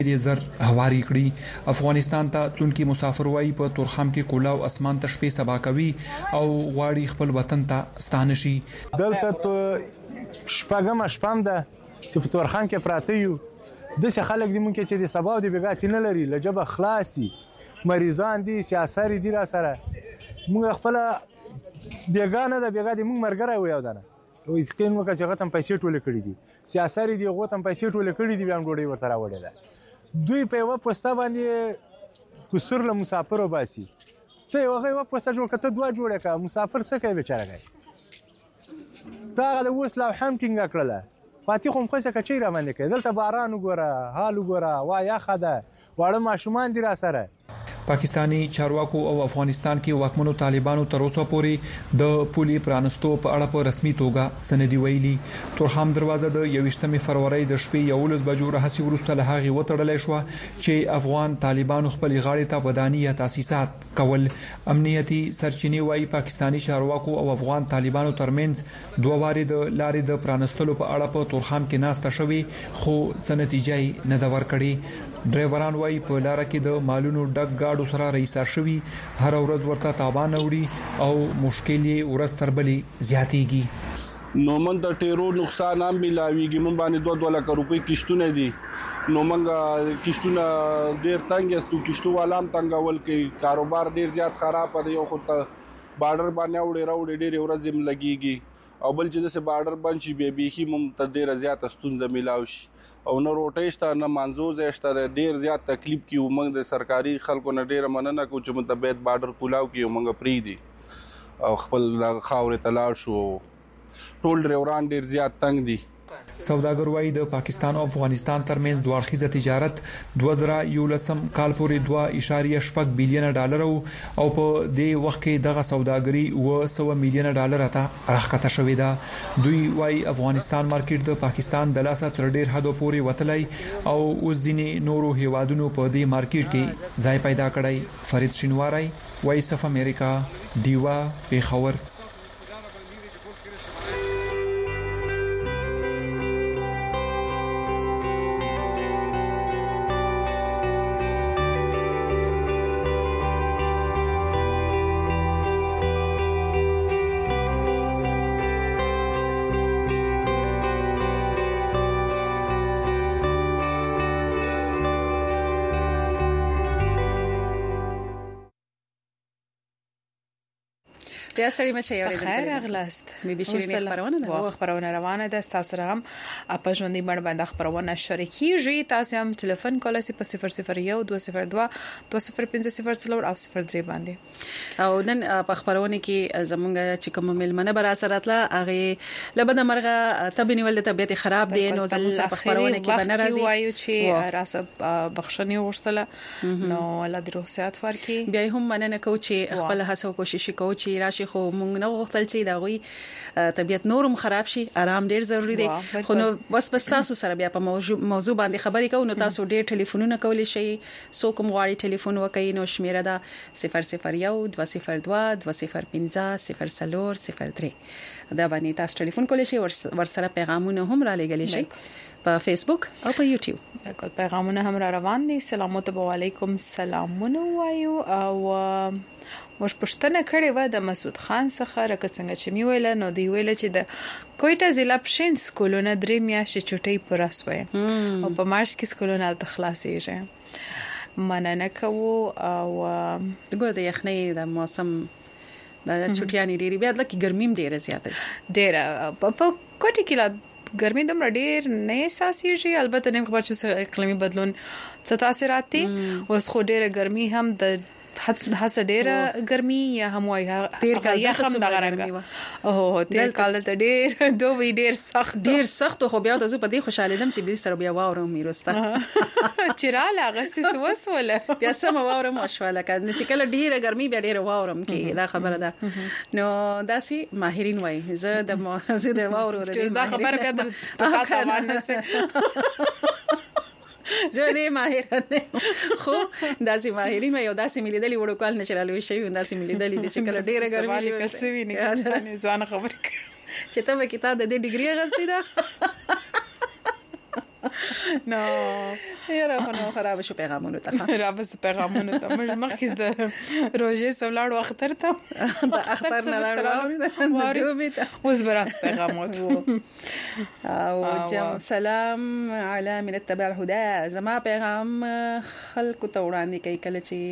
دې زر هواري کړي. افغانستان ته تلونکي مسافر وایي په تورخم کې کولاو اسمان ته شپې سبا کوي او غواړي خپل وطن ته ستانه شي. دلته شپږم شپم ده چې په تورخم کې پراته یو داسې خلک دي مونږ چې د سبا او د بیګا نه لري لجبه خلاصي مریضان دي سیاساري دي را سره مونږ خپل بیګا نه د بیګا د مونږ مرګره ویو دنه او اسکین مو چې غتم پیسې ټوله کړې دي سیاساري دي غوتم پیسې ټوله کړې دي بیا ډوډۍ ورته راوړې ده دوی په یو پوسټه باندې کسر له مسافر وباسي ته یو غي پوسټه جوړ کته دوه جوړه کا مسافر څه کوي بیچاره کوي دا غل اوس لا هم ټینګ کړله فاتح هم خو څه کچې را باندې کوي دلته باران وګوره حال وګوره وا یا خده واړه ماشومان دي را سره. پاکستانی چارواکو او افغانستان کې واکمنو طالبانو تر اوسه پورې د پولي پرانستو په اړه په رسمي توګه سندي ویلي. تورخم دروازه د 21 فروری د شپې 11 بجو راهسي ورسته له هغه وټړلې شو چې افغان طالبانو خپل غاړې ته ودانیه تاسیسات کول. امنیتي سرچینې وايي پاکستانی چارواکو او افغان طالبانو ترمنځ دوه واري د لارې د پرانستلو په اړه په تورخم کې ناسته شوې خو څه نتیجه نه دا ورکړي. ډرایوران وايي په لار کې د مالونو ډک گاډو سره رئیسا شوی هر ورځ ورته تاوان وړي او مشکل یې ورځ تر بلې زیاتېږي. نو من د ټیرو نقصان هم ملاويږي من باندې 2 لک روپۍ کشتونه دي نو منګه کشتونه ډیر تنګ استو کشتو والام تنګول کې کاروبار ډیر زیات خراب دی یو خو ته بارډر باندې وړي ډیر ورځ هم لګيږي او بل چې د بارډر باندې شي به هم ته ډیر زیات استونزه ملاوي او نه روټي شته نه منځو زشته ډیر زیات تکلیف کیو موږ د سرکاري خلکو نه ډیر مننه کو چې متبعد بارډر کولاو کیو موږ پری دي او خپل خاورې تلاړ شو ټول ډرایوران ډیر زیات تنگ دي. سوداګر وايي د پاکستان او افغانستان ترمنځ دوه اړخیزه تجارت 2011 کال پورې 2.8 بلین ډالر او په دې وخت کې دغه سوداګري 100 میلیون ډالر ته راښکته شوې ده. دوی وايي افغانستان مارکیټ د پاکستان د لاسه تر ډیر حد پورې وتلای او ځینې نورو هیوادونو په دې مارکیټ کې ځای پیدا کړی. فرید شینواری وایس اف امریکا دیوا پیښور. بیا سړی مشه یو خیر اغلاست می به شیرین خبرونه روانه ده تاسو هم په ژوندۍ باندې باندې خبرونه شریکیږي تاسو هم ټلیفون کولای شئ په 001 202 2050 او 03 باندې او نن په خبرونه کې زمونږ چې کوم ملمنه برا سراتله هغه لبد مرغه تبنیول د طبيعت خراب دي نو زموږ په خبرونه کې بنرازي وایو چې راسب بخښنه وشتله نو الله دې روح صحت ورکړي. بیا هم مننه کو چې خپل هڅه کوشش کوو چې راشي خو موږ نه غوښتل چې دا غوي طبيعت نورم خراب شي آرام ډیر ضروری دی خو نو بس تاسو سره بیا په موضوع باندې خبرې کوو نو تاسو ډیر ټلیفونونه کولی شئ سو کوم غواړي ټلیفون وکړئ نو شمیره ده 001 202 205 03 دا باندې تاسو ټلیفون کولی شئ ورسره پیغامونه هم را لګلی شئ په فیسبوک او په یوټیوب بالکل پیغامونه هم را روان دي. سلام علیکم سلامونه وایو او مش پښتنه کړي و د مسعود خان څخه راک څنګه چې می ویل نو دی ویل چې د کوټه ضلع پښین سکولونه درې میاشتې چټي پراسوي او په مارچ کې سکولونه د خلاصيږي مننه کوو او دغه د یخنۍ د موسم د چټیانی ډیری بیا د ګرمیم ډیره زیاته ډیره په کوټه کې لا ګرمي د ډیر نه احساسيږي البته نه خبر چې اقلیمي بدلون څه تاثیرات دي اوس خو ډیره ګرمي هم د حد ډیره ګرمي یا هم وای تیر کال یا هم د غرنګ او تیر کال ته ډیر سخت خو بیا د زو په دې خوشاله دم چې به سره بیا واورم میرسته چیرې لاغسي وسوله بیا سم واورم وشواله کله چې کله ډیره ګرمي بیا ډیره واورم کې دا خبره ده نو داسي ماهرین وای زه د واورو چې دا خبره بیا د تاسو باندې زه دې ماهر خو داسې ماهرین یو داسې ملیدلی وړو کال نه چرالوي شي داسې ملیدلی چې کله ډیره ګرمي کسوي نه ځان خبر چې ته به کتاب د ډیګري غستې ده نو یاره نو خراب شو پیغامونه ته را بس پیغامونه ته مخکې د روزې سولاړو اختر ته د اختر نه لاړو اوس براس پیغامات او جم سلام علی من اتبع الهدى زما پیغام خلکو ته وړاندې کوي کله چې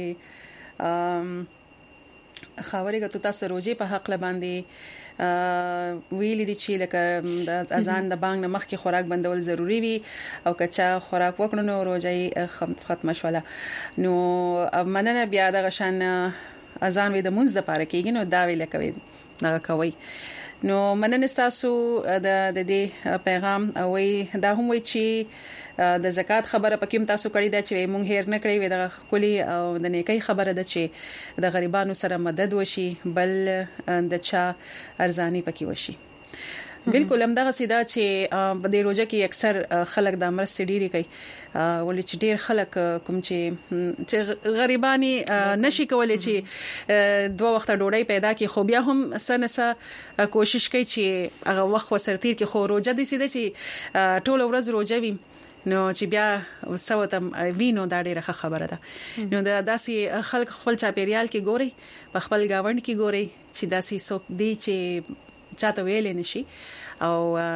خبرې کوي تاسو روزې په حق لباندې ویلي دي چې لکه د اذان د بانګ نه مخکې خوراک بندول ضروری وي او کچا خوراک وکړو نو روزي ختم شوله نو مننه بیا د غشن اذان وې د مونږ د پاره کېږي نو دا ویل کوي دا کوي نو مننه تاسو د دې پیغام او دا هم وی چې د زکات خبره پکې تاسو کړی دا چې مونږ هیر نه کړی وي د کلی او د نیکی خبره ده چې د غریبانو سره مدد وشي بل د چا ارزانی پکې وشي بالکل هم دغه سیدا چې په دې روزه کې اکثر خلک د مرستې ډیری کوي ولې چې ډیر خلک کوم چې غریبانی نشي کولای چې دوه وخت ډوډۍ پیدا کړي خو بیا هم سنسه کوشش کوي چې هغه وخت وسرتیر کې خو روزه دي سیده چې ټول ورځ روزه وي نو چې بیا سوتم وینو دا ډیره خبره ده نو دا داسي خلک خپل چاپیریال کې ګوري په خپل گاوند کې ګوري چې داسي څوک دی چې چاته ویل نشي او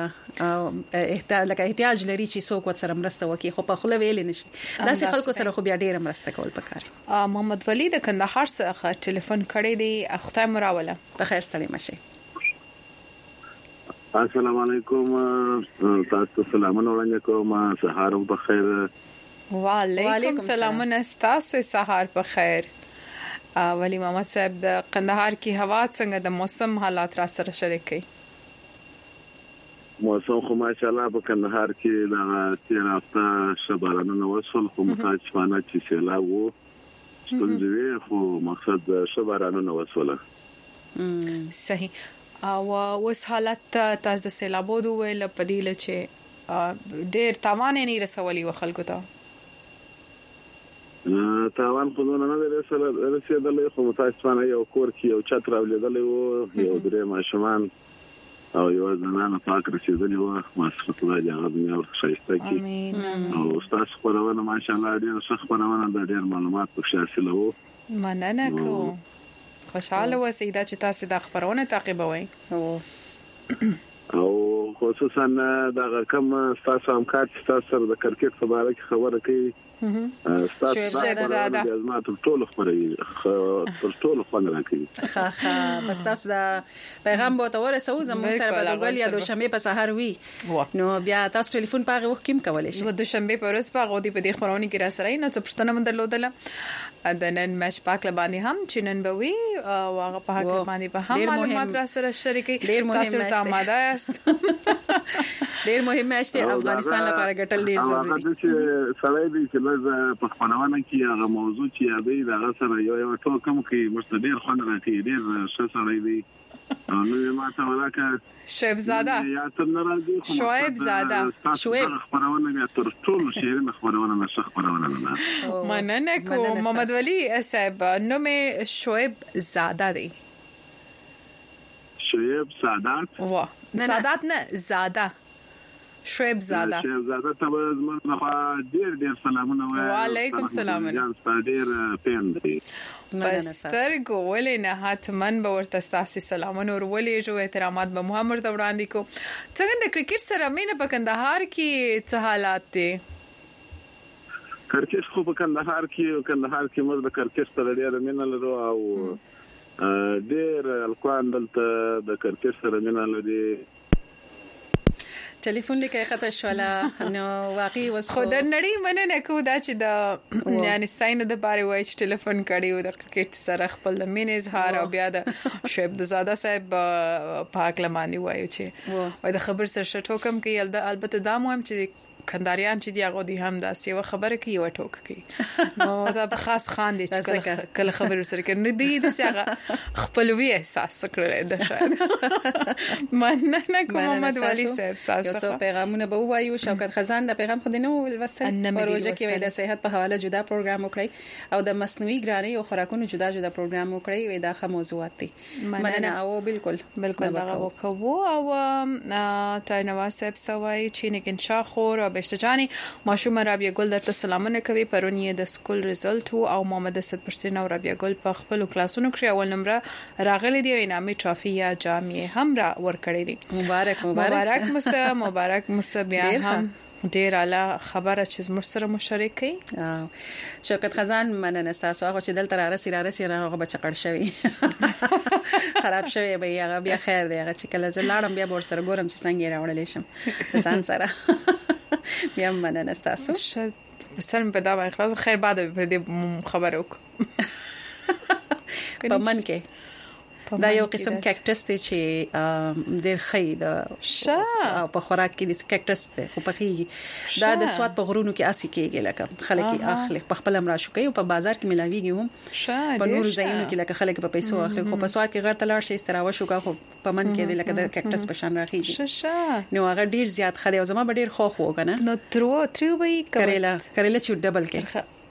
احتیاج لري چې څوک ورسره مرسته وکړي خو په خله ویل نشي داسې خلکو سره خو بیا ډیره مرسته کول پکاري محمد ولی د کندهار څخه ټلیفون کړی دی اخته مراوله په خیر سلام شي السلام علیکم تاسو سلامونه وړاندې کوم سهار په خیر وعلیکم السلام تاسو سهار په خیر ولی محمد صاحب د قندهار کی هوا څنګه د موسم حالات را سره شریک کړي موسم خو ماشاءالله په قندهار کې د تیر هفته شبارانو وصل خو متاسفانه چې سیلاب وو ستونزې خو مقصد شبارانو وصله صحیح او اوس حالت تاسو د سیلابونو ویل پدیله چې ډېر تاوان نه رسولي وخلکو ته تاوان خو نه رسېدلې خو متاسفانه یو کور کې یو چت راولېدلې وو یو درې ماشومان او یو زنانه پاک رسېدلې وو ماسه خدای دې هغه دنیا ورخصایسته کړي او تاسو خبرونه ماشاءالله ډېر ښه خبرونه د ډېر معلومات په شاسله وو مننه کوم خوشاله اوسئ دا چې تاسو د خبرونه تعقیبوي او خصوصا دا کوم تاسو همکار چې تاسو سره د کرکټ په اړه خبره کوي تاسو زاده ما ټول خبرې ټول خوند راکړي بس تاسو دا پیغام به تور سو زموږ سره په دوګل یا دوشنبه په سحر وی نو بیا تاسو ټلیفون پاغه وخت کیم کولای شئ دوشنبه په ورځ پاغه دی په دې خبرونه کې را سره نه څه پښتنه من درلودله د نن مېچ پاک لبانی هم چې نن به وی او هغه په حق باندې په هم معلومات را سره شریکي تاسو ته آماده یاست ډیر مهم مېچ دی افغانستان لپاره ګټل ډیر ضروری دی سړی دی چې په خبرونه کې هغه موضوع چې یادې دا سره یو ټوکم کې مستدیر خوند راکې ډیر ښه سړی دی نو ما ته ولاکه شعیب زاده شعیب زاده شعیب خبرونه بیا تر ټول شهري خبرونه نشه خبرونه نه مننه کوم محمد ولی صاحب نو مې شعیب زاده دی شعیب سادات وا سادات نه زاده شعیب زاده ته زما ډیر سلامونه وعلیکم السلام ډیر پین دی پستر ګولې نه هاتمن به ورته تاسو سلامونه ورولې جو احترامات به محمد وړاندې کو څنګه د کرکټ سره مینه په کندهار کې څه حالات دي کرکټ خو په کندهار کې موږ د کرکټ سره ډیر مینه لرو او ډیر الکوان دلته د کرکټ سره مینه لري ټلیفون لیکه خطا شولا نو واقعي وس خو د نړۍ مننه کو دا چې د یعنی ستاین د باره وای چې ټلیفون کړي او د کرکټ سره خپل مینه اظهار او بیا د شعیب زاده صاحب پاک لمانی وای چې وای د خبر سره شټوکم کې البته دا مهم چې کنداریان چې دی هغه دی هم داسې و خبره کوي و ټوک کوي نو دا خاص خان دي چې کله خبر سره کوي نه دی د څنګه خپلوي احساس کړل د شاید مننه کوم محمد ولی صاحب تاسو پیغامونه به وایو شوکت خزان د پیغام خو دینو ولوسل پروژه کې ویل صحت په حواله جدا پروګرام وکړي او د مصنوعي ګرانۍ او خوراکونو جدا پروګرام وکړي وې دا خه موضوعات دي مننه او بالکل دا وکړو او تاینوا صاحب سوای چې نه کې شاخور بشتجانی ماشوم رابعه ګل درته سلامونه کوي پرونی د سکول ریزلټ او محمد اسد پښتون او رابعه ګل په خپل کلاسونو کې اول نمبر راغلي دی انعامي ټرافي یا جامع هم را ورکړی دي مبارک موسی بیا هم ډیر اعلی خبره چې زموږ سره مشارک کړي شوکت خزان مننه تاسو هغه چې دلته رارسي نه هغه بچقړ شوی خراب شوی به هغه بیا خیر دی هغه چې کله زلاړم بیا ور سره ګورم چې څنګه راوړل شم ځان سره بیا مننه تاسو سلام په دا باندې خلاص خیر بعد به دې خبر وک پمن کې دا یو قسم کیکټس دی چې ډېر خې د په خوراک کې د کیکټس دی خو پخېږي دا د سواد په غرونو کې آسي کېږي لکه خلک اخلي په خپل امر شو کوي په بازار کې ملاويږي هم په نور ځایونو کې لکه خلک په پیسو اخلي خو په سواد کې غیر تلار شي استراوه شو کا خو پمن کې دی لکه د کیکټس په شان راخېږي نو هغه ډېر زیات خلک او زما ډېر خوخ وو کنه نو ترو به کریلا چې ډبل کې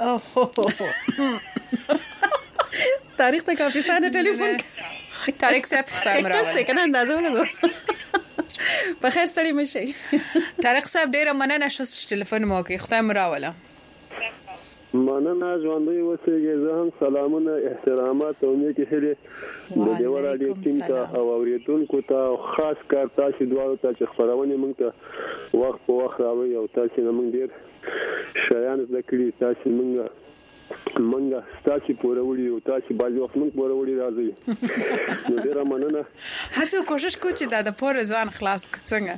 تاریخ ته کافي سانه ټلیفون طارق صاحب ټایم راوړل کنه اندازه ولګو په خیر ستړي مشي طارق صاحب ډیر مننه شو ټلیفون مو کې ختم راوړل مننه ژوندۍ اوسېږي زه هم سلامونه احترامات او نیکی هلي د دیوال اړیک ټیم ته او اوریدونکو ته خاص کار تاسو دواړو ته چې خبرونه موږ ته وخت په وخت راوي او تاسو موږ ډیر شایان ذکرې تاسو موږ ستاسو پورولي او تاسو باندې وخت موږ پورولي راځي نو ډیر مننه هڅه کوشش کو چې دا د پور ځان خلاص څنګه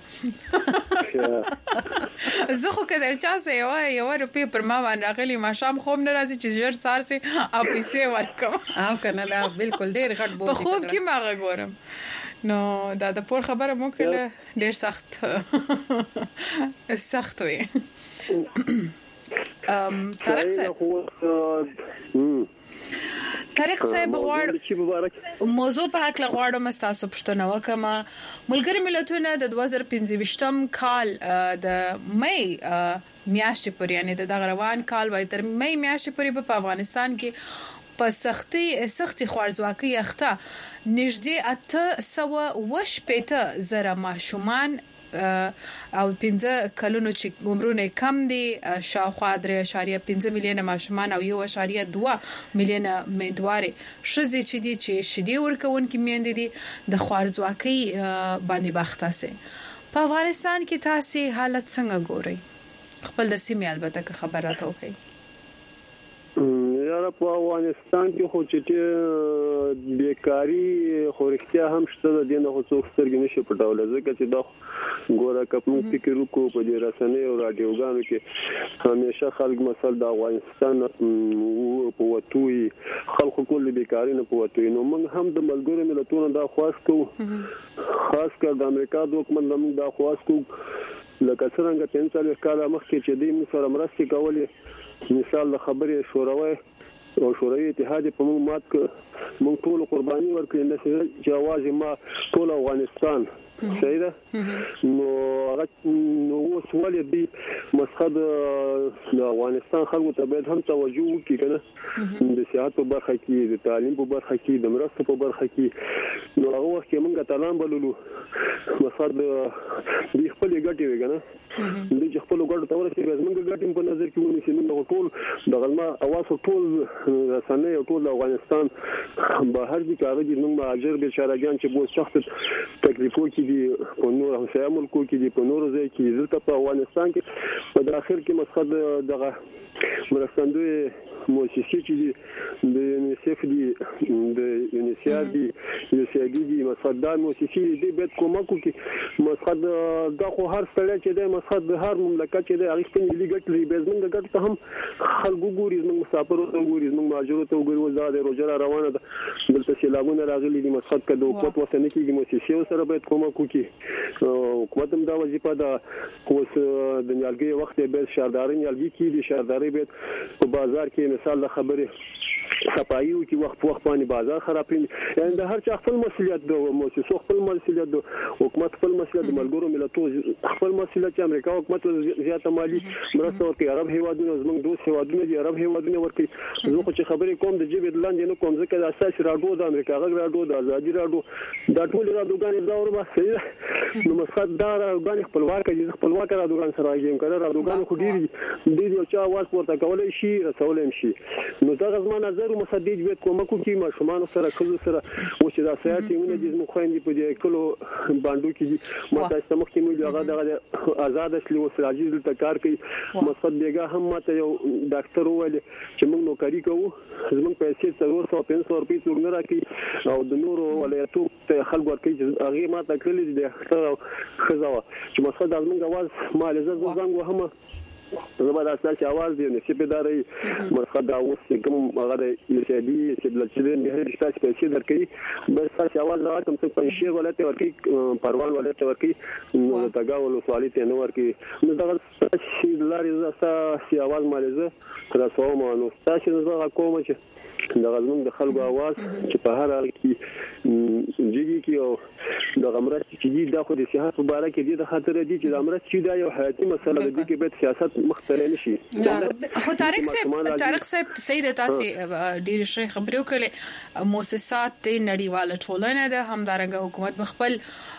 زه خو کله چا سه یو روپی پر ما باندې راغلی ما شام خوب نه راځي چې ژر سار سي او پیسې ورکم او کنه دا بالکل ډیر غټ بوج په خوب کې ما غوړم نو دا د پور خبره مو کړه ډیر سخت وي طارق صاحب موضوع په حق لغواړم تاسو پښتنه وکما ملګری ملتونه د 2025م کال د مې میاشتې پورې یعنی د روان کال وای تر مې میاشتې پورې په افغانستان کې په سختي خوارځواکۍ اخته نږدې 880 زره ماشومان او 15 کلونو چې عمرونه کم دي شاوخوا 3.5 میلیونه ماشومان او 1.2 میلیونه میندوارې شذې چې دي چې شدي ورکوونکې میندې دي د خوارځواکۍ باندې بخته سي په افغانستان کې تاسو حالت څنګه ګورئ خپل د سیمې البته خبرات وکړئ یاره په افغانستان کې خو چې بیکاری خو رښتیا هم شته د دې نه خو څوک سترګې نشي پټول ځکه چې دا ګوره کوم فکر وکړو په دې رسنۍ او رادیوګانو کې همیشه خلک مثلا د افغانستان په وټوي خلکو کول بیکاری نه په وټوي نو موږ هم د ملګرو ملتونو دا خواست کوو خاص کر د امریکا د حکومت موږ دا خواست کوو لکه څنګه 43 کال مخکې چې دوی موږ سره مرسته کولې مثال د خبرې شوروي او شوروي اتحاد په موږ مات موږ ټول قرباني ورکړل چې اواز ما ټول افغانستان صحیح ده نو اوس ولې دی مسخد د افغانستان خلکو ته باید هم توجه وکړي کنه د صحت په برخه کې د تعلیم په برخه کې د مرستو په برخه کې نو هغه وخت کې موږ تلان بللو مسخد د خپل ګټي وګنه د خپل ګټو ته ورسېږي موږ ګټیم په نظر کې ونیسو موږ ټول د غلما اواز ټول رسنۍ ټول افغانستان بهر دي کارو دي موږ مهاجر بیچارهګان چې بو سخت تکلیفو کې دي په نور همسایه ملکو کې دي په نور ځای کې دلته په افغانستان کې په داخل کې مسخد دغه مرستندوی مؤسسې چې دي د یونیسف دي د یونیسیاد دي یوسیادي دي مسخد مؤسسې دي به کومک کوي مسخد دا خو هر ستړی چې د مسخد هر مملکت چې د هغه په ملي ګټ لري به زمونږ ګټ ته هم خلکو ګوري زمونږ مسافرو ته ګوري زمونږ ماجرو ته ګوري وزاده روزه روانه ده دلته سیلابونه راغلي دي مسخد کده حکومت وسنه کې مؤسسې سره به کومک کوي حکومت هم دا وظیفه ده اوس د نیالګي وخت به شهرداري نیالګي کې دي شهرداري به په بازار کې مثال د خبره صفایي کې وخت باندې بازار خرابین یعنی د هر چا خپل مسولیت د مؤسسو خپل مسولیت د حکومت خپل مسولیت د ملګرو ملتونو خپل مسولیت چې امریکا حکومت زیاته مالی مرسته ورکوي عرب هیوادونو زموږ دوست هیوادونه دي عرب هیوادونه ورکوي زه خو چې خبرې کوم د جیب لاندې نه کوم ځکه د اساسي راډیو د امریکا غږ راډیو د ازادي راډیو دا ټول راډیوګانې دا وربه نو مسخد دا راډیوګانې خپلواک راډیوګان سره راځي کړه راډیوګان خو ډیر یو چا आवाज ورته کولای شي رسولای شي نو دا غوښمن نظر مسدد وي کومه کوي ماشومان سره کله سره او چې دا سیاستونه د زموږ خويندې په دې کلو باندې کې ماته سمخ کې موږ هغه د آزاد اصلي او سراجي د کار کوي مسعود بیګا هم ماته یو ډاکټر وویل چې موږ نوکری کوو زموږ پیسې 300 روپۍ څوک نه راکړي او د نورو ولایتو ته خلک ورکړي چې هغه ماته کړل دي خزاوه چې مسعود زموږ आवाज مالزه زنګ وهمه زما د اساسي आवाज دی نشي په داري مسعود دا اوس کوم هغه د یسدي چې بلچدي نه هیڅ تاسو پیسې درکړي بس تاسو आवाज راکم څه پنځه ولایت ورکړي پروان ولایت ورکړي نو تاګاول سوالي ته نو ورکړي نو دا چې لاري زاستا आवाज مالزه تر څو مو نو تاسو زغه کوم چې د غزمن د خلکو आवाज چې په هر حال کې جګي کې او د غمرت چې دا خو د سیاست په اړه کې د خاطر دي چې د غمرت چې دا یو حیاتي مسله ده چې به سیاست مختلف نشي خو طارق صاحب سید تاسو ډیر شي خبرو کړي مؤسسات نړیواله ټولنه ده همدارنګه حکومت بخپل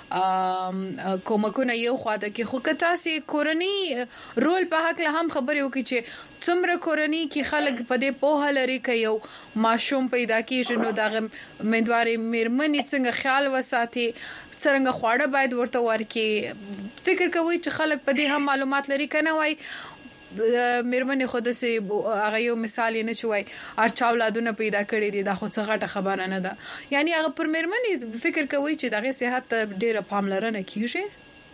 کومکونه یو خواته کې خو کتا سي کورني رول په حق له هم خبرې وکړي چې څومره کورني کې خلک په دې په لري کې یو ماشوم پیدا کیږي نو دا مندواري میرمنې څنګه خیال وساتي څنګه خواړه باید ورته ورکړي فکر کوي چې خلک په دې هم معلومات لري کنه وای میرمنې خود سي هغه یو مثال نه چوي ارچا اولادونه پیدا کړی دي دا خو څه غټه خبره نه ده یعنی هغه پر میرمنې فکر کوي چې دغه صحت ډیره پاملرنه کیږي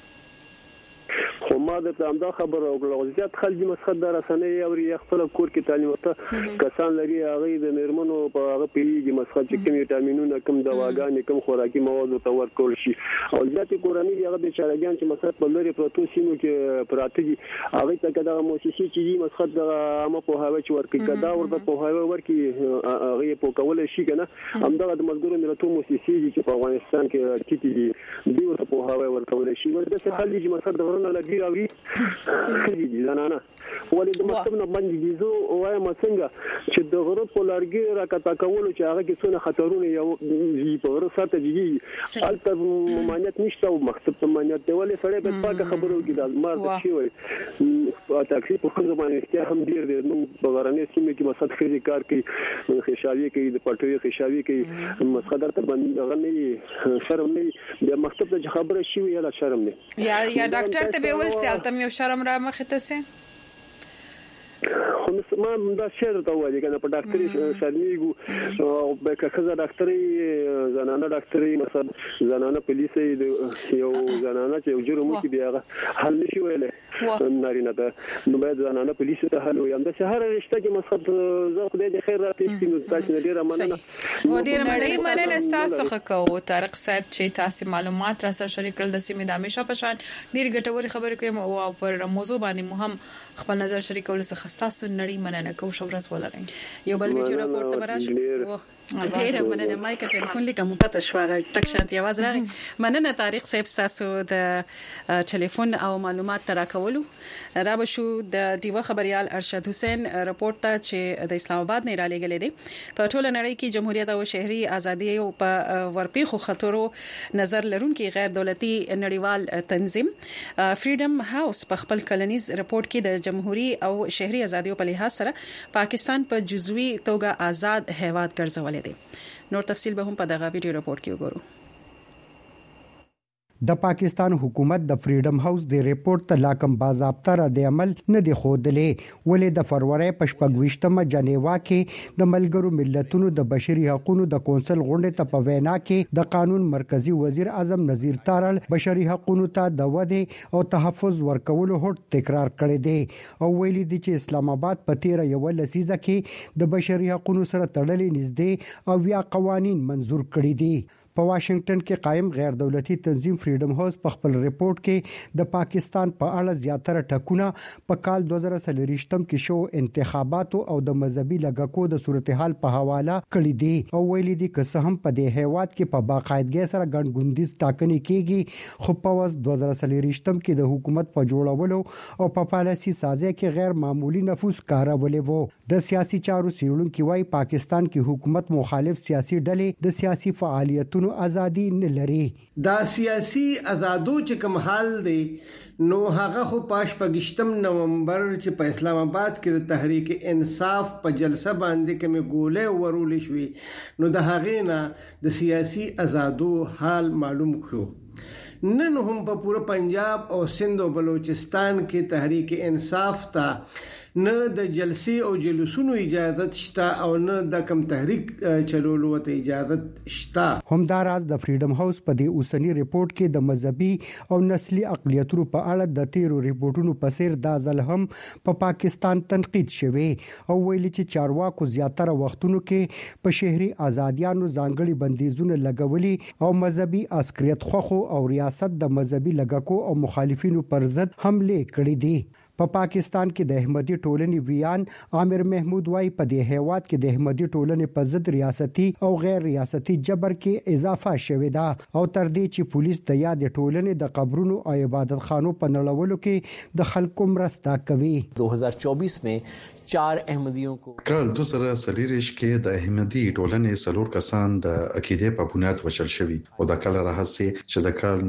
خو ما د تامدا خبر او غوښتل خلک مسخد درسنه او خپل کور کې تعلیم ورته کسان لري هغه د میرمنو په هغه پیږي مسخد چې کوم وټامینونه کوم دواګانې کوم خوراکي مواد ته ورکول شي او ځکه کورنۍ هغه د چارګان چې مسخد په لري پروتو سیمو کې پراته دي هغه ته د موسسي چې مسخد د عامه په هوا چې ورکړي کدا ورته په هوا ورکړي هغه په کول شي کنه همدغه د ملګرو ملتونو موسسي چې په افغانستان کې ټیټي دي دوی ورته په هوا ورکول شي ورته خلک چې مسخد ورنه لګي راوي خېږي زنانه ولې د مکتب نه باندې دي زه وایم څنګه چې د غرب په لارګي راکتا کول چې هغه کې څونه خطرونه یو په غرب سره تجي البته ممانعت نشته او مکتب ته ممانعت دی ولې سړی په پاکه خبرو کې د مار د شي وي تاکي په خپل باندې اختیار هم ډیر دی نو په غرنې سیمه کې مسد خېږي کار کوي خشاوي کوي د پټوي خشاوي کوي مسخدر ته باندې غنې شرم نه د مکتب ته خبره شي یا شرم نه یا ډاکټر ته به ول سیالتم یو شرم را مخ ته سي خو ما دا شعر ته وایي کنه په ډاکټري شرمېږو او به کخزه ډاکټري زنانه ډاکټري مثلا زنانه پولیسي یو زنانه چې یو جرم کې بیا حل نشي ویلې نارینه ته نو باید زنانه پولیسي ته حل وي هم د شهر رشته کې مثلا زه خدای دې خیر راکړي نو تاسو ډیره مننه و ډیره مننه تاسو خو طارق صاحب چې تاسو معلومات را سره شریک کړل د سیمې د همیشه په شان ډیر ګټور خبرې کوم او پر موضوع باندې مهم خپل نظر شریکول څخه تاسو نړۍ مننه کوم شورس ولرئ یو بل ویډیو راپورټ ته راشه ډیره مننه مایک ټلیفون لیکم پته شوغه ټک شانتي आवाज راغی مننه طارق صاحب تاسو د ټلیفون او معلومات تراکولو را بشو د دیو خبريال ارشد حسین راپورټ ته چې د اسلام آباد نه را لګلې دي په ټوله نړۍ کې جمهوریت او شهري ازادي او په ورپیخو خطرو نظر لرونکي غیر دولتي نړیوال تنظیم فریډم هاوس په خپل کلنیز راپورټ کې د جمهوریت او شهري ازادي په لحاظ سره پاکستان په جزوي توګه آزاد هیواد ګرځولې نور تفصیل به هم په دغه ویډیو راپورټ کې وګورو د پاکستان حکومت د فریډم هاوس د ریپورت ته لاکم باضابطه را د عمل نه دی خودلې ولې د فروری په 28مه جنیوا کې د ملګرو ملتونو د بشري حقوقو د کونسل غونډې ته په وینا کې د قانون مرکزی وزیر اعظم نذیر تارړ بشري حقوقو ته د وده او تحفظ ورکولو هوډ تکرار کړی دی او ویلي دی چې اسلام آباد په 13 یو لسیزه کې د بشري حقوقو سره تړلې نږدې او یا قوانين منزور کړی دي په واشنگټن کې قائم غیر دولتي تنظیم فریډم هاوس په خپل ریپورت کې د پاکستان په اړه زیاتره ټکونه په کال 2023 کې شو انتخاباتو او د مذهبي لګکو د صورتحال په حواله کړی دي او ویلي دي که څه هم په دې هیواد کې په باقاعدګۍ سره ګڼګوندیز ټاکنې کیږي خو په 2023 کې د حکومت په جوړولو او په پالیسي سازي کې غیر معمولی نفوذ کارولې وو. د سیاسي چارو څېړونکو وايي پاکستان کې حکومت مخالف سیاسي ډلې د سیاسي فعالیتونو ازادي نه لري. دا سیاسي ازادو چې کوم حال دی نو هغه خو پاشپګشتم نومبر چې په اسلام آباد کې د تحریک انصاف په جلسه باندې کومه ګولې ورول شوې نو د هغې نه د سیاسي ازادو حال معلوم شو. نن هم په پوره پنجاب او سند او بلوچستان کې تحریک انصاف ته نه د جلسې او جلوسونو اجازه شته او نه د کم تحریک چلولو ته اجازه شته. همداراز د فریډم هاوس په دې اوسنی ریپورت کې د مذهبي او نسلي اقلیتونو په اړه د تیرو ریپورتونو په څیر د ځل هم په پاکستان تنقید شوی او ویلي چې چارواکو زیاتره وختونو کې په شهري ازادیانو ځانګړي بندیزونه لګولي او مذهبي عسکریت خوخو او ریاست د مذهبي لګکو او مخالفینو پر ضد حمله کړې دي. په پاکستان کې د احمدي ټولنې ویان عامر محمود وايي په دې هیواد کې د احمدي ټولنې په ضد ریاستي او غیر ریاستي جبر کې اضافه شوې ده او تر دې چې پولیس د یاد ټولنې د قبرونو او عبادت خانو په نړولو کې د خلکو مرسته کوي. 2024 में 4 احمدیوں کو کال 2023 کې د احمدي ټولنې څلور کسان د عقیده په بنیاد وشل شوی او د کال راهسي چې د کال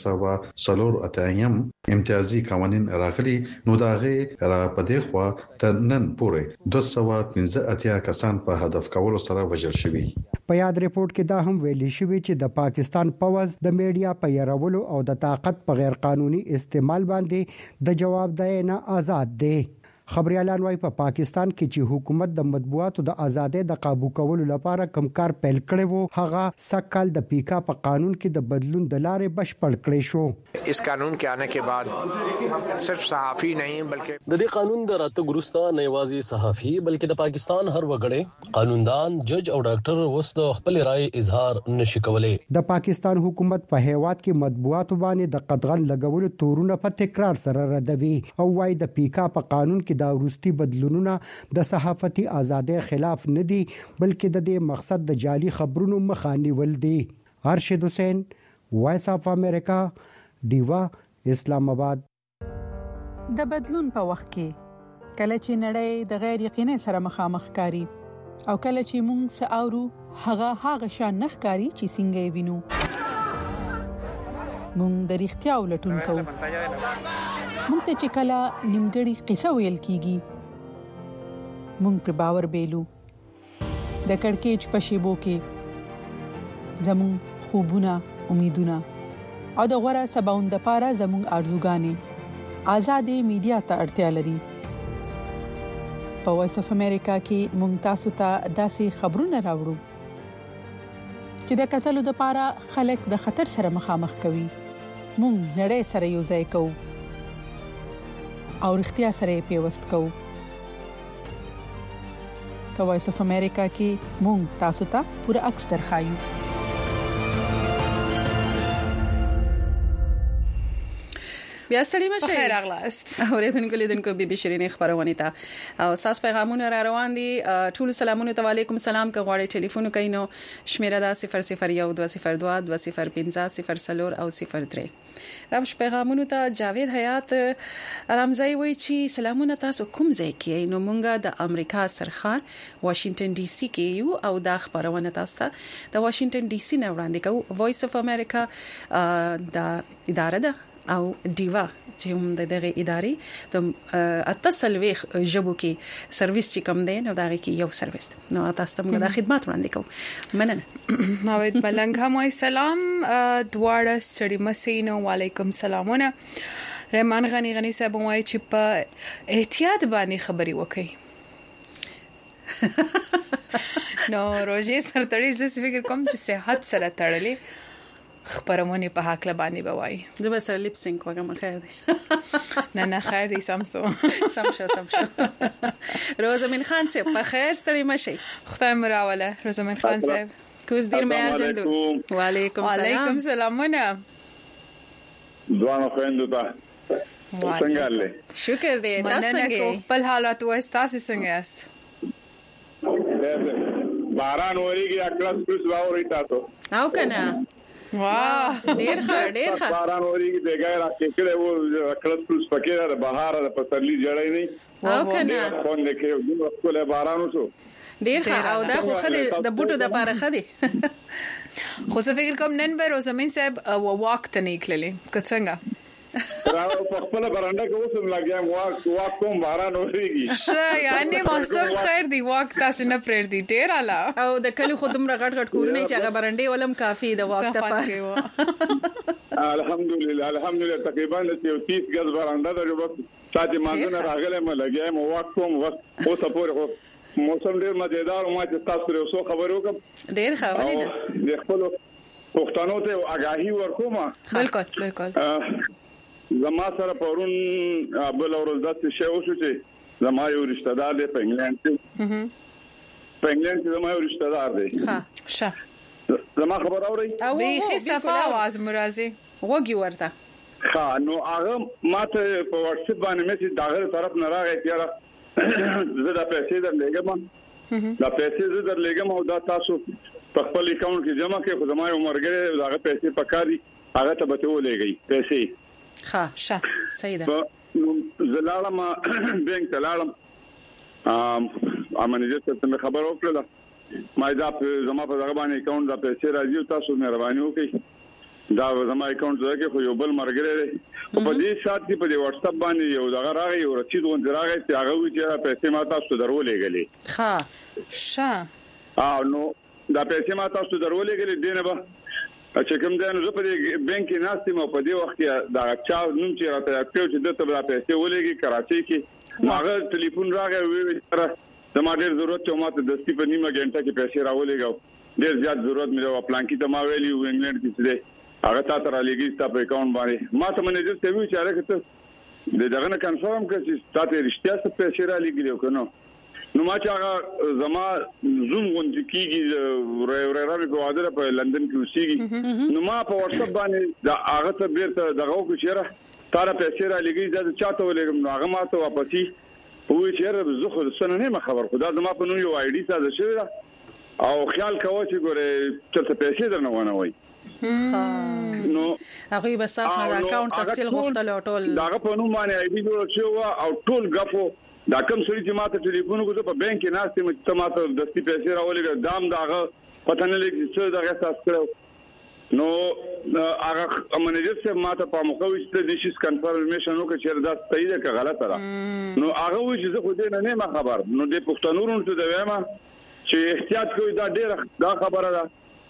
1980 امتیازي قوانين راغلي نو داغه را پدې خوا تر نن پورې 215 کسان په هدف کولو سره وژل شوی. په یاد ریپورت کې دا هم ویلي شوی چې د پاکستان پوز د میډیا په يرولو او د طاقت په غیر قانوني استعمال باندې د جوابدهي نه آزاد دي. خبريالان وايي په پاکستان کې چې حکومت د مطبوعاتو د ازادۍ د قابو کولو لپاره کوم کار پیل کړی وو هغه سکهال د پیکا په قانون کې د بدلون د لارې بشپړ کړی شو. اس قانون के आने के बाद सिर्फ صحافي नहीं बल्कि د دې قانون د راتګ وروسته نه یوازې صحافي بلکې د پاکستان هر وګړی قانوندان جج او ډاکټر اوس د خپل رائے اظهار نشي کولای. د پاکستان حکومت په هیواد کې مطبوعاتو باندې د قدغن لګولو تورونه په تکرار سره ردوي او وايي د پیکا په قانون کې دا وروستي بدلونونه د صحافتي ازادۍ خلاف نه دي بلکې د دې مقصد د جعلي خبرونو مخه نیول دي. ارشد حسین وایس اف امریکا دیوا اسلام آباد. د بدلون په وخت کې کله چې نړۍ د غیر یقیني سره مخامخ کاری او کله چې موږ ساورو هغه شان نخکاری چې څنګه وینو موږ د اړتیا ولټون کوو. موږ ته چې کله نیمګړی قصه ویل کیږي موږ پر باور بیلو. د کڑکېچ په شیبو کې زموږ خوبونه امیدونه او د غوړه سباوند لپاره زموږ ارزوګانې آزادې میډیا ته اړتیا لري. په وایس اف امریکا کې موږ تاسو ته داسې خبرونه راوړو چې د قتلو لپاره خلک د خطر سره مخامخ کوي. موږ نړۍ سره یو ځای کوو او اړتیا سره پیوست کوو. په وایس اف امریکا کې موږ تاسو ته پوره عکس درخایو. بیا ستړي مشه خیر اغلاست اوریدونکو لیدونکو بي بي شيرين خبرونه تا او تاسو پیغامونه را روان دي. ټول سلامونه علیکم سلام که غواړئ ټلیفون کینو شمیره دا 00122020500 او 03 راوښ پیغامونه ته جاوید حیات آرامزای وای چې سلامونه تاسو کوم ځای کې نو مونږه د امریکا سرخار واشنگټن ډي سي کې یو او د خبرونه تاسو ته د واشنگټن ډي سي نه وړاندې کوو. وایس اف امریکا د اداره ده او دیوا چې هم دغه ادارې د اتصالوي جبو کې سرویس چې کوم دی نو دغه کې یو سرویس نو تاسو ته موږ د خدمات وړاندې کوو. مننه. نوید ملنګ هم سلام دواړه ستړي مسینو وعلیکم سلامونه. رحمان غنی صاحب وایي چې په احتیاط باندې خبري وکړي. نو روزي سرتړي زس فکر کوم چې صحت سره تړلې خبرونه په حق له باندې بوای. زه به سره لیپ سینک وکم خیر دی. نه خیر دی سمشو. روزمن خان صاحب په خیر ستړي مشي. خدای مراوله روزمن خان صاحب کوز دیر مې ارجندو وعلیکم سلامونه دوانو خويندو ته څنګه لې شکر دې تاسو څنګه خپل حالات وایستاسي څنګه یاست باران وریږي اکلاس پلس واوري تاسو او کنه واه ډیر ښه باران وریږي دغه راکړه و اکلاس پلس پکې را بهار د پسرلی جړې نه او کنه فون کې یو خپل باران وشو ډیر ښه او دا خو خدي د بوټو د پاره خدي خو څه فکر کوم نن به روزمین صاحب واک ته نکللې څنګه راو په خپل برانډه کې اوسم لګیام واک کوم باران وریږي یعنی موسم خیر دی واک تاسو نه پرېر دی ډیر اعلی او د کلی خودم رغړ کورونه چې هغه برانډې ولم کافي د واک ته پاره الحمدلله تقریبا 30 غز برانډه د بس ساتي مانځنه راغله مې لګیام واک کوم اوسه پورې موسم ډیر مزیدار او ما چې تاسو سره اوسه خبرو کوم ډیر ښه ولې د خپل پښتنو ته آگاهی ورکوم بالکل زما سره پرون بل ورځ داسې شی وشو چې زما یو رشتہ دار دی په انګلند کې زما یو رشتہ دار دی ښه زما خبر اوري به صفه आवाज مرزي وګي ورته ښه نو هغه ماته په واتس اپ باندې میسج داغه طرف نه راغی چې زه دا پیسې درلېږم او دا تاسو په خپل اکاونټ کې جمع کړئ خو زما یو مرګره داغه پیسې پکاري هغه ته به ولېږي پیسې ښه صحیح ده زلالم بانک تلالم امنیت ته خبر وکړه ما دا زما په ځای باندې اکاونټ دا پیسې راځي تاسو مهرباني وکړئ دا زما اکاونټ زکه خو یو بل مرګره په دې سات کې په دې واتس اپ باندې یو دغه راغی او رسید ون راغی چې هغه وی چې پیسې ما تاسو درولېږلې ښه نو دا پیسې ما تاسو درولېږلې دینه به چې کوم ځای نو په دې بانک کې ناستم په دې وخت کې دا چا نوم چې راته یو چې دته به پیسې ولېږي کراچۍ کې هغه ټلیفون راغی وی سره زما ډېر ضرورت ته ماته دستی په نیمه غنټه کې پیسې راولېږم ډېر زیات ضرورت مې و پلان کې ته ما ویلی و انګلند کې څه هغه تاسو را لګی تاسو په اکاونټ باندې ما ته منیجر ته وی چې راکته دغه نه کنفرم کړئ چې تاسو رښتیا څه پیسې را لګیلو کنه نو ما چې هغه زما زوم غونډ کیږي رېرامي په واده په لندن کې اوسېږي نو ما په واتس اپ باندې دا هغه ته بیرته دغه کو چیرې تاره پیسې را لګي دا چاته ولګم نو هغه ما ته واپسی وې چیرې زه خو سن نه خبر خدا زما په نو یو آی ډی ساده شوی او خیال کوه چې ګوره چې پیسې درنه ونه وای نو هغه بس تاسو د اکاونټ تفصیل غوښتل او ټول داغه په نوم باندې آی ډی جوړ شو او ټول غفو دا کوم سړي چې ماته ټلیفون وکړ په بانک کې ناشته مې تماته دستي پیسې راولېږه دام داغه پته نه لګي چې دغه تاسو کړو نو هغه منیجر سے ماته په موقع چې د شي کنفرمیشن وکړ چې دا صحیح ده که غلطه ده نو هغه و چې زه خو دې نه خبر نو د پښتنورو ته د وایم چې احتیاط کوئ دا ډېر دا خبره ده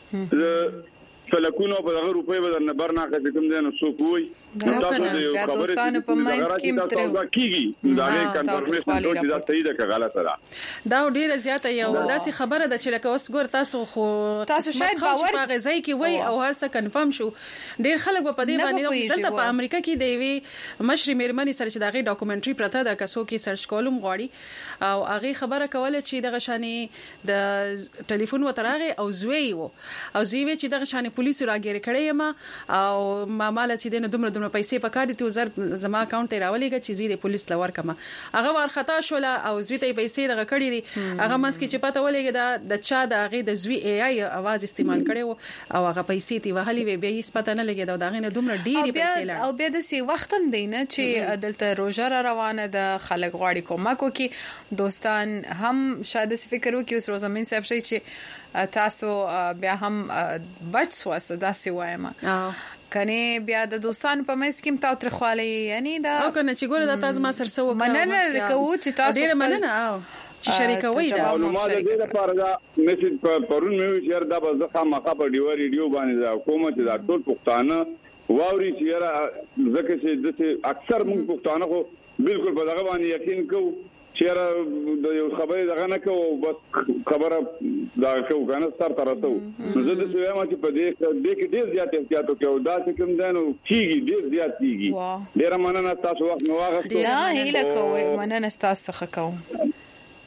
فلکونو په دغه روپۍ بدل نه برنا کوي کوم دي نو څوک وي تاسو د یو خبرې په ماینډ کې تاسو کیږي دا نه کنفرمیشن چې دا صحیح ده که غلطه ده دا ډیره زیاته یو داسې خبره ده چې لکه اوس ګور تاسو شاید باور په غځای کې وای او هر څه کنفرم شو ډیر خلک په دې باندې دلته په امریکا کې دی وی مشري میرمنې سره چې دغه ډاکومنټري پرته ده کسو کې سرچ کولم غواړي او هغه خبره کوله چې دغه شانې د ټلیفون وترغه او زوی وو او زوی چې دغه شانې پولیس راګیر کړي ما او ماماله چې دنه دومره پیسې پکاري ته زر زما اکاونټ ته راولېږي چې زی د پولیس لور کما هغه ورختا شول او زوی ته پیسې دغه کړي دي هغه مس کې چې پته ولېږي د چا د هغه د زوی اي اي आवाज استعمال کړي او هغه پیسې تی وهلې وي به هیڅ پته نه لګي دا دغه نه دومره ډېری پیسې لړ او بیا د سی وخت هم دی نه چې دلته روزه روانه د خلک غواړي کومه کوي دوستان هم شاید فکر وکړي اوس روزمین صاحب شي چې تاسو بیا هم بچ واسه داسې وایم کني بیا د دوستانو په مېس کې تاسو ترخواله یعنی دا او کنه چې ګوره د تاسو ما سره سو مننه کوو چې تاسو ډیر مننه چې شریکوي دا معلومات دې لپاره دا میسج پرون مې ویل دا به ځخه مخه په ډیو ریډیو باندې دا حکومت دا ټول پښتانه واوري چې ځکه چې د اکثر موږ پښتانه خو بالکل په دغه باندې یقین کوو چیرې د یو خبرې دغه نه کوو بس خبره دا کوو کنه ستر ترته زه د سویا ما چې په دې کې ډېر زیات احتیاط وکړو دا چې کوم دانو کیږي ډېر زیات کیږي ډېر مننه تاسو وخت نو واغستو لا هیله کوي مننه تاسو څخه کوم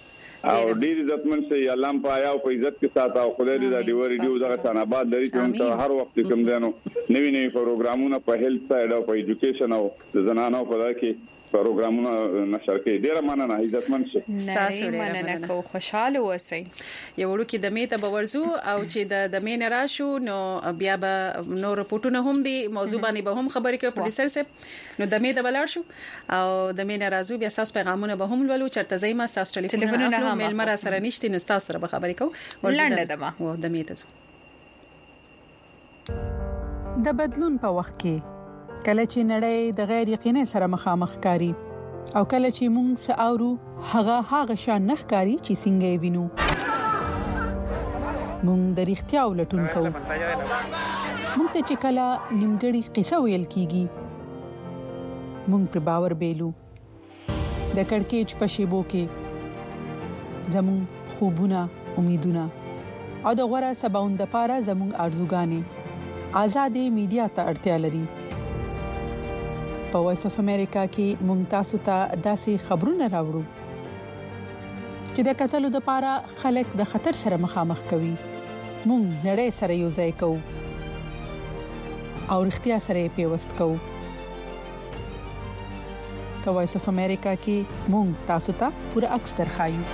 او ډیر عزتمن سي الله پایا او په عزت کې ساته او خدای دې دا ډیوري ډیو دغه تناباد لري چې هر وخت کوم دینو نوی پروګرامونه په هیلث سایډ او په ایجوکیشن او زنانو په دغه کې پروګرامونه نشر کوي. ډیره مننه عزتمن شي. تاسو مننه کو خوشاله اوسئ. یو ورکه د میته بورزو او چې د مین راشو نو بیا به نو رپورټونه هم دي موضوع باندې به هم خبرې کوي پروډوسر صاحب نو د میته بلار شو او د مین رازو بیا تاسو پیغامونه به هم ولولو چرته زېما تاسو ټلیفونونه هم میل مر سره نشته نو تاسو سره به خبرې کوو لنډه دمه و د میته د بدلون په وخت کې کله چې نړۍ د غیر یقیني سره مخامخ کاری او کله چې موږ ساورو هغه شان نخکاری چې څنګه وینو موږ د اړتیا ولټون کوو موږ ته چې کله نیمګړی قصه ویل کیږي موږ پر باور بیلو د کڑکېچ په شیبو کې زموږ خوبونه امیدونه او د غوړه سباوند لپاره زموږ ارزوګانې آزادې میډیا ته اړتیا لري. په وایس اف امریکا کې ممتاز ته داسې خبرونه راوړو چې د قتل لپاره خلک د خطر سره مخامخ کوي. مونږ نړۍ سره یو ځای کوو او اړتیا سره پیوست کوو. په وایس اف امریکا کې مونږ تاسو ته پوره عکس درخایو.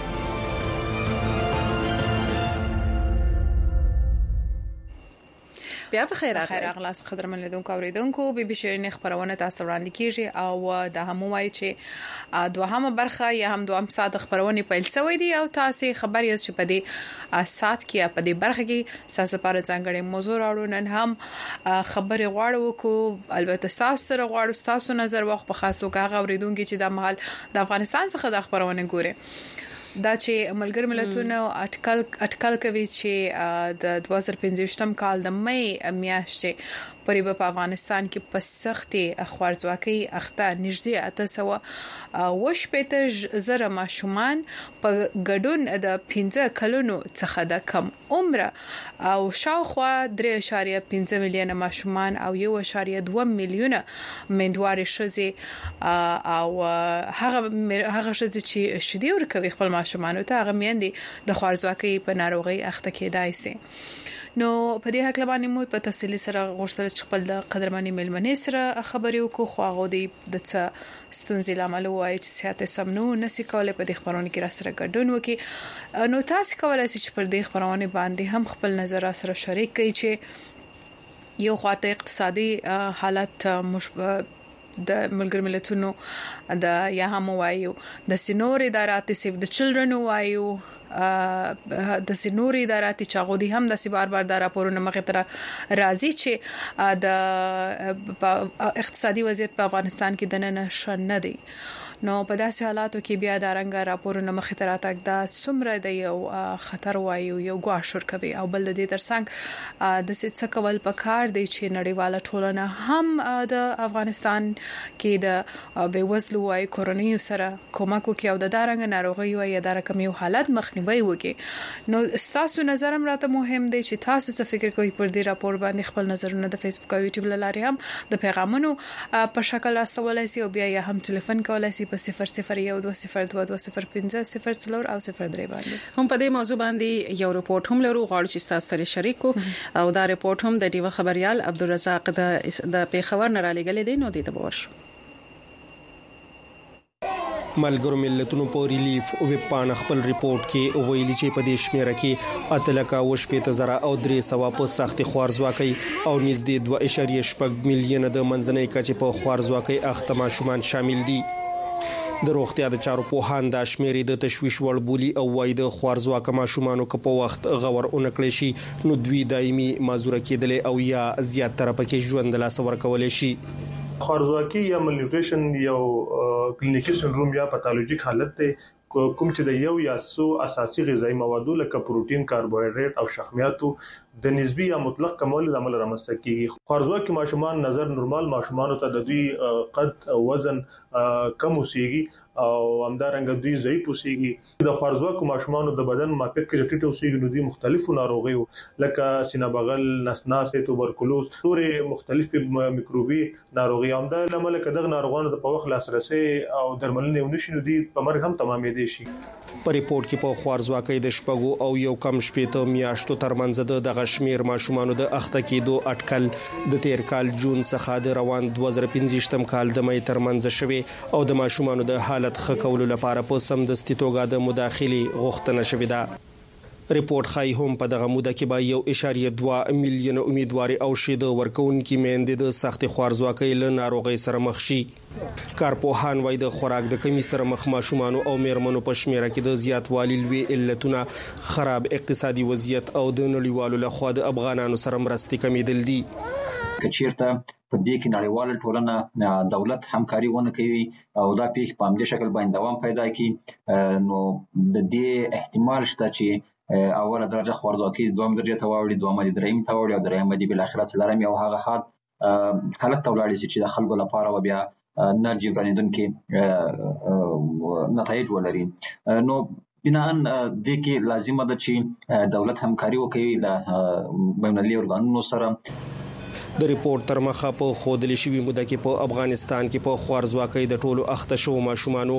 بیا په خیر اغلاس قدرمن لیدونکو اوریدونکو بي بي شيرين خبرونه تاسو وړاندې کیږي او د هم وایي چې دوهمه برخه یا هم دوهم ساعت خبرونه پیل شوې دي او تاسو خبر یې چې په دې ساعت کې په دې برخه کې تاسو لپاره ځانګړي موضوع راوړو. نن هم خبرې غواړو کو البته تاسو سره غواړو تاسو نظر وخت په خاص توګه اوریدونکو چې د محل د افغانستان څخه د خبرونه ګوري دا چې ملګر ملتونو اټکل کوي چې د 2015م کال د مې میاشتې پرې په افغانستان کې په سختي خوارځواکۍ اخته نږدې 880 زره ماشومان په ګډون د 15 کلونو څخه د کم عمر او شاوخوا 3.5 میلیونه ماشومان او 1.2 میلیونه مندواري ښځې او هغه ښځې چې شیدې ورکوي خپل ماشومان ته هغه میندې د خوارځواکۍ په ناروغي اخته کېدای شي. نو په دې حق باندې مو په تفصیل سره غوښتل چې خپل د قدرمنې ملمنې سره خبرې وکړو خو هغه د څه ستونزې لامل وایي چې صحت سمنو نسی کولای په دې خبرونه کې را سره ګډون وکړي. نو تاسو کولای شئ چې پر دې خبرونه باندې هم خپل نظر سره شریک کړئ چې یو خاطر اقتصادي حالت مشابه د ملګر ملتونو د یا هم وایو د سینور ادارات سیف د چلډرن وایو د سینوري ادارات چې غوډي هم د سی بار د راپورونو مخه تر راځي چې د اقتصادي وضعیت په افغانستان کې د نن شنه دي. نو په داسې حالاتو کې بیا د رنګ راپورونو مخه تر اتک د سمره د یو خطر وایو یو غواړ کوي او بل د دې ترڅنګ د څه کول پکار دی چې نړیواله ټولنه هم د افغانستان کې د بیوزلو وای کورونی سره کومک کوي او د دارنګ ناروغي وای د رقم یو حالت مخنیوي وکړي. نو تاسو نظر هم راته مهم دی چې تاسو څه فکر کوئ پر دې راپور باندې خپل نظرونه د فیسبوک او یوټیوب لاري هم د پیغامونو په شکل راستولای شئ او بیا یا هم ټلیفون کولای شئ په 0012020500 او 03 باندې. هم په دې موضوع باندې یو رپورت هم لرو غواړو چې تاسو سره شریک کو او دا رپورت هم د ډیو خبريال عبدالرزاق د پیښور نه را لګل دي نو دې ته ورشو. ملګرو ملتونو په ریلیف او په خپل ریپورت کې ویلي چې په دې شمیره کې اتلکه وشپېته زره او 300 په سختي خوارځواکۍ او نږدې 2.8 میلیونه د منځنۍ کچې په خوارځواکۍ اخته ماشومان شامل دي. د روغتیا د چارو پوهان د شمیرې د تشویش وړ بولی او وای د خوارځواکه ماشومانو که په وخت غور اونکړي شي نو دوی دایمي معذوره کېدل او یا زیات تر پکې ژوند لا سور کولای شي. خوارځواکي یا مالنیوټریشن یو کلینیکي سندروم یا پاتولوژیک حالت دی کوم چې د یو یا څو اساسي غذایی موادو لکه پروتین، کاربوهایډریټ او شحمیاتو د نسبی یا مطلق کمول عمل رامنځته کیږي. خوارزواکي ماشومان نظر نورمال ماشومان ته د دوی قد وزن کم اوسېږي او همدارنګه دوی ضعیف اوسېږي. د خوارزواکو ماشومان د بدن ماپیت کې ټیټ اوسېږي نو دوی مختلفو ناروغیو لکه سینه بغل، نسناس، توبرکلوز، نورې مختلفې میکروبي ناروغي هم د لامل کدغ ناروغانو د په وخت لاسرسي او درملنه ونشي نو دوی په مرګ هم تمامې دي شي. په ریپورت کې په خوارزواکۍ د شپږو او یو کم شپېته میاشتو ترمنځ د غشمیر ماشومانو د اخته کېدو اټکل د تیر کال جون څخه د روان 2015 کال د مې ترمنځ شوی او د ماشومانو د حالت ښه کولو لپاره په سمدستي توګه د مداخلي غوښتنه شوې ده. ریپورت خای هم په دغه موده کې به 1.2 میلیون امیدواري او شیده ورکوونکي میندې د سخت خوارزواکۍ له ناروغۍ سره مخ شي. کارپوهان وايي د خوراک د کمی سره مخ ماشومانو او میرمنو په شمیره کې د زیاتوالي لوی علتونه خراب اقتصادي وضعیت او د نړیوالو لخوا د افغانانو سره مرستې کمیدل دي. کچیرته په دې کې نړیواله ټولنه دولت همکاري ونه کوي او دا پیښ په همدې شکل باندې دوام پیدا کوي نو د دې احتمال شته چې اوله درجه خوارزواکي دوم درجه ته واوړي، دومه د دریم ته واوړي او دریم د بل اخرت لرم یو هغه حالت تولاړي چې د خلکو لپاره و بیا نه جبرانیدونکو نتایج ولري. نو بناءً د کې لازمه ده چې دولت همکاري وکړي له بین‌المللي ارګانونو سره. د ریپورت تر مخه په خودلی شوی موده کې په افغانستان کې په خوارزواکۍ د ټولو اخته شو ماشومانو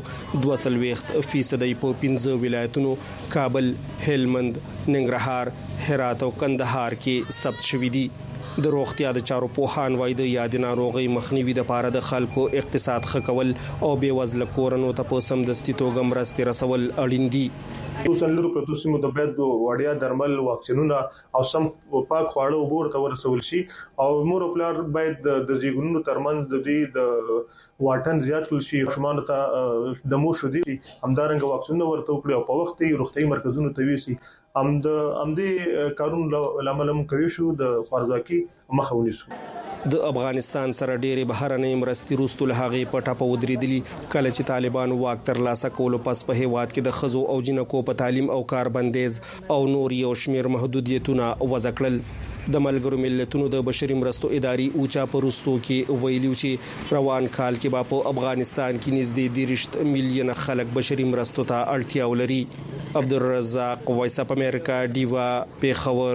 22% په 15 ولایتونو کابل، هلمند، ننګرهار، هرات او کندهار کې ثبت شوې دي. د روغتیا د چارو پوهان وايي د یاد ناروغي مخنیوي لپاره د خلکو اقتصاد ښه کول او بې وزله کورنو ته په سمدستي توګه مرستې رسول اړین دي. وسلرو پروتو سیمو د باید وړیا درمل، واکسینونه او سم پاک خواړه او ورته ورسول شي او مور او پلار باید د زیګونو ترمنځ د دې د واټن زیات کړي شي. شومان ته د مو شو دي همدارنګ واکسینونه ورته وکړي او په وخت یې روغتي مرکزونو ته ویسي امدې کارون لامل کوي شو د خوارزواکي مخه ونیسو. د افغانستان سره ډېرې بهرنۍ مرستې وروسته له هغې په ټاپه ودرېدلي کله چې طالبان واک ترلاسه کولو پس په هېواد کې د ښځو او جنکو په تعلیم او کار بندیز او نور یو شمېر محدودیتونه وضع کړل. د ملګرو ملتونو د بشري مرستو اداري اوچا په وروستو کې ویلي چې روان کال کې به په افغانستان کې نږدې 30 میلیون خلک بشري مرستو ته اړتیا ولري. عبدالرزاق، وایس اپ امریکا، ډیوا، پیښور.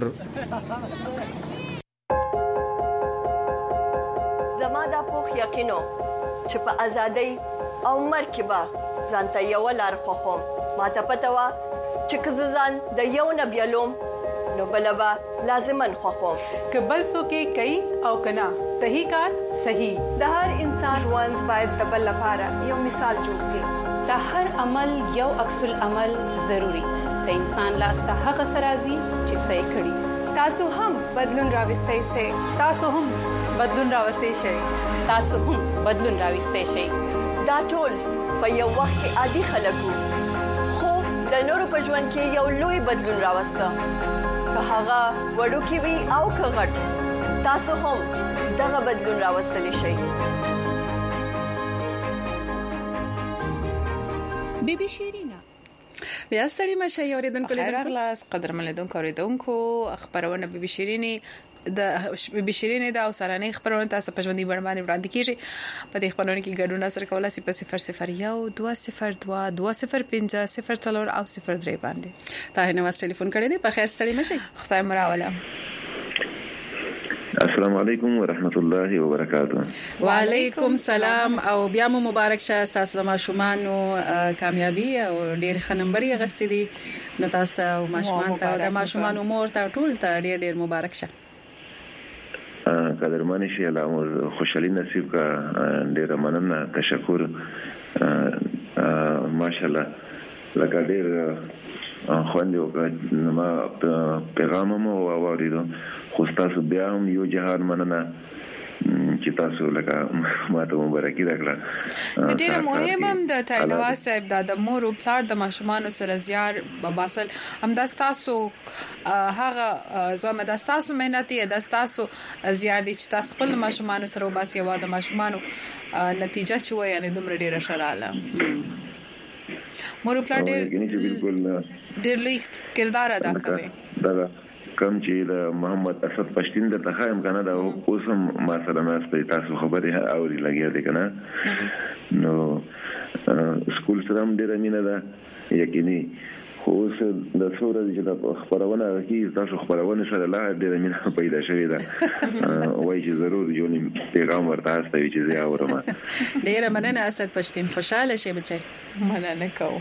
زما دا پوخ یقینو چې په ازادۍ او مرکبه ځانته یو لار خوخم ما ته پته وا چې کززان د یو نبیلوم نو بلبا لازمن خوخم کبل سو کې کوي او کنا صحیح کار صحیح. د هر انسان ژوند باید د بل لپاره یو مثال جوړ شي. د هر عمل یو عکس العمل ضروری. د انسان لاس ته هغه سرازي چې صحیح کړي. تاسو هم بدلون راوستئ شئ. تاسو هم بدلون راوستئ شئ. تاسو هم بدلون راوستئ شئ. دا ټول په یو وخت کې عادي خلکو خو د نورو په ژوند کې یو لوی بدلون راوسته. که هغه وړوکی وي او که غټ، تاسو هم دغه بدلون راوستلی شئ. بیبي شیرینا بیا ستړي مشه اوریدونکو لیدونکو خلاص قدرمن لیدونکو اوریدونکو خبرونه بیبي شیرینی د بیبي شیرینی د اوسرانه خبرونه تاسو په ژوندۍ باندې وړاندې کیږي. په دې خبرونه کې ګډون سره کولای شئ په 00120205 0 او 03 باندې. ته نو واس ټلیفون کړی دی. په خیر ستړي مشه. خدای مراوله. السلام علیکم ورحمت الله وبرکاته. وعلیکم سلام او بیا مو مبارک شه. تاسو د ماشومانو کامیابی او ډیر ښه نمبر یې غستې دي نو تاسو ته او ماشومان ته د ماشومانو مور ته ټول ته ډیر مبارک شه. قدرمن شي الله مو خوشحالي نصیب کا. ډیر مننه، تشکر. ماشاءالله لکه ډیر خوندې وکړه ما پیغام مو واوریدو خو تاسو بیا هم یو جهان مننه چې تاسو لکه ماته مبارکي راکړه. ډېر مهم هم د ترنواز صاحب د مور او پلار د ماشومانو سره زیار باسل هم د تاسو هغه زما د تاسو مهنت دی د تاسو زیار دي چې تاسو خپل ماشومانو سره وباسي او د ماشومانو نتیجه چې وایي یعنی دومره ډیره شراله مور پلار ډېر لوی کردار ادا کوي. کم چې د محمد اسد پښتين د تخایم کنه دا اوسم ما سره ناشته تاسو خبره اوري لګیا دي کنه نو سکول سره هم ډیر مینه ده یقیني خو اوس د څوره چې د خبرونه کې تاسو خبرونه سره لا ډیر مینه پیدا شوې ده وایي چې ضرور یو پیغام ورته استوي چې زه اورم ډیر مننه اسد پښتين خوشاله شي بچي مننه کوم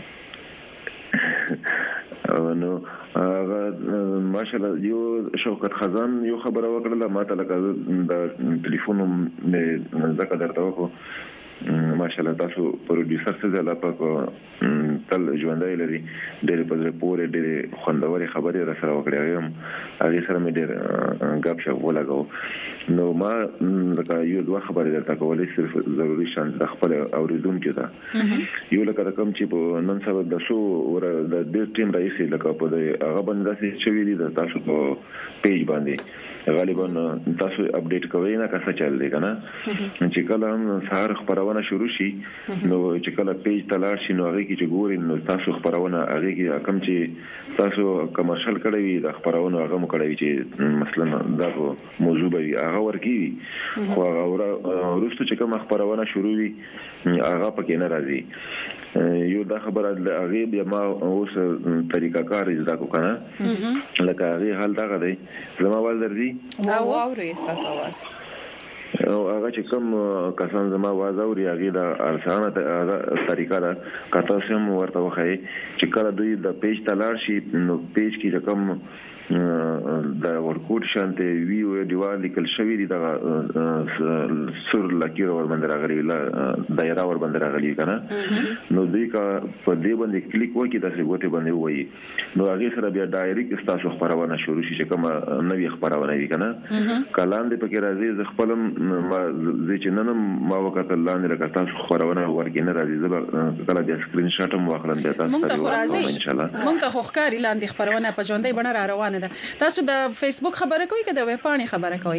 نو ماشاءالله یو شوکت خزان یو خبره وکړه ماته لکه د ټلیفون نه زکه درته وکړو ماشاءالله تاسو پروډوسر څه ځلا پکو تل ژوندۍ لري ډېر په ځای پورې ډېر خوندوري خبرې را سره وکړې هغه سره مې ډېر غاب شو ولاګو نو ما لکه یو دوه خبرې درته کولې صرف ضروري شان د خپل اوریدونکو ته یو لکه کوم چې په نن سبا د شو ور د دې ټیم رئیس لکه په هغه باندې چې ویلي د تاسو په پیج باندې غالبا تاسو اپډیټ کوئ نه کاسه چل دی کنه چې کله هم سهار خبرونه شروع شي نو چې کله پیج تلار شي نو هغه کې چې ګوري نو تاسو خبرونه هغه کې کوم چې تاسو کمرشل کړی وي د خبرونه هغه مو کړی چې مثلا دا موضوع به هغه ورکی خو هغه ورسته چې کوم خبرونه شروع وي هغه پکې نه راځي یو دا خبره هغه بیا ما اوس طریقہ کار اجرا کو کنه لکه هغه حل دا غدي زما ول درځي او اوري تاسو आवाज او هغه چې کوم کسان زما आवाज اوري هغه د ارسانه طریقه دا کته سم ورته وخی چې کله دوی د پیج تلار شي نو پیج کې کوم د ورکوټ شانته ویو دیوال لیکل شوی دی د سر لکیر ور باندې راغلی دایره ور باندې راغلی کنه نو دوی کا په دې باندې کلیک وکړي تاسو غوته باندې وایي نو هغه سره بیا ډایرکټ تاسو خبرونه شروع شي چې کوم نوې خبرونه وي کنه کلام دې پکې راځي ز خپل زه چې نن ما وخت لاندې لکه تاسو خبرونه ورګینه راځي زه کله بیا سکرین شاټ هم واخلم بیا تاسو ان شاء الله مونږ ته خوخکاری لاندې خبرونه په ژوندۍ بڼه را روانه ده تاسو د فیسبوک خبره کوئ که د ویب پاڼې خبره کوئ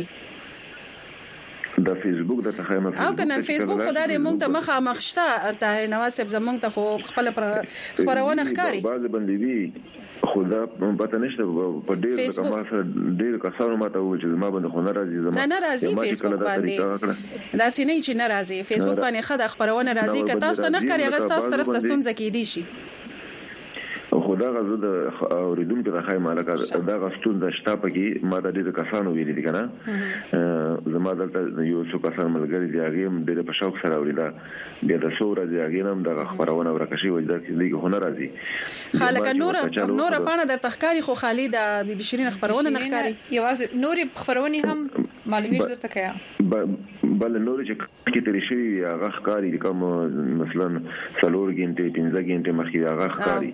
د فیسبوک د تخیمه او کنه فیسبوک خدای دې مونږ ته مخه مخشته طاهر نواز صاحب زمونږ ته خو خپل خبرونه ښکاری بعض باندې وی خدا پته نشته په ډېر کما ډېر کسانو ماته و چې ما باندې خو ناراضي زما ناراضي فیسبوک باندې دا سینې چې ناراضي فیسبوک باندې خدای خبرونه راځي که تاسو نه ښکاری هغه تاسو طرف ته ستونزه کې دي شي خدا غزه د اوریدونکو د خای مالک دا غستون د شتا پکې ما د دې کسانو ویلي دي کنه زما دلته یو څو کسان ملګری دي هغه د په شوق سره اوریدا بیا د سوره دي هغه هم د خبرونه ورکشي وجدا چې دغه هنر راځي خالق نور پانه د تخکاری خو خالد بي بي شيرين خبرونه نخکاری یوازې نور خبرونه هم معلومات درته کیا بل نور چې کی ترې شي هغه ښکاری کوم مثلا سلور ګنټه 15 ګنټه مخکې هغه ښکاری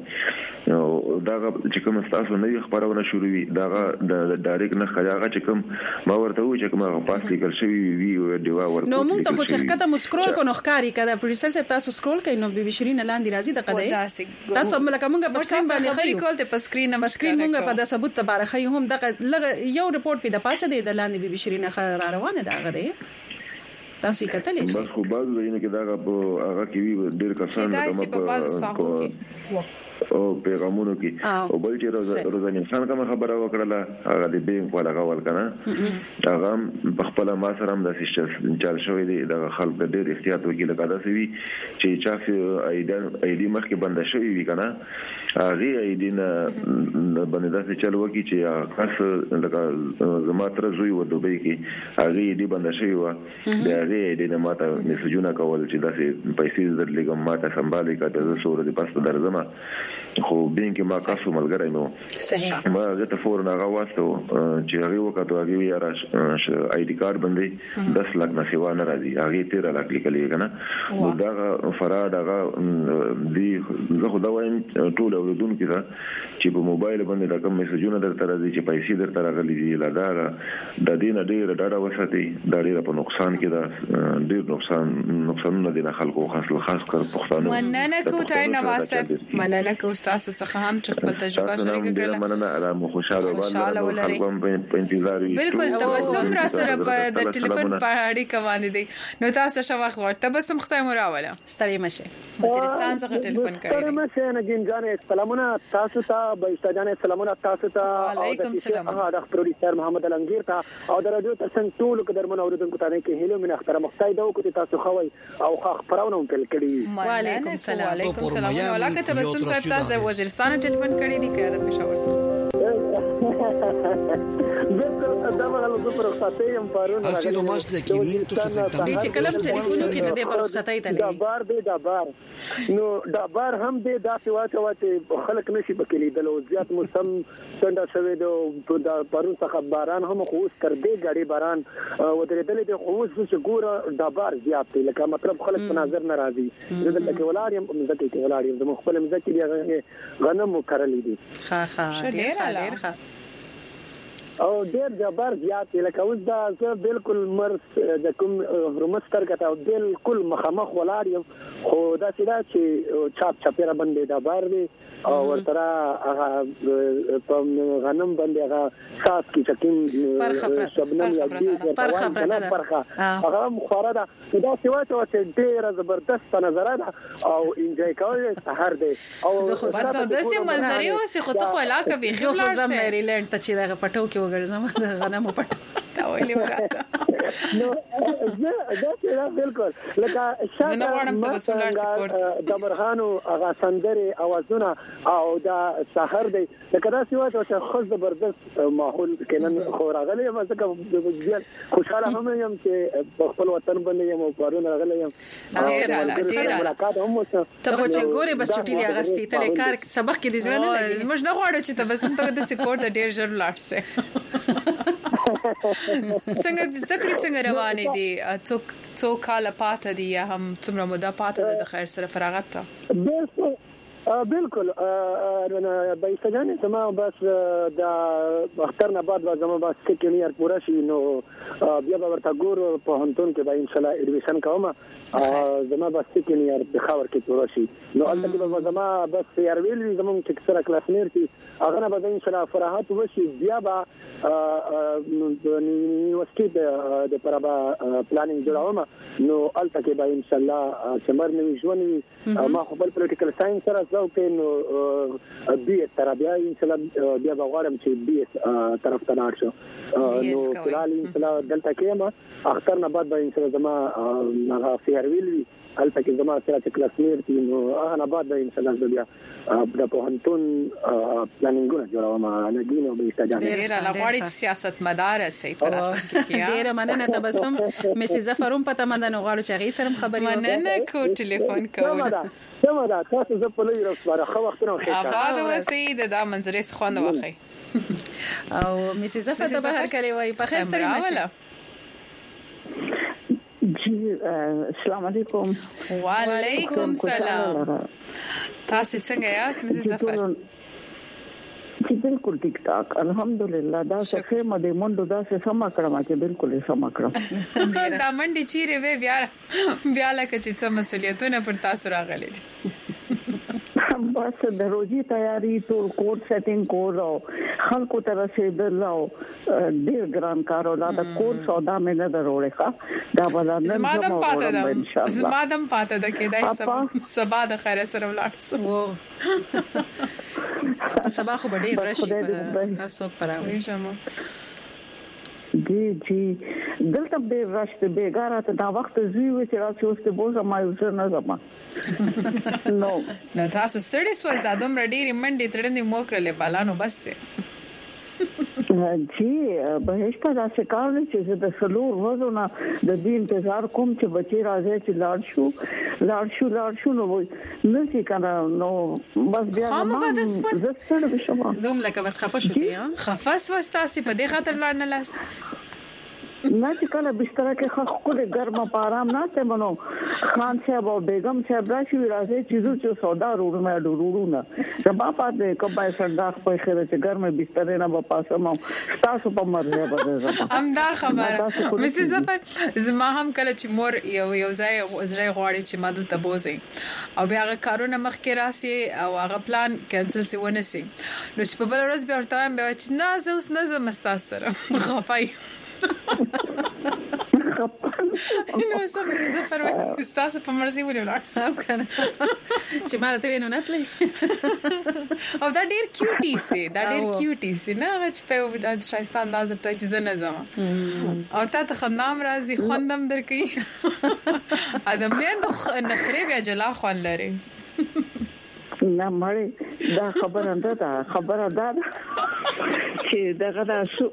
دا چې کوم تاسو نوې خبرونه شروع وي دا د ډایرکټ نه ښکاري هغه چې کوم ما ورته و چې کوم پاس لیکل شوی وی او دیوا ورته نو موږ ته خو چې کته مسکرول کو نو ښکاری کده پروډوسر صاحب تاسو سکرول کین نو بي بي شيرين لاندې راځي د قضې تاسو ملک موږ په سکرین باندې خبرې کول ته په سکرین موږ په د ثبوت تبارک خي هم دغه یو ریپورت په د پاسه دی د لاندې بي بي شيرين را روانه ده غده تاسو کتلې شي بس خو بعض ویني کې دا هغه کې وی ډېر کسان د په بعضو ساحو کې او پیغامونو کې او بل چې روزانه انسان کوم خبره وکړه هغه د بینک ولا غول کنه هغه په خپل ما سره هم د سیستم چل شوې دي د خلک ډېر احتیاط وکړي لکه دا سوي چې چا ایډي مخکې بند شوی وي کنه هغه ایډي نه باندې دا چل وکړي چې خاص لکه زما تر زوی و دوبۍ کې هغه ایډي بند شوی و د هغه ایډي نه ماته میسجونه کول چې دا پیسې درلګم ماته سمبالي کړه د سور د پاس درځم خو بین کې ما کاسو ملګری نو صحیح ما زه ته فورن هغه واسطو چې هغه وکړو هغه یې را آی ډی کارت باندې 10 لک نه سیوا نه راځي هغه 13 لک لیکلې کنه نو دا فراد هغه دی زه خو دا وایم ټول اوریدونکو ته چې په موبایل باندې دا کوم میسجونه درته راځي چې پیسې درته راغلي دي لا دا دین ډېر ډاډه وساتي دا ډېر په نقصان کې دا ډېر نقصانونه دي خلکو خاص کر پښتانه مننه کو ټای نواز مننه مننه کو تاسو څخه هم چې خپل تجربه شریک کړل مننه علامه خوشاله باندې خلکو په انتظار یو بالکل تبسم را سره په د ټلیفون په اړیکه باندې دی نو تاسو شواخ ورته تبسم خدای مو راوله ستړي مشه وزیرستان څخه ټلیفون کړی ستړي مشه نگین جان سلامونه تاسو ته بهشته جان سلامونه تاسو ته وعلیکم السلام د پروډوسر محمد علمگیر ته او د رادیو ترڅنګ ټول قدرمن اوریدونکو ته کې هیلو من احترام مختایده او کو تاسو خوي او خبرونه پیل کړي وعلیکم السلام وعلیکم السلام ولاکه تبسم صاحب تاسو وزیرستان ټلیفون کړی دی کړه د پېښور Ha sido más de 570 چې کله په ټلیفون کې نه دی په رخصتای ته دا بار نو دا بار هم دی دا چې خلک نشي پکې لیدل او زیات موسم څنګه شوی دی دا پرون څخه باران هم خو اوس تر دې غاړي باران ودرېدل دي خو اوس چې ګوره دا بار زیات دی لکه مطلب خلک په نظر ناراضي زه دلته کې ولاړ یم زه کې ولاړ یم د خپل مزه کې غنم وکړلې دي ډېر ښه او ډېر جبر زیات لکه اوس دا زه بالکل مرس د کوم هرمستر کته بالکل مخامخ ولاړ یم خو دا چې چاپ چاپیره باندې دا بار دی او ورته په غنم باندې هغه ساس کی چکم شبنم یادي پرخه هغه مخوره ده دا چې ډېر زبردست نظر ده او انجوای کوي سحر دی او زه خو تاسو د سیمه منظرې اوس خو ته خو علاقه به زه خو زم میریلند ته چې دغه پټو کې وګرځم د غنمو پټو تا ویلې وراته نو دا بالکل لکه شاته د مرغانو هغه سندره اوازونه او دا سحر دی لکه دا چې خو زبردست ماحول کینن خو راغلی یم ځکه خوشاله هم یم چې په خپل وطن باندې یم او پرون راغلی یم ملاقات هم وشو ته خو چې ګوري بس چټي دی اغستی ته کار سبق کې دي ځنه نه موږ نه غواړو چې تبسم ته د سکور د ډیر ژر لاړ سي څنګه روانې دي څو کال پاتې دي یا هم څومره موده پاتې ده د خیر سره فراغت ته بالکل بهشته جان زما بس د اختر نه بعد زما بس سیکنډ ایئر پورا شي نو بیا به ورته ګور په هنتون کې به ان شاء الله ایډمیشن کوم زما بس سیکنډ ایئر په خاور کې پورا شي نو البته به زما بس ایرویل زما چې سره کلاس میرتي هغه به ان شاء الله فراغت وشي بیا به یونیورسيټي د پرابا پلانینګ جوړوم نو البته کې به ان شاء الله سمر نوي ژوند ما خپل پولیټیکل ساينس سره زو کې نو بي تر بیا ان شاء الله بیا غواړم چې بي طرف ته لاړ شم نو فلال ان شاء الله دلته کې ما اختر نه بعد به ان شاء الله زما هغه فیرویل البته کې زما سره کلاس میرتي نو هغه نه بعد ان شاء الله بیا د پوهنتون پلانینګونه جوړوم نګین او بهشته جان ډیر لغړی سیاست مدار سي پر ډیر مننه تبسم مسز ظفروم پته مننه غواړم چې غي سره خبرې وکړم مننه کو ټلیفون کوله سمه ده تاسو زه په لوی رسواره خو وختونه خېټه آباد وسید د منظرې څخه واخی او مسز ظفر د بهر کړي وای په خیر ستړي مشه جی السلام علیکم وعلیکم السلام تاسو څنګه یاست مسز ظفر چې بالکل ټیک ټاک الحمدلله دا څه مده مونږ دا څه سم کړم چې بالکل سم کړم دا منډي چیرې وی بیا لکه چې څه مسولیتونه پر تاسو راغلي دي بس د روزي تیاری ټول کوډ سیټینګ کول او خلکو ته رسیدل او ډیر ګران کار او دا کوډ سودا مې نه دروړې ښه دا بلند زمادم پاته ده کې دای سبا د خیر سره ولاړ سم په سبا خو ډیر راشي هر څوک پراوي شمه جی دلته به راشته بیګاره ته دا وخت زیوي چې راځي اوس ته بوزه ما یو نه زما نو تاسو ستړي سوځ دا دومره ډېری منډي ترندې موکرلې بالانو بسته جی بهش په تاسو کار نه چې د سلور وزونه د دې انتظار کوم چې بچی راځي چې لاړ شو نو نسی کنه نو بس بیا ما زستړ بشم دوم لکه بس خفه شو دي خفاس وستاسي په دې خاطر لاړ نه لاست نه چې کله بستر کې خو د ګرمه پارام نه ته منو خان صاحب او بیگم صاحب راشي راځي چې سودا روړو ډورونه سبا پاتې کبای سردار په خیره چې ګرمه بستر نه په پاسه مو تاسو په مرزه بدل هم دا خبره مسز ظفر زما هم کله چې مور یو ځای زړه غواړي چې ماده ته بوزي او بیا هغه کارونه مخکې راسي او هغه پلان کینسل سی ونسي نو چې په بل ورځ بیا ورته وایم بیا چې نه زه اوس نه زم مستاسره خفای نو سم زفر استاسه په مرزي ولې او کنه چې مال ته وینو نتلې او دا ډیر کیوټي سي نه چې په د شایسته انداز ته چې زنه زما او ته خندام راځي خوندم درکې ادم نه نخري بیا جلا خوان لري نه مړ دا خبره ده چې دغه تاسو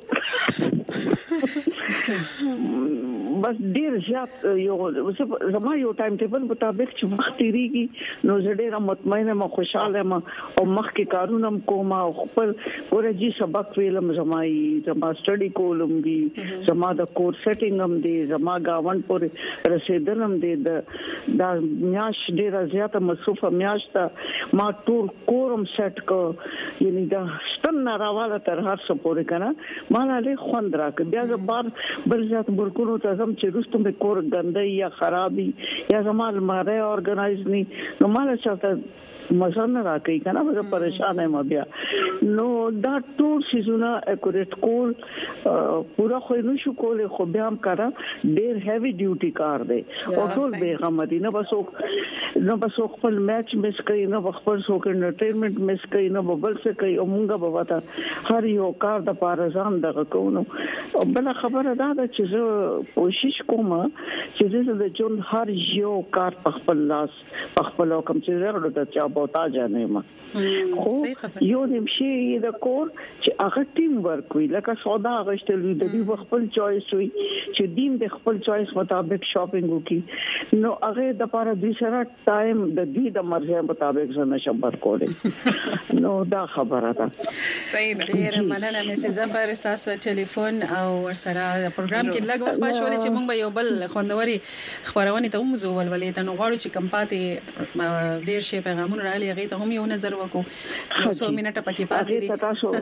بس ډیر زیات یو زما یو ټایم ټیبل مطابق چې وخت تیریږي نو زه ډیر مطمئنه ما خوشاله ما او مخکې کارونه کوم او خپل ورجی سبق ویلم زما سټډي کولم دي زما د کور سیټینګ هم دي زما گاون پورې رسیدلم دي دا میاش ډیر زیات مصروفه میاش ته ما ټول کورم سیټ کو یعنی دا ستن راواله تر هر څه پورې کنه ما له خوند راک بیا زه بار بل ځات برکونو ته زم چې رستم به کور ګندای یا خرابي یا زمال ماره اورګنایز ني نو مال چاته مزه نه راکې کنه به پریشان یم بیا نو دا ټول سيزونه اکوریټ کول پورا خو نو شو کول خو بیا هم کړه ډېر هیوی ډیوټي کار دی او ټول به غمدي نه بس خپل میچ مس کوي نه خپل سو انټرټینمنت مس کوي نه بل څه کوي او مونږه به وتا هر یو کار د پارزان دغه کوو او بل خبره دا چې زه کوشش کوم چې زه د جون هر یو کار په خپل لاس په خپل کوم چې زه د چا بوتا جانې ما خو یو دیم شي د کور چې هغه ټیم ورک وي لکه سودا غشتل د دې خپل چويس وي چې دین د خپل چويس مطابق شاپینګ وکي نو هغه د لپاره د سره ټایم د دې د مرزه مطابق زنه شبر کولې نو دا خبره ده صحیح ډیر مننه مسز ظفر تاسو ټلیفون او ورسره پروګرام کې لږ وخت پښولې چې موږ به یو بل خوندوري خبرونه ته موږ ولولې ته نو غواړو چې کمپاتې ډیر شي پیغامونه راغلي هغه ته هم یو نظر وکړو یو څو منټه پکې پاتې دي تاسو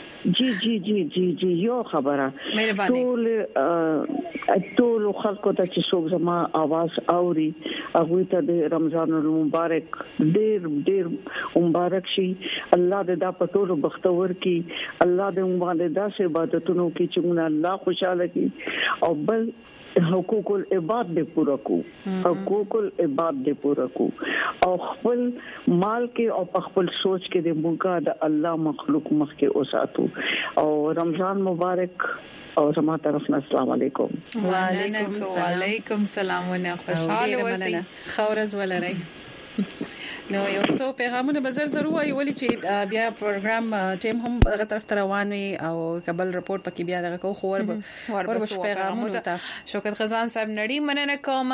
جی یو خبره ټول خلکو ته چې څوک زما आवाज اوري هغه ته د رمضان المبارک ډیر مبارک شي الله دې دا پټول بختور کی الله دې باندې دا سه عبادتونو کې چې موږ الله خوشاله کی او بل حقوق العباد دې پورا کو او خپل مال کې او خپل سوچ کې دې موږ د الله مخلوق مخ کې اوساتو او رمضان مبارک او زما طرف نه السلام علیکم وعلیکم السلام ونه خوشاله اوسئ خورز ولرئ نو یو څو پیغامونه به زر وایي ولې چې بیا پروګرام ټیم هم هغه طرف ته روان وي او قبل رپورت پکې بیا دغه کو خور به پیغامونه ته شوکت خزان صاحب نړۍ مننه کوم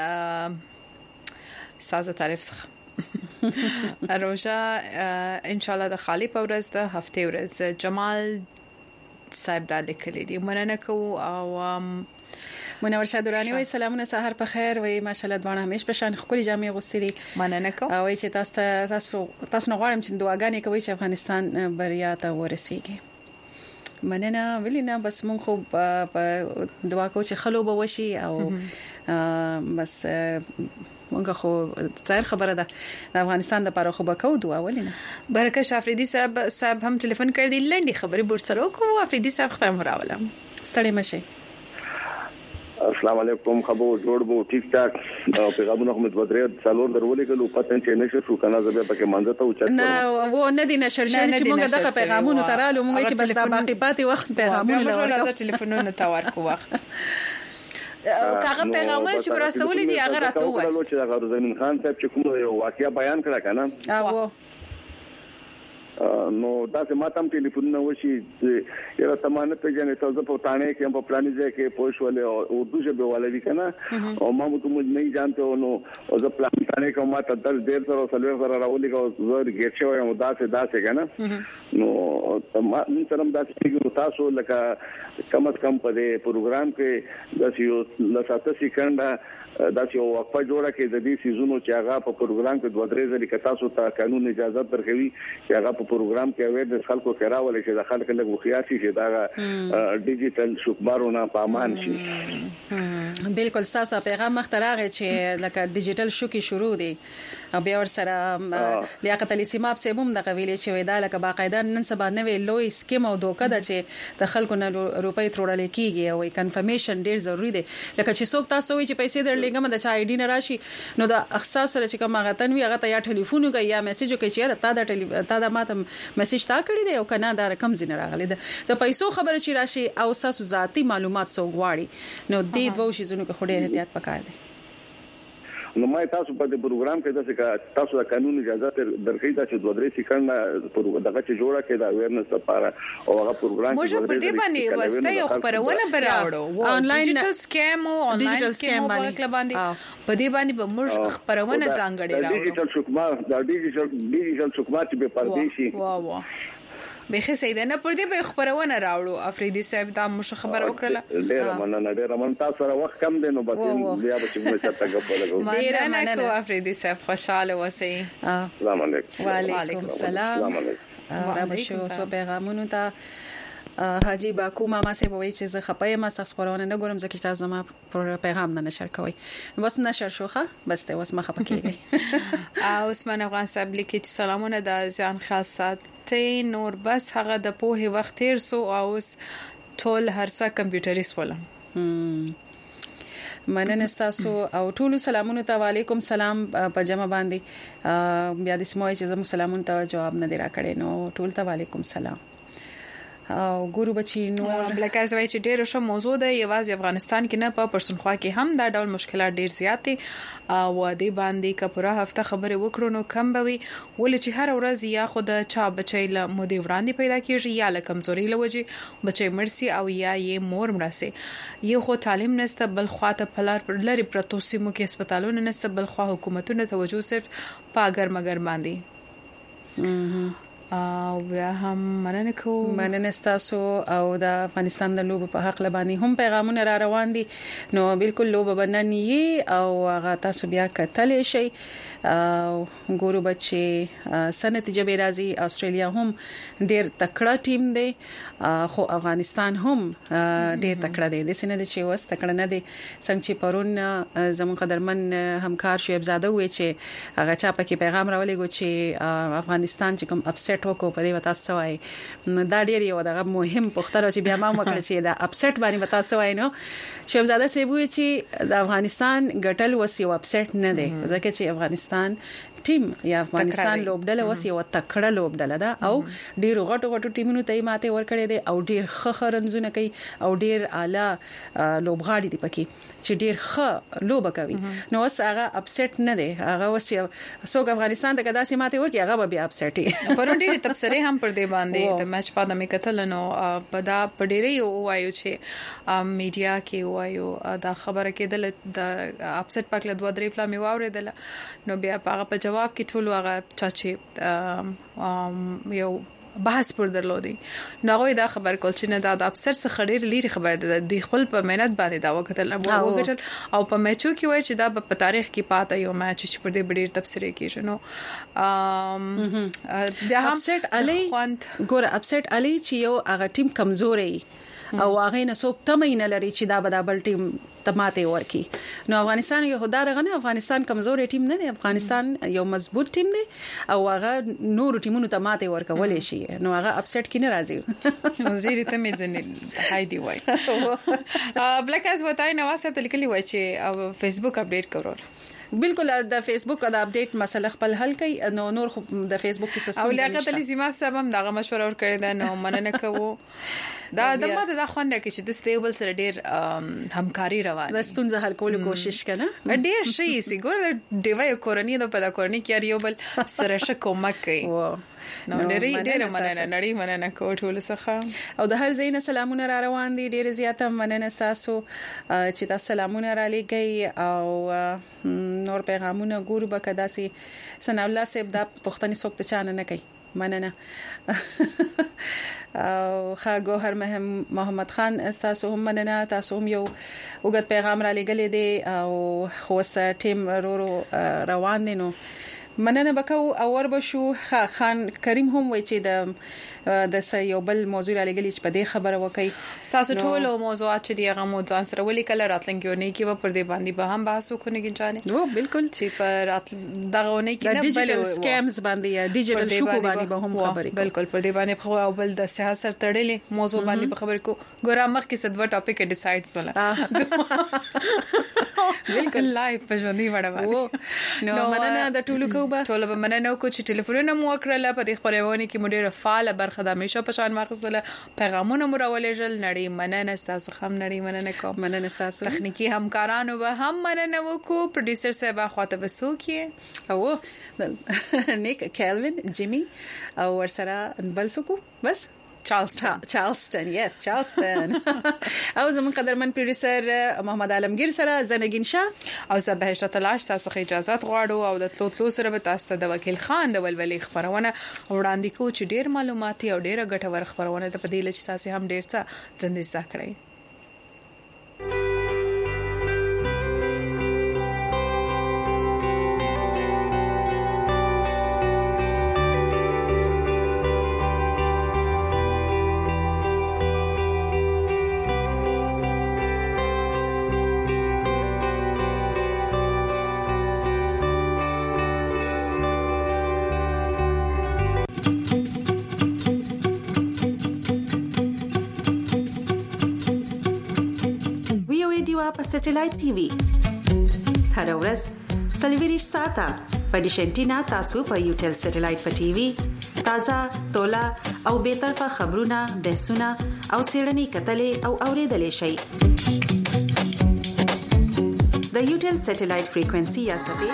سازه تعریف څخه روزه ان شاء الله د خالی په ورځ د هفته ورځ جمال صاحب دا لیکلي دي مننه کو او منور شادورانی وای سلامونه سحر په خیر وای ماشاءالله دوانه همیش په شان خولي جامې غوستې دي مننه کو او چې تاسو نه غواړم چې دعاګانې کوي چې افغانستان بریا ته ورسیږي مننه ولینا بس مونږ خو دعا کوو چې خلو به وشي او بس مونږ خو ظاهر خبره ده د افغانستان لپاره خو به کوو دعا ولینا برکت افریدی صاحب هم ټلیفون کړی دی لنډي خبرې بورسره کوو افریدی صاحب ختم راولم ستړي مشه السلام علیکم خبر جوړ بو ټیک ټاک او پیغامونه هم متودره څلور درولې کلو پته چې نشه شو کنه زبې پکې مانځه ته اوچت نه و نه دي نشر چې موږ دغه پیغامونه ترالو موږ چې بس د باقي پاتې وخت پیغامونه لورو ټلیفونونه تا ورکو وخت کاغه پیغامونه چې ورستولې دي هغه راته وایي چې هغه زمين خان صاحب چې کوم یو واقعیا بیان کړه کنه او نو دا چې ماتم ټلیفون نو وشي یره سمانه په جنې تاسو په تانه کې په پلانې ځای کې پوښولې او اردو ژبه والي کنه او ما مو نه جانته نو او زه پلان تانه کوم ما ته در ډیر سره سلوي سره راولې او زه ګټ شوی او داسې کنه نو من سره داسې تاسو لکه کم از کم په دې پروګرام کې د یو لساته سکند دا چې وقفه جوړه کې د دې سيزونو چې هغه په پروګرام کې 2-3 ځلې کې تاسو ته قانون اجازه درکوي چې هغه په پروګرام کې اویر د خلکو کراول شي د خلکو له خياسي شي دا ډیجیټل شوکمارونه په امان شي بالکل تاسو پیغام مختراغه چې لکه ډیجیټل شوکي شروع دي او بیا ور سره لیاقت علي سیماب سیبوم د قبيله چې ودا لکه باقاعده نن سبا نوې لوی سکیم او دوکه د چې د خلکو نه روپۍ ترول کېږي او کنفرمیشن ډیر ضروری دی لکه چې څوک تاسو وي چې پیسې درلېګم د چا آی ډی نه راشي نو د اخصاص سره چې کوم غتن وي هغه ته یا ټلیفون کوي یا میسج کوي چې تا دا ماته میسج تا کړی دی او کنه دا رقم زینه راغلی د پیسو خبره چې راشي او تاسو ذاتی معلومات سو غواړي نو دې دوه شیزونو کې خوري احتیاط پکار دی نو ما تاسو په دې پروګرام کې چې تاسو د قانون اجازه درکې دا چې 2-3 سکند دغه چې جوړه کې دا اویرنس لپاره او هغه پروګرام موږ په دې باندې واسطه یو خبرونه براوړو آنلاین ډیجیټل سکیم او آنلاین سکیم باندې په دې باندې به موږ خبرونه ځانګړي راوړو ډیجیټل شوکمار دا ډیجیټل شوکمار چې په پردیشي واه به سیده نه پر دې به خبرونه راوړو افریدي صاحب دا مش خبر وکړه ډیر مننه ډیر من تاسو سره وخت کم دی نو بس بیا به چې موږ چاته غوښتل ډیر مننه افریدي صاحب خوشاله اوسئ السلام علیکم وعلیکم السلام را بشو سو پیغامونو ته حاجی باکو ماما سه وایي چې زه خپای ما سخت خبرونه نه ګورم ځکه چې تاسو ما پر پیغام نه نشر کوي بس نشر شوخه بس ته وس ما خپکیږي عثمان افغان صاحب لیکي چې سلامونه د ځان خاصات ته نور بس هغه د پوهه وخت تیر سو او ټول هرڅه کمپیوټریس ولا مننه تاسو او ټول سلامونه ته وعلیکم سلام په جمع باندې بیا د سموي چې زموږ سلامونه ته جواب نه دی راکړې نو ټول ته وعلیکم سلام او ګورو بچی نو بلکې ځوي چې ډېر ښه موضوع ده یوازې افغانستان کې نه په پرسنخوا کې هم دا ډول مشکلات ډېر زیات دي او دې باندې کپوره هفته خبره وکړو نو کم بوي ول چې هر ورځ یا خود چا بچی له مودي وړاندې پیدا کیږي یا له کمزوري لوجي بچی مرسي او یا یې مور مړسي یو خو تعلیم نسته بل خواته پلار پر لري پروتو سیمو کې هسپتالونه نسته بل خو حکومتونه توجه صرف پاګر مگر باندې او بیا هم مننه تاسو او د افغانستان د لوب په حق لبانی هم پیغامونه را روان دي نو بالکل لوب بننی او هغه تاسو بیا کتل شي ګورو بچي سنتیجه به راځي استرالیا هم ډیر تکړه ټیم دی خو افغانستان هم ډیر تکړه دی د سینې د چې وس تکړه نه دی څنګه چې پرون زموږ قدرمن همکار شعیب زاده وې چې هغه چا پکې پیغام راولېګو چې افغانستان چې کوم اپسیټ وکړو په دې وتا سوای دا ډیر یو دغه مهم پختره چې بیا ما وکړ چې دا اپسیټ باندې وتا سوای نو شعیب زاده سیبوي چې د افغانستان ګټل وسی اپسیټ نه دی ځکه چې افغانستان ټیم یا افغانستان لوبډله وسی او تکړه لوبډله ده او ډیر غټو ټیمونو ته ماته ورکړې دي او ډیر ښه رنزونه کوي او ډیر اعلی لوبغاړي دي پکې چې ډیر ښه لوب کوي نو اوس هغه اپسیټ نه دی هغه اوس څوک افغانستان ته کدا سي ماته ورکړي هغه به اپسیټي پرون ډیر تبصره هم پر دی باندې د میچ په دمه کتل نو په دا پډيري وایو چې میډیا کې وایو دا خبره کېدل د اپسیټ پکله 2-3 پلامي واوریدل نو بیا په جواب کې ټول هغه چې یو بحث پر درلودي نوغه دا خبر کول چې نه دا اپسر څخه خړیر لري خبر ده د خپل په مهنت باندې دا وکړل او په میچو کې وای چې دا په تاریخ کې پاته یو میچ چې پر دې ډېر تبصره کیږي نو بیا هم اپسټ علي ګور اپسټ علي چې یو هغه ټیم کمزوري او هغه نه څوک تمه لري چې دا بدابل ټیم تماته ورکی نو افغانستان یو خدای غنه افغانستان کمزوري ټیم نه دی افغانستان یو مضبوط ټیم دی او هغه نور ټیمونو تماته ورکول شي نو هغه اپسټ کې نه راځي وزیر ته مې ځنې هايدي وای بلک از وتاي نو واسه تلکلی وای چې فیسبوک اپډیټ کړو بالکل د فیسبوک د اپډیټ مسله خپل حل کوي نو نور د فیسبوک کې سیستم او لیاقت علي زما صاحب هم دغه مشوره ور کړی دا نو مننه کوو دا د ماده د خوانده کې چې د سټیبل سره ډیر همکاري روانه د ستونزې حل کولو کوشش کنه ډیر شي سګور دیوای کورنۍ د پدا کورنۍ کې یو بل سره ش کومک کوي نو ډیر مننه کوو ټول څخه او د هر زین سلامونه را روان دي ډیر زیاته مننه تاسو چې تاسو سلامونه را لګي او نور پیغامونه ګورو به کدا سي سنا الله صاحب دا پښتني سوک ته چانه نه کوي مننه او خاګوهر محمد خان تاسو هم مننه تاسو هم یو وګت پیغام را لګلې دي او خوسته ټیم روان دي نو مننه وکاو او وربشو خان کریم هم وای چې د یو بل موضوع را لګلی چې په دې خبره وکي تاسو ټول موضوعات چې دیغه موضوع سره ولې کله راتلونکي نه کې په دې باندې به هم بحث وکړو نه کېږي نو بالکل چې په دغه نه کې نه ډیجیټل سکیمز باندې یا ډیجیټل شوکو باندې به هم خبرې بالکل پر دې باندې خو او بل د سیاست تړلې موضوع باندې په خبرې کو ګورم مخ کې صدوه ټاپک ډیسایډز ولا بالکل لایو په ژوندۍ وړه نو مننه د ټولو ټول به مننه کو چې ټلیفونونه مو وکړل په دې خبرونه کې مو ډیره فعال برخه د همیشه په شان ماخصله پیغامونه مو راولېجل نړۍ مننه تاسو هم نړۍ مننه کوم مننه تاسو تخنیکی همکارانو به هم مننه وکړو پروډوسر صاحب خواته وسوکې او نیک کیلوین جیمی او ورسره بل سکو بس چارلستون یس چارلستون او زمون قدرمن پروډوسر محمد عالمگیر سره زنګین شاه او زبهشت تلاش تاسو خو اجازه غواړو او د تلو سره به تاسو د وکیل خان د ولولې خبرونه وړاندې کو چې ډیر معلوماتي او ډیره ګټور خبرونه د پدې لچ تاسو هم ډیر څه زنده کړئ په سټلایټ ټي وي هر ورځ سلویریش ساته په ډیشنټینا تاسو په یوټل سټلایټ په ټي وي تازه تولا او به طرفه خبرونه بحثونه او سیړنی کتلې او اوریدلې شي د یوټل سټلایټ فریکوئنسي یا سبې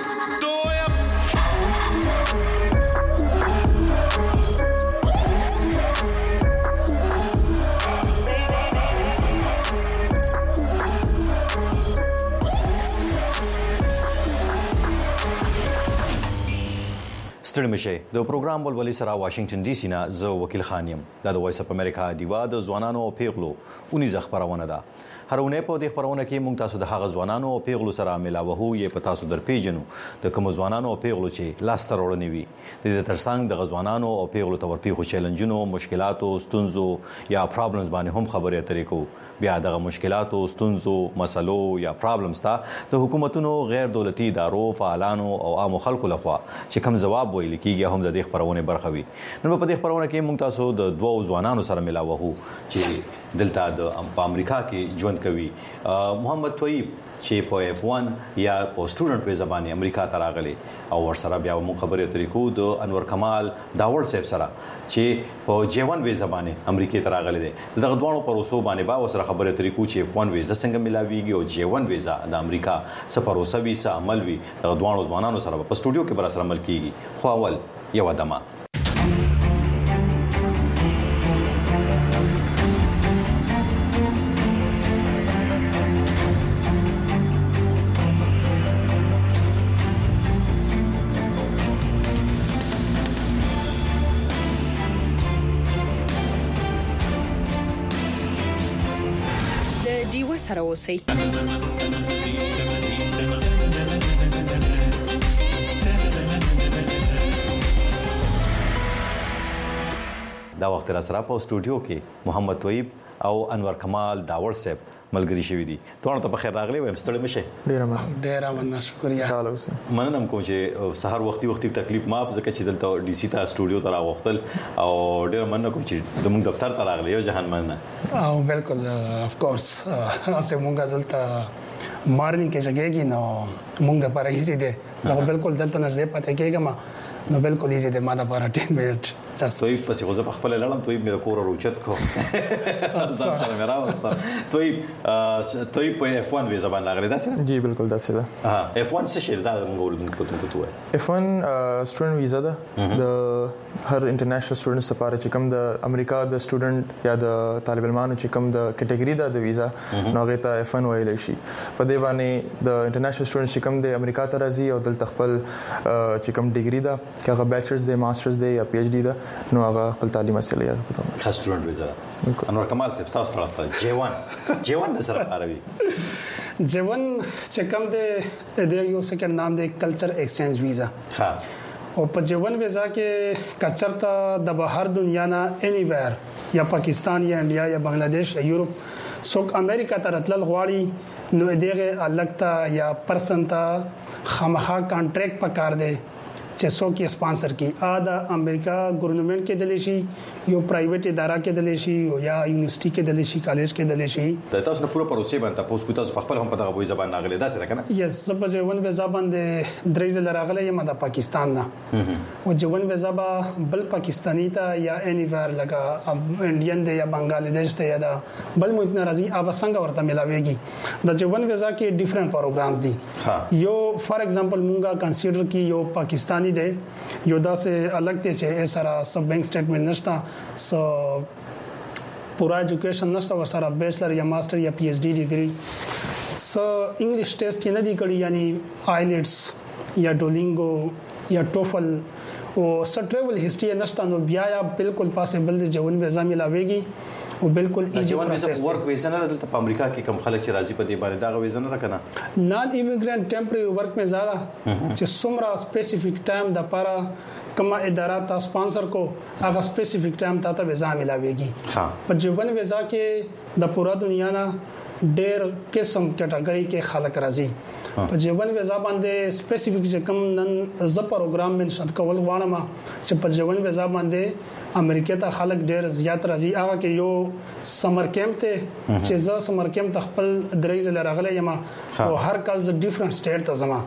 ستړي مشه د پروګرام ولولي سره واشنگټن ډي سي نه زه وکیل خانیم د وایس اپ امریکا دیوا د ځوانانو او پیغلو اونې خبرونه ده هرونه په دې خبرونه کې موږ تاسو د هغه ځوانانو او پیغلو سره ملاوه یې په تاسو در پیژنو د کوم ځوانانو او پیغلو چې لاس تر وړنی وي د ترڅنګ د ځوانانو او پیغلو تور پیغو چیلنجونو مشکلاتو ستونزو یا پرابلمز باندې هم خبرې اترې کو بیا د مشکلاتو ستونزو مسلو یا پرابلمز ته د حکومتونو غیر دولتي ادارو فعالانو او عام خلکو لخوا چې کوم جواب ویل کیږي هم د دې خبرونه برخه وي نن په دې خبرونه کې موږ تاسو د دوه ځوانانو سره ملاوه چې دلته د امریکا کې ژوند کوي محمد طیب چې په F1 یا په سټوډنټ په زبانه امریکا ته راغلي او ورسره بیا مو خبرې طریقو د انور کمال داور صاحب سره چې په J1 په زبانه امریکا ته راغلي دي دغه دوه پروسو باندې با وسره خبرې طریقو چې F1 ویزا څنګه ملاويږي او J1 ویزا د امریکا سفروسه ویزا عمل وي دغه دوه ځوانانو سره په سټوډیو کې بر سره عمل کیږي خو اول یو دمه سره اوسئ دا وخت را سره په سټوډیو کې محمد طیب او انور کمال داور صاحب ملګری شوی دي ټول ته په خیر راغلی وایم ستړي مشه ډیر مننه شکریا مننه کوم چې سحر وختي تکلیف معاف ځکه چې دلته ډي سي ته سټوډیو ته راغختل او ډیر مننه کوم چې زموږ دفتر ته راغلی یو جهان مننه او بالکل اف کورس اسه مونږ دلته مارنینګ کې ځګېږي نو موږ د پاره هیڅ دې زه بالکل دلته نږدې پاتې کېږم نو بالکل ایزی ده ما د پاره 10 منټ توي پسې غوځه په خپل لړم توي مې کور روچت کو ځان سره مې راوسته توي په F1 ویزا باندې راغلی دا څه جی بالکل دا څه ده F1 څه شي دا موږ ورته F1 سټوډنټ ویزا ده د هر انټرنیشنل سټوډنټس لپاره چې کوم د امریکا د سټوډنټ یا د طالب علمانو چې کوم د کټګوري ده د ویزا نو هغه ته F1 ویل شي په دې باندې د انټرنیشنل سټوډنټ چې کوم د امریکا ته راځي او دلته خپل چې کوم ډیګري ده هغه بیچلرز دی ماسترز دی یا پی ایچ ډی ده نو هغه خپل تعلیم حاصل یا پته خاص سټوډنټ ویزا انور کمال صاحب تاسو سره J1 د سره عربي J1 چې کوم د یو سکند نام دی کلچر ایکسچینج ویزا ها او په J1 ویزا کې کچرته د بهر دنیا نه انیویر یا پاکستان یا انډیا یا بنگلاديش یا یورپ څوک امریکا ته راتلل غواړي نو دغه الګتا یا پرسن ته خامخا کانټریکټ پکار دی چې څوک یې سپانسر کی دا امریکا ګورنمنت کې دلی شي یو پرایویټ اداره کې دلی شي یا یونیورسيټي کې دلی شي کالج کې دلی شي تاسو نه پوره پروسې باندې تاسو کو تاسو خپل هم په دغه ویزا باندې راغلي دا څه کنه یس سب J1 ویزا باندې درې ځله راغلي یم د پاکستان نه او J1 ویزا بل پاکستانی ته یا انیویر لکه انډین دی یا بنگلاديش ته یا بل ملک نه راځي اوب څنګه ورته ملاويږي د J1 ویزا کې ډیفرنٹ پروګرامز دي یو فار ایگزامپل مونږه کنسیډر کی یو پاکستانی دی یو داسې الګ ته چې سره سب بینک سټیټمنټ نشتا سو پورا ایجوکیشن نشتا ورسره بیچلر یا ماستر یا پی ایچ ډی ډیګري سو انګلیش ټیسټ کې نه دی کړی یعنی آیلټس یا ډولینګو یا ټوفل او سټریول هیستوري نشتا نو بیا یا بالکل پاسبل دی J1 ویزا ملاويږي او بالکل ایزی پروسس ورک ویزا نه دلته په امریکا کې کم خلک چې راځي په دې باندې دا ویزا نه راکنه نان ایمیګرانټ ټمپرری ورک میں زیاده چې څومره سپیسیفیک ټایم د لپاره کومه اداره تا سپانسر کو هغه سپیسیفیک ټایم ته ویزا ملاويږي په J1 ویزا کې د پورا دنیا نه ډېر قسم کټګوري کې خلک راځي په J1 ویزا باندې سپیسیفیک چې کوم نن ز پروګرام منشن کول غواړم چې په J1 ویزا باندې امریکا ته خلک ډېر زیات راځي هغه کې یو سمر کیمپ ته چې ز سمر کیمپ خپل درې ځله راغلی یم او هر کال ز ډیفرنٹ سټیټ ته زما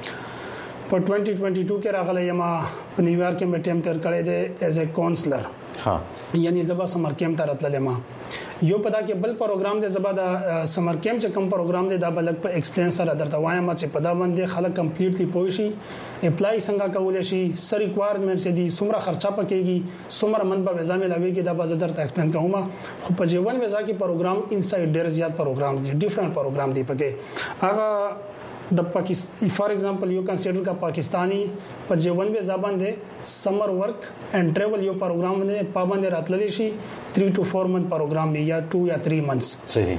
په 2022 کې راغلی یم په نیویارک کې مې ټیم تیر کړی دی ایز ا کونسلر یعنی زبا سمر کیمپ ته راتلل ما یو پدا کې بل پروګرام دی زبا د سمر کیمپ چې کوم پروګرام دی دا بلک په ایکسپلین سره درته وایم چې پدا باندې خلک کمپلیټلی پوه شي اپلای څنګه کولای شي سر ریکوایرمنټس دي څومره خرچه پکېږي څومره منبع ویزا ملاويږي دا به درته ایکسپلین کوم خو په J1 ویزا کې پروګرام انسایډ ډیر زیات پروګرام دي ډیفرنٹ پروګرام دي پکې هغه د پاکستان فار ایگزامپل یو کنسیډر کا پاکستانی په J1 ویزا باندې سمر ورک اینڈ ټریول یو پروګرام باندې پابند راتللی شي 3 to 4 month پروګرام یا 2 یا 3 months صحیح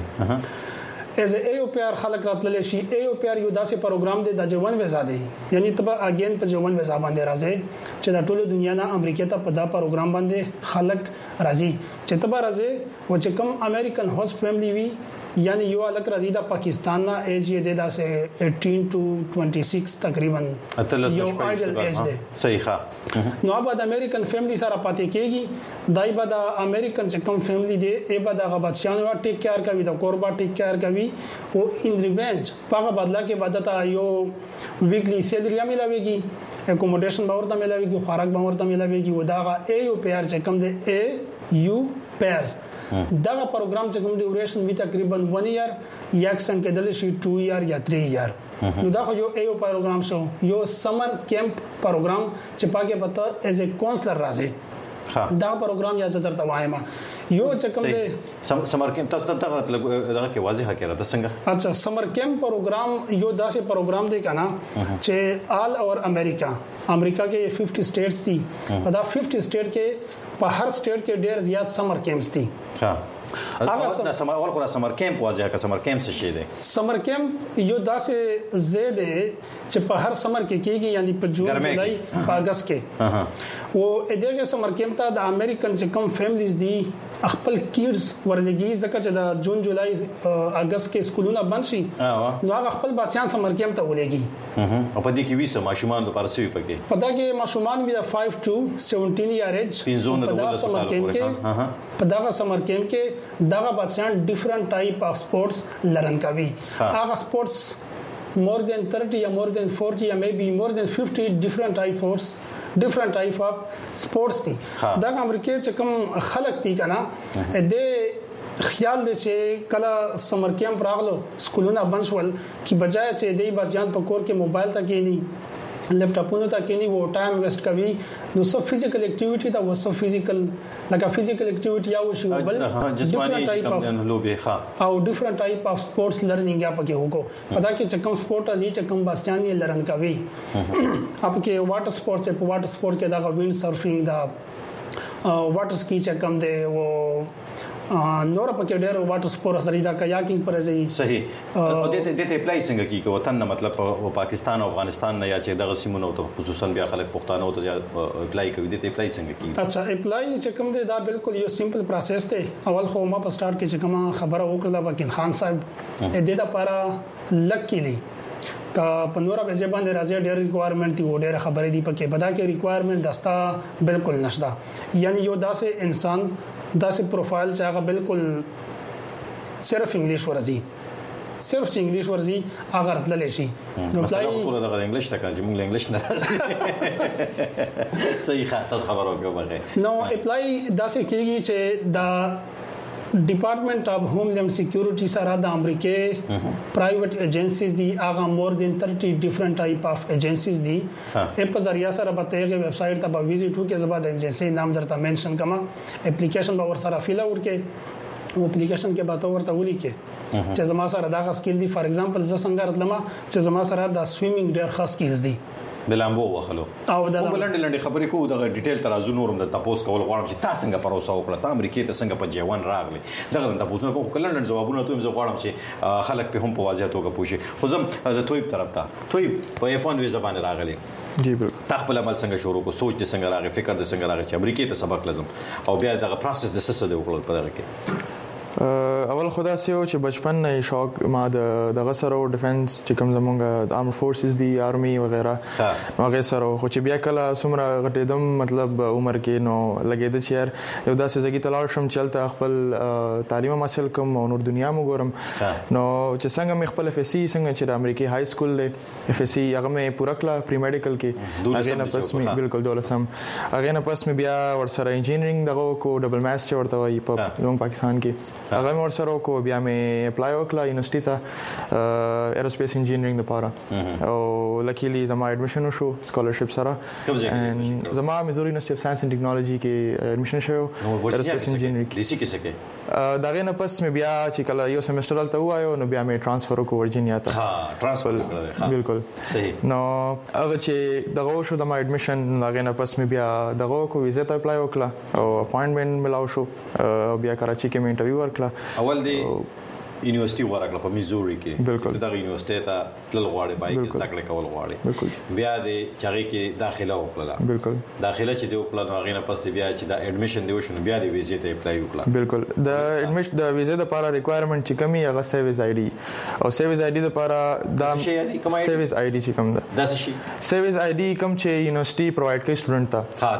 ایز AOPR خلک راتللی شي AOPR یو داسې پروګرام دی د J1 ویزا دی یعنی تبا اگین په J1 ویزا باندې راځي چې د ټولو دنیا نه امریکا ته په دا پروګرام باندې خلک راځي چې تبا راځي او چې کوم امریکن هوست فیملی وی یعنی یو الک راځي د پاکستان نه ایج یې د 18 to 26 تقریبا یو آیډل ایج دی صحیح ښه نو ابا د امریکن فیملی سره پاتې کېږي دای به د امریکن چې کوم فیملی دی ای به د غبطشانو ټیک کیر کوي د کوربا ټیک کیر کوي او ان ریونج په بدلا کې بدتا یو ویکلی سیلری ملاويږي اکوموډیشن باورته ملاويږي خوراک باورته ملاويږي و دا AOPR چې کوم دی AUPR دا پروګرام چې کوم ډیوریشن وی تقریبا 1 ایئر یا ایکسټند کېدل شي 2 ایئر یا 3 ایئر نو دا خو یو AO پروګرام شو یو سمر کیمپ پروګرام چې پاګه پته ایز ا کونسلر راځي دا پروګرام یا زدر توایم یو چې کوم دی سمر کیمپ تاسو ته دغه کې واضح کړه د څنګه اچھا سمر کیمپ پروګرام یو داسې پروګرام دی کنه چې آل اور امریکا کې 50 سټیټس دي په دا 50 سټیټ کې په هر سټیټ کې ډېر زیات سمر کیمپس دي هغه سمر کیمپ واځه کا سمر کیمپ څه شي دی سمر کیمپ یو داسې زید چې په هر سمر کې کېږي یعنی په جون جولای په اگست کې او دغه سمر کیمپ ته د امریکن چې کوم فیملیز دي خپل کیډز ورلګي ځکه چې د جون جولای اگست کې سکولونه بند شي نو هغه خپل بچیان سمر کیمپ ته ولېږي او په دې کې ویسه ماشومان د پارسوي پکې په دا کې ماشومان بیا 5 to 17 ایئر ایج په دا سمر کیمپ کې دغه بچیان ډیفرنٹ ټایپ اف سپورتس لرن کوي هغه سپورتس more than 30 یا more than 40 یا maybe more than 50 different type of sports دي دا امریکای چې کوم خلک دي کنه د خیال دي چې کله سمر کیمپ راغلو سکولونه بند شول کی بجای چې دی بچیان په کور کې موبایل ته کېنی لپټاپونو ته کېنی وو ټایم ویسٹ کوي نو سب فزیکل اکټیویټي دا وسو فزیکل لکه فزیکل اکټیویټي یا وشي بل جسمانی کم لوبي ښه او ډیفرنٹ ټایپ اف سپورتس لرنینګ یا پکې وکړو پدا کې چکم سپورت ازي چکم باسچانی لرن کوي اپ کې واټر سپورت په واټر سپورت کې دا وینډ سرفینګ دا واټر سکی چکم دی و نور پکې ډېر واټر سپورت سره دا کایاکینګ پر ځای صحیح او د اپلای څنګه کیږي وطن نه مطلب پاکستان او افغانستان نه یا چې دغه سیمونو ته خصوصا بیا خلک پښتانه ته یا اپلای کوي د اپلای څنګه کیږي اچھا اپلای چې کوم دی دا بالکل یو سمپل پروسس دی اول خو ما په سٹارټ کې چې کوم خبره وکړه وکیل خان صاحب د دې لپاره لکیلی کا پنورا به ځبان راځي ډېر ریکوایرمنٹ دی ډېر خبرې دی پکې پدا کې ریکوایرمنٹ دستا بالکل نشته یعنی یو داسې انسان داسې پروفایل چې هغه بالکل صرف انګلیش ورزي صرف انګلیش ورزي هغه راتللی شي نو پلای ټول دغه انګلیش ته کوي موږ انګلیش نه راځي صحیح ښه تاسو خبرو کوي نو اپلای داسې کېږي چې دا ډپارټمنټ اف هوملینډ سکیورټي سره د امریکای پرایویټ ایجنسیز دي هغه مور دین 30 ډیفرنٹ ټایپ اف ایجنسیز دي په ذریعہ سره به تیغه ویب سټ ته به وزټ وکړي زبر د ایجنسی نام درته منشن کما اپلیکیشن به ور سره فیل ورکړي او اپلیکیشن کې به تاسو ورته ولیکي چې زما سره دا سکیل دي فار ایگزامپل ز څنګه راتلم چې زما سره د سویمینګ ډېر خاص سکیلز دي د لامبو وخلو او د لنډ خبرې کوو د ډیټیل ترازو نورم د تاسو کول غواړم چې تاسو څنګه پروسه وکړه ته امریکای ته څنګه په جوان راغلی دغه د تاسو کوم کلند جوابونه ته زه غواړم چې خلک په هم په واضح توګه پوښي خو زم د تویب طرف ته تویب په F1 ویزه باندې راغلی جی بالکل تخپل عمل څنګه شروع کو سوچ د څنګه راغی فکر د څنګه راغی چې امریکای ته سبق لازم او بیا دغه پروسس د سسه د وکړل په دغه کې اول خدا سيو چې بچپن نه شوق ما د غسرو ډیفنس چې کوم زمونږ د آرم فورسز دی آرمي وغیرہ هغه سره خو چې بیا کله سمره غټیدم مطلب عمر کې نو لګید چې یار یو داسې ځای ته لاړ شم چلته خپل تعلیم حاصل کوم او نور دنیا مو ګورم نو چې څنګه مې خپل اف اس سی څنګه چې د امریکای های سکول له اف اس سی هغه مې پورا کلا پری میډیکل کې هغه نه پس مې بالکل دولسم هغه نه پس مې بیا ورسره انجینرینګ دغه کو ډبل ماستر ورته وای په پاکستان کې هغه مور سره کو بیا مې اپلای وکړه یونیورسيټي ته ایروسپیس انجینرینګ لپاره او لکیلی زما اډمیشن وشو سکالرشپ سره زما میزوري یونیورسيټي اف ساينس اینڈ ټیکنالوژي کې اډمیشن شو ایروسپیس انجینرینګ لیسی کې سکے داغه نه پس مې بیا چې کله یو سیمستر ته وایو نو بیا مې ټرانسفر وکړ ورجینیا ته ها ټرانسفر وکړه بالکل صحیح نو هغه چې دغه شو زما اډمیشن داغه نه پس مې بیا دغه کو ویزا ته اپلای وکړه او اپاینټمنټ ملاو شو بیا کراچي کې مې انټرویو ورکړه اول دی یونیورسيټي ورغله په میزوري کې دغه یونیورسيټي ته تل غواړي بای کې زده کړې کول غواړي بیا د چاري کې داخله وکړه بالکل داخله چې دی وکړه نو هغه نه پس بیا چې دا اډمیشن دی وشو بیا د ویزې ته اپلای وکړه بالکل د اډمیشن د ویزې لپاره ریکوایرمنټ چې کمی هغه سیویز آی ډي او سیویز آی ډي لپاره دا سیویز آی ډي چې کوم ده دا څه شي سیویز آی ډي کوم چې یونیورسيټي پرووایډ کوي سټوډنټ ته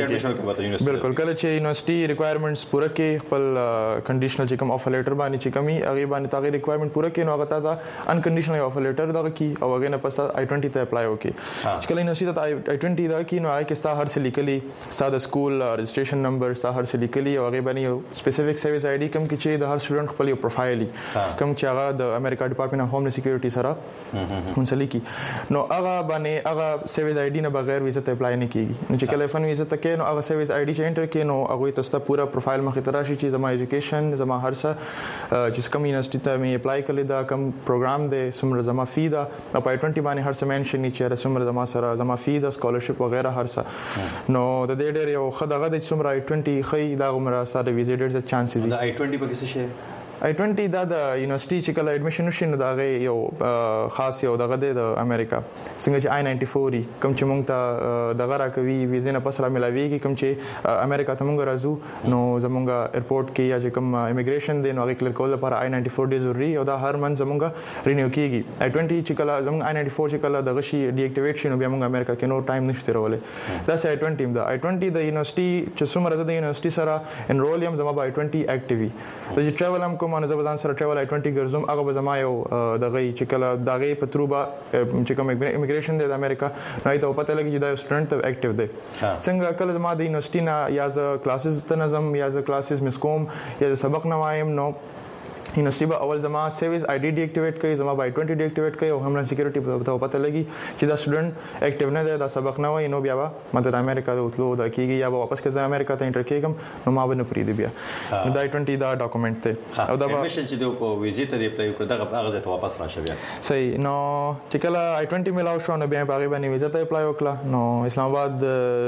بالکل کله چې یونیورسيټي ریکوایرمنټس پوره کې خپل کنډیشنل چې کوم افر لیټر باندې چې کمی هغه باندې تاغي ریکوایرمنټ پوره کین او هغه ته انکنډیشنل افر لیټر دغه کی او هغه نه پس آی 20 ته اپلای وکي چې کله یونیورسيټي ته آی 20 دا کی نو هغه کې ستا هر څه لیکلي ساده سکول رجسټریشن نمبر ستا هر څه لیکلي او هغه باندې یو سپیسیفیک سرویس آی ډي کوم کې چې د هر سټوډنټ خپل یو پروفایل کوم چې هغه د امریکا ډپارټمنټ اف هوملینډ سکیورټي سره منسلکی نو هغه باندې هغه سرویس آی ډي نه بغیر ویزا ته اپلای نه کیږي نو چې کله فن ویزا ته کې نو هغه سرویس آی ډي چې انټر کې نو هغه تاسو پورا پروفایل مخې ته راشي چې زما ایجوکیشن زما هر څه چې کوم یونیورسيټي ته مې اپلای کړی دا کوم پروګرام دی سمره زما فی دا په 20 باندې هر څه منشن چې سمره زما سره زما فی دا سکالرشپ وغیرہ هر څه نو د دې ډېر یو خدغه د سمره 20 خې دا عمره سره ویزیټر د چانسز دا 20 په کې څه شي I20 دا د یونیورسيټي چې کله اډمیشن وشي نو دا یو خاص یو دغه د امریکا څنګه چې I-94 کوم چې مونږ ته دغه راکوي ویزه نه پس را ملاويږي کوم چې امریکا ته مونږ راځو نو زمونږ ایرپورټ کې یا چې کوم امیګریشن دی نو هغه کلیر کول لپاره I-94 ډیر ضروري او دا هر من زمونږ رینیو کیږي I-20 چې کله زمونږ I-94 چې کله دغه شي ډي اکټیویټ شي نو بیا مونږ امریکا کې نو ټایم نشته رولې دا سه I-20 دا I-20 د یونیورسيټي چې څومره د یونیورسيټي سره انرول یم زما به I-20 اکټیوي چې ټریول هم کوم نه زبردان سره ټریول I-20 ګرځوم هغه به زما یو دغه چې کله دغه پتروبا چې کوم امیګریشن دی د امریکا نو ته پته لګي چې دا سټوډنټ اکټیو دی څنګه کله زما د یونیورسيټي نه یا ز کلاسز تنظیم یا ز کلاسز مس کوم یا سبق نه وایم نو یونیورسيټي به اول زما سرویس آی ډي ډي اکټیویټ کړي زما به I-20 ډي اکټیویټ کړي او همران سکیورټي ته پته لګي چې دا سټوډنټ اکټیو نه دی دا سبق نه وای نو بیا به ماته امریکا ته وتلو دا کیږي یا واپس کځه امریکا ته انټر کېږم نو ما به نه پریدي بیا نو دا I-20 دا ډاکومېنټ ته او دا اډمیشن چې د ویزیټ دی اپلای کړ دغه هغه ته واپس راشه بیا صحیح نو چې کله I-20 ملاو شو نو بیا باغې باندې ویزه ته اپلای وکړه نو اسلام آباد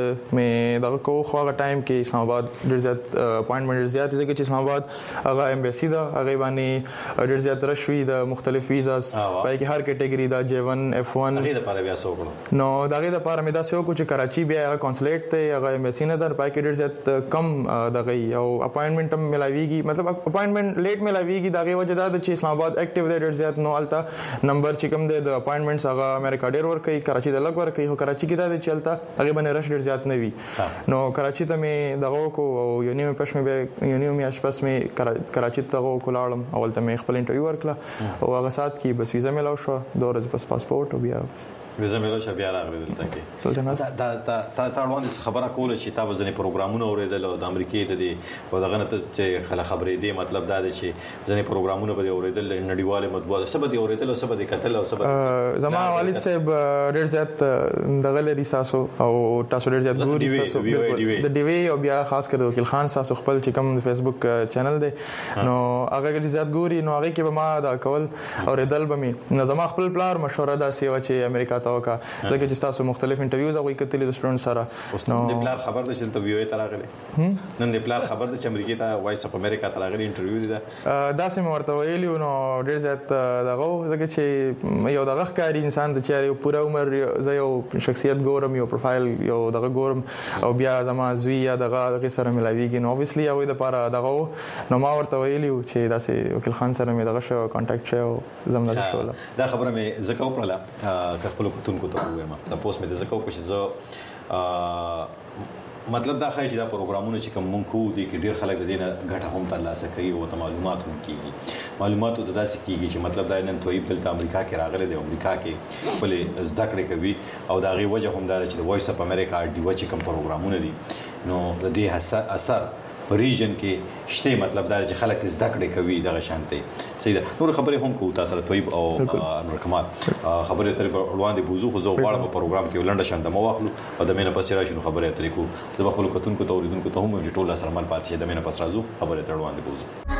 مې دغه کو خو هغه ټایم کې اسلام آباد ډیر زیات اپاینټمنټ زیات دي چې اسلام آباد هغه ایمبیسی دا هغه باندې ډیر زیات رشوي د مختلف ویزاز پای کې هر کټګوري دا J1 F1 هغه د لپاره بیا سوکړو نو دغه د لپاره مې دا سوکو چې کراچي بیا هغه کنسولیټ ته هغه ایمبیسی نه در پای کې ډیر زیات کم دغه او اپاینټمنټ هم ملاويږي مطلب اپاینټمنټ لیټ ملاويږي دغه وجه دا چې اسلام آباد اکټیو دی ډیر زیات نو التا نمبر چې کوم دی د اپاینټمنټس هغه امریکا ډیر ور کوي کراچي د لګ ور کوي خو کراچي کې دا چلتا هغه باندې رش ډیر زیات نه وي نو کراچي ته مې دغه کو یو نیمه پښمه به یو نیمه آشپاس مې کراچي ته کولاړم اول ته مې خپل انټرویو ورکړه او هغه سات کې بس ویزه ملاو شو 2 ورځې پس پاسپورت او بیا ویزه ملاو شو بیا راغلی دلته کې دا وړاندې خبره کوله چې تاسو ځنې پروګرامونه اوریدل د امریکای د دې او دغه نه چې خلک خبرې دي مطلب دا دی چې ځنې پروګرامونه به اوریدل نړیواله مطبوعات سبا دي اوریدل او سبا دي کتل او سبا زما والد صاحب ډیر زیات دغه لري ساسو او تاسو ډیر زیات ګوري ساسو د ډي وی او بیا خاص کر د وکیل خان ساسو خپل چې کوم د فیسبوک چینل دی نو هغه ډیر زیات ګوري نو هغه کې به ما دا کول اوریدل به مې نو زما خپل پلار مشوره دا سی و چې امریکا ته وکا ځکه چې تاسو مختلف انټرویوز او کتلې د سټوډنټ سره نو د پلار خبر ده چې ته ویو ته راغلی نن د پلار خبر ده چې امریکا ته وایس اف امریکا ته راغلی انټرویو دي دا سم ورته ویلی نو ډیر زیات دغه ځکه چې یو دغه ښکاری انسان د چاري پوره عمر زه یو شخصیت ګورم یو پروفایل یو دغه ګورم او بیا زما زوی یا دغه سره ملاویږي نو اوبویسلی هغه د لپاره دغه نو ما ورته ویلی چې دا سه وکیل خان سره مې دغه شو کانټاکټ شو زموږ شو دا خبره مې زکه وکړه خپل کوتونکو ته وایم دا پوسټ مې زکه وکړ چې زه مطلب دا خای چې دا پروګرامونه چې کوم مونږ کوو دي کې ډیر خلک د دې غټه هم ترلاسه کوي او ته معلومات هم کیږي معلومات د داسې کیږي چې مطلب دا نن توي په امریکا کې راغلي د امریکا کې خپل زده کړې کوي او دا غي وجه هم دا چې د وایس اپ امریکا دی و چې کوم پروګرامونه دي نو د دې اثر په ریجن کې شته مطلب دا چې خلک زده کړې کوي دغه شانته سیده نور خبرې هم کوو تاسو سره طيب او رقمات خبرې تر وړاندې بوزو خو زه غواړم په پروګرام کې ولنډه شانته مو واخلو او د مینه پس راشي خبرې ترې کو زه خپل کوتونکو ته اوریدونکو ته هم ټول سره مل پاتې د مینه پس راځو خبرې تر وړاندې بوزو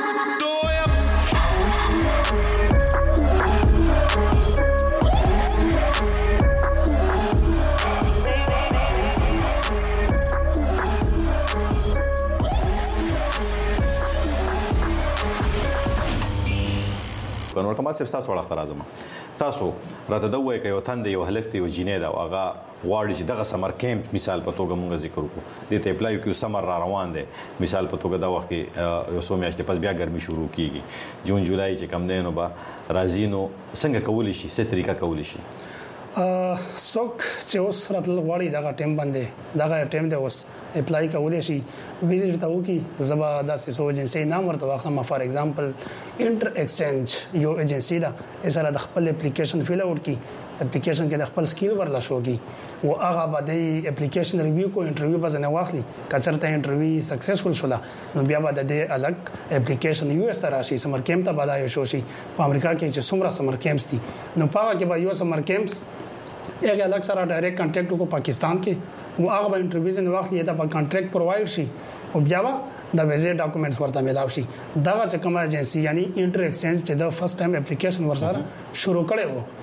نور کومه څه تاسو وړاندې راځم تاسو راته دا وایي چې یو تند یو هلک دی او جینې دا هغه غواړي چې دغه سمر کیمپ مثال په توګه مونږ ذکر وکړو د ته اپلای کیو سمر را روان دی مثال په توګه دا وخت کې یو څو میاشتې پس بیا ګرمي شروع کیږي جون جولای چې کم دینو با راځي نو څنګه کولی شي څه طریقه کولی شي څوک چې اوس راتل غواړي دا ټیم باندې دا ټیم دی اوس اپلای کولای شي ویزیټ ته وکی زبا دا سو ایجنسی نام ورته واخلم فار ایگزامپل انټر ایکسچینج یو ایجنسی دا اسره د خپل اپلیکیشن فیل اوټ کی اپلیکیشن کې د خپل سکیل ورلا شوږي او هغه باندې اپلیکیشن ریویو کو انټرویو به نه واخلي کچرته انټرویو سکسسفل شولا نو بیا به د الګ اپلیکیشن یو اس راشي سمر کیمپ ته بدایو شو شي په امریکا کې چې څومره سمر کیمپس دي نو پاګه کې به یو سمر کیمپس هغه الګ سره ډایرکټ کانټیکټ کو پاکستان کې او هغه به انټرویو نه واخلي دا په کانټریکټ پرووایډ شي او بیا د ویزیټ ډاکومېنټس ورته ملاوي شي دا چې کومه ایجنسی یعنی انټر ایکسچینج چې د فرست ټایم اپلیکیشن ورسره شروع کړي وو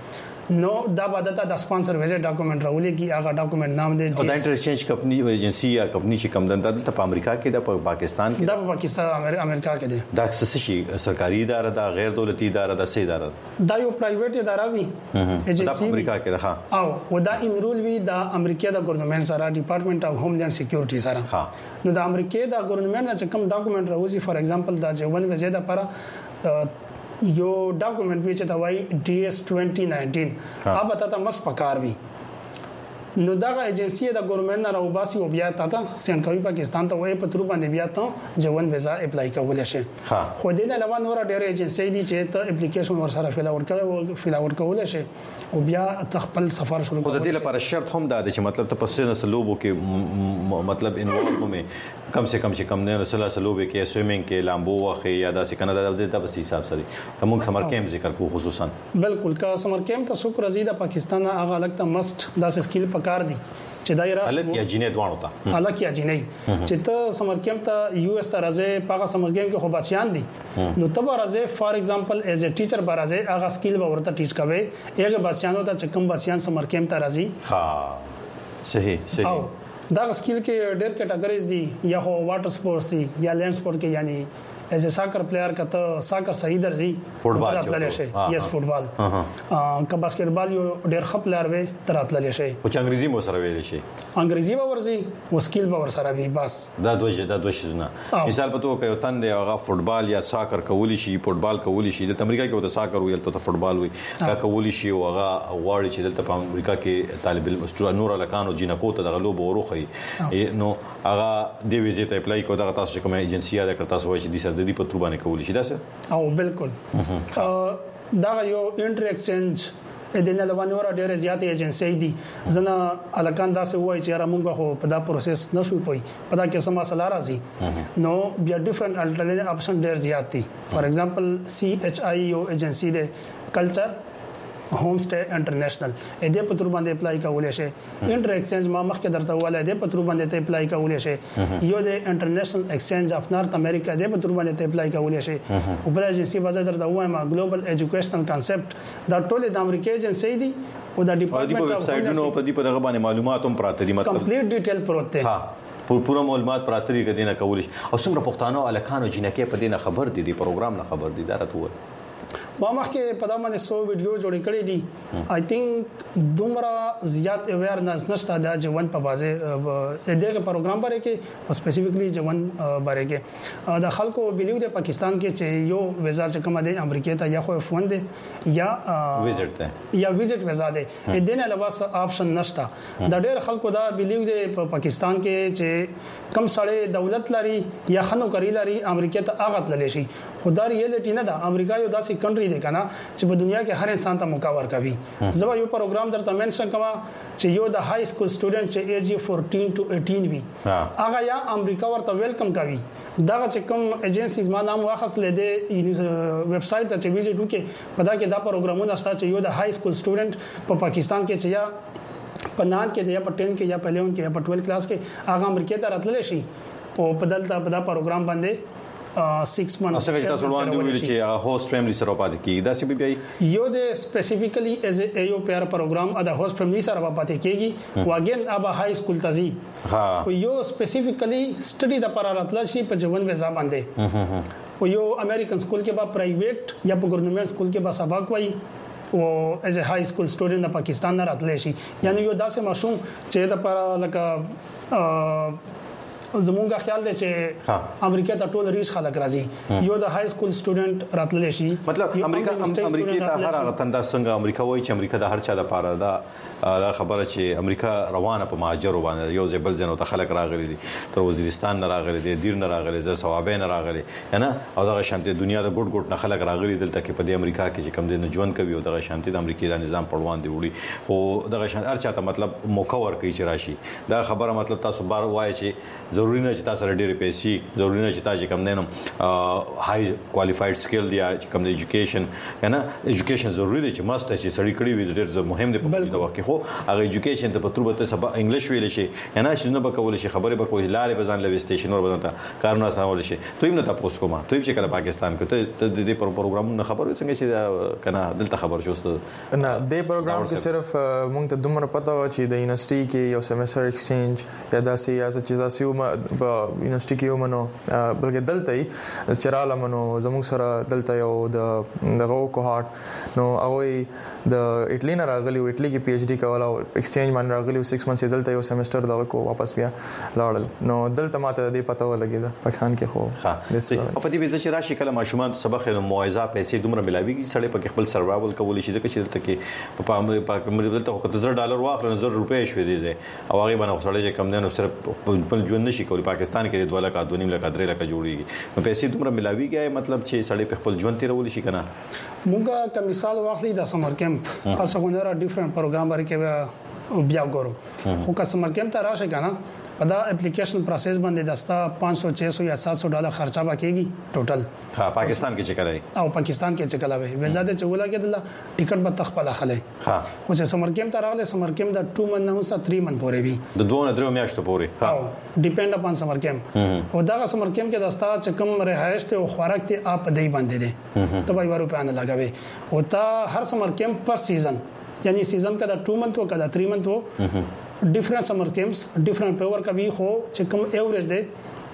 نو دا باندې د سپانسر ویزا ډاکومنٹ راولې کی هغه ډاکومنٹ نام دی او دا انټرچینج کمپنی او ایجنسی یا کمپنی چې کم دنده د په امریکا کې د پاکستان کې د پاکستان امریکا کې دی دا څه شي سرکاري اداره دا غیر دولتي اداره دا څه اداره دا یو پرایویټ اداره وی ایجنسی د امریکا کې ده او ودا انرول وی د امریکا د ګورنمنت سره ډپارټمنټ اف هوملند سکیورټي سره نو د امریکا د ګورنمنت چې کوم ډاکومنٹ راوځي فار ایگزامپل دا ج1 ویزا د لپاره یو ډاکومنٹ وی چې دا وای DS 2019 هغه ته مس پکار وی نو دا ایجنسی د ګورنمنت نه راوباسي او بیا ته سند کوي پاکستان ته وای په تر باندې بیا ته ج1 ویزا اپلای کول شي خو دې نه علاوه نور ډېر ایجنسی دي چې ته اپلیکیشن ور سره فل اوټ کول شي او بیا خپل سفر شروع خو د دې لپاره شرط هم دا دی چې مطلب ته پسې نه سلوبو کې مطلب انوالو مې کم سے کم نه سلوبو کې سویمینګ کې لامبو واخې یا دا چې کنه د بس حساب سره کوم سمر کیمپ ذکر کو خصوصا بالکل کا سمر کیمپ ته شکر ازیدا پاکستان هغه الګ ته مست دا سکیل کار دي چې دای راځي الک یا جینې دوانو ته الک یا جینې چې ته سمر کیمپ ته US ته راځي پاګه سمر کیمپ کې خو بچیان دي نو ته راځي فار ایگزامپل ایز ا ټیچر راځي هغه سکیل به ورته ټیچ کوي هغه بچیانو ته چې کوم بچیان سمر کیمپ ته راځي ها صحیح دا سکیل کې ډېر کټګوریز دي یا هو واټر سپورتس دي یا لینډ سپورت کې یعنی ایز ا ساکر پلیئر کته ساکر صحیح درځي فوټبال راتللی شي یس فوټبال کا باسکټبال یو ډېر ښه پلیئر وي تراتللی شي او چې انګریزي مو سره ویل شي انګریزي به ورزي وسکیل به ور سره وي بس دا دوه شزونه مثال په تو کې وطن دی هغه فوټبال یا ساکر کولی شي فوټبال کولی شي د امریکا کې وته ساکر ویل ته فوټبال وي دا کولی شي او هغه غواړي چې دلته په امریکا کې طالب العلم نور لکانو جنکو ته د غلوب وروخي نو هغه دی ویزه ته اپلای کو دا تاسو کومه ایجنسی دا کړ تاسو وایي چې د سر د دې په تربانه کولی شي دا څه او بالکل دا یو انټر ایکسچینج د نه لوانه ور ډېر زیات ایجنسی دي زنه الکان دا څه وایي چې را مونږ خو په دا پروسس نشو پوي په دا کې سم مسله راځي نو بیا ډیفرنٹ الټرنیټیو اپشن ډېر زیات دي فار ایگزامپل CHI یو ایجنسی ده کلچر होम स्टे इंटरनेशनल دې په تر باندې اپلای کولای شي انټر ایکسچینج ما مخکې درته وله دې په تر باندې ته اپلای کولای شي یو د انټرنیشنل ایکسچینج اف نارث امریکا دې په تر باندې ته اپلای کولای شي او بل ایجنسی بازار درته وایم ګلوبل ایجوکیشنل کانسپټ دا ټول د امریکا ایجنسی دي او د ډپارټمنټ اف سایډونو په دې په دغه باندې معلومات هم پراته دي مطلب کمپلیټ ډیټیل پروت دی پورا معلومات پراته دي کدي نه کولای او څومره پښتانه الکانو جنکه په دې نه خبر دي پروګرام نه خبر دي دا راته ما مخکې په دا باندې 100 ویډیو جوړ کړی دي آی تھنک دومره زیات اویرنس نشته دا ج1 په بازه دغه پروګرام باندې کې سپیسیفیکلی ج1 باندې کې د خلکو بلیو د پاکستان کې چې یو ویزا چې کوم دی امریکا ته یا خو F1 دی یا ویزټ ویزا دی د نه علاوه آپشن نشته د ډېر خلکو دا بلیو دی په پاکستان کې چې کم سړی دولت لري یا خنو کری لري امریکا ته اغت للی شي خدای ریالټی نه ده امریکا یو داسې کنټری دی کنه چې په دنیا کې هر انسان ته موقع ورکوي زما یو پروګرام درته منشن کما چې یو د های سکول سټوډنټ چې ایج 14 to 18 وي هغه یا امریکا ورته ویلکم کوي دا چې کوم ایجنسیز ما نام واخص لیدې ویب سټ ته چې ویزټ وکي په دا کې دا پروګرامونه شته چې یو د های سکول سټوډنټ په پاکستان کې چې یا په 9 کې یا په 10 کې یا په 11 کې یا په 12 کلاس کې هغه امریکا ته راتللی شي او په دلته په دا پروګرام باندې 6 months اسه چې تاسو وړاندې ویل چې هوست فیملی سره پاتې کیږي دا څه بي یو د سپیسیفیکلی از ا یو پیر پروګرام د هوست فیملی سره پاتې کیږي واګین ابا های سکول تزي ها یو سپیسیفیکلی سټڈی د پراراتل شي په ج1 ویزا باندې او یو امریکن سکول کې با پرایویټ یا په ګورنمنت سکول کې با سبق وایي او از ا های سکول سټوډنټ د پاکستان نه راتلی شي یعنی یو داسې ماشوم چې د پر لکه زمونږه خیال دی چې امریکا ته ټول ریس خلک راځي یو د های سکول سټوډنټ راتللی شي مطلب امریکا ته هر هغه تنده څنګه امریکا وایي چې امریکا د هر چا لپاره دا خبره چې امریکا روانه په مهاجرو باندې یو ځبل ځنو ته خلک راغلي دي تر وزیرستان نه راغلي دي دیر نه راغلي ز ثوابه نه راغلي نه او دغه شانتي دنیا د ګډ ګډ نه خلک راغلي دلته کې په امریکا کې چې کم دي نه ژوند کوي او دغه شانتي د امریکای د نظام پړوان دی وړي او دغه شان هر چاته مطلب موقع ورکړي چې راشي دا خبره مطلب تاسو بار وایي چې ضروري نه چې تاسو ډېر پیسې ضروري نه چې تاسو کم دینم هاي کوالیفاید سکل دی چې کم د ایجوکیشن کنه ایجوکیشن ضروري دی چې ماست چې سړی کړی وي ډېر مهم دی په دغه وخت خو هغه ایجوکیشن ته په تر به سبا انګلیش ویل شي نه چې نه به کول شي خبره به کوی لارې به ځان لوي سټیشن ور بدنته کارونه سمول شي ته هم نه تاسو کومه ته چې کله پاکستان کې ته د دې پروګرامونو خبرو څنګه چې کنه دلته خبر شوست نه د پروګرام کې صرف مونږ ته دومره پته و چې د یونیورسيټي کې یو سیمستر ایکسچینج یا داسې یا څه چیزا سیو په یونیورسيټي کې ومنو بلکې دلته چراله منو زموږ سره دلته یو د غو کوهارت نو هغه د اټلی نه راغلی و اټلی کې پی ایچ ډی کوله او ایکسچینج باندې راغلی و 6 منث دلته یو سیمستر دغه کو واپس بیا لاړل نو دلته ماته دې پته ولګیده پاکستان کې خو په دې وجه چې راشي کله ماشومان سبق نو موعظه پیسې دومره ملاويږي سړی په خپل سروایول کولی شي ځکه چې دلته کې په امریکا دلته خو $1000 واخلو $1000 شوي دي او هغه باندې سړی کم نه صرف په ژوند نشي کولی پاکستان کې 2 لک 2.5 لک 3 لک جوړيږي نو پیسې دومره ملاويږي مطلب چې سړی په خپل ژوند تیرول شي کنه موږ کوم مثال واخلي د سمر کیمپ تاسو غوڼه ډیفرنٹ پروګرام ورکې بیا ګورو خو که سمر کیمپ ته راشي کنه په دا اپلیکیشن پروسس باندې دستا $500 600 یا $700 خرچه وکړي ټوټل ها پاکستان کې چې کوي او پاکستان کې چې کوي ویزا د چولا کې د ټیکټ به تخپل اخلي ها خو چې سمر کیمپ ته راغله سمر کیمپ د 2 منث نه 3 منث پورې وي د 2 نه 3 میاشتو پورې ها ډیپند اپون سمر کیمپ او دا سمر کیمپ کې دستا چې کوم رهائش ته او خوراک ته اپ دای باندې دي ته به ورو په ان لګاوي او تا هر سمر کیمپ پر سیزن یعنی سیزن کا دا 2 منث او کا دا 3 منث ہو ډیفرنٹ سمر کیمپس ډیفرنٹ پیور کا بھی خو چې کوم ایوریج دی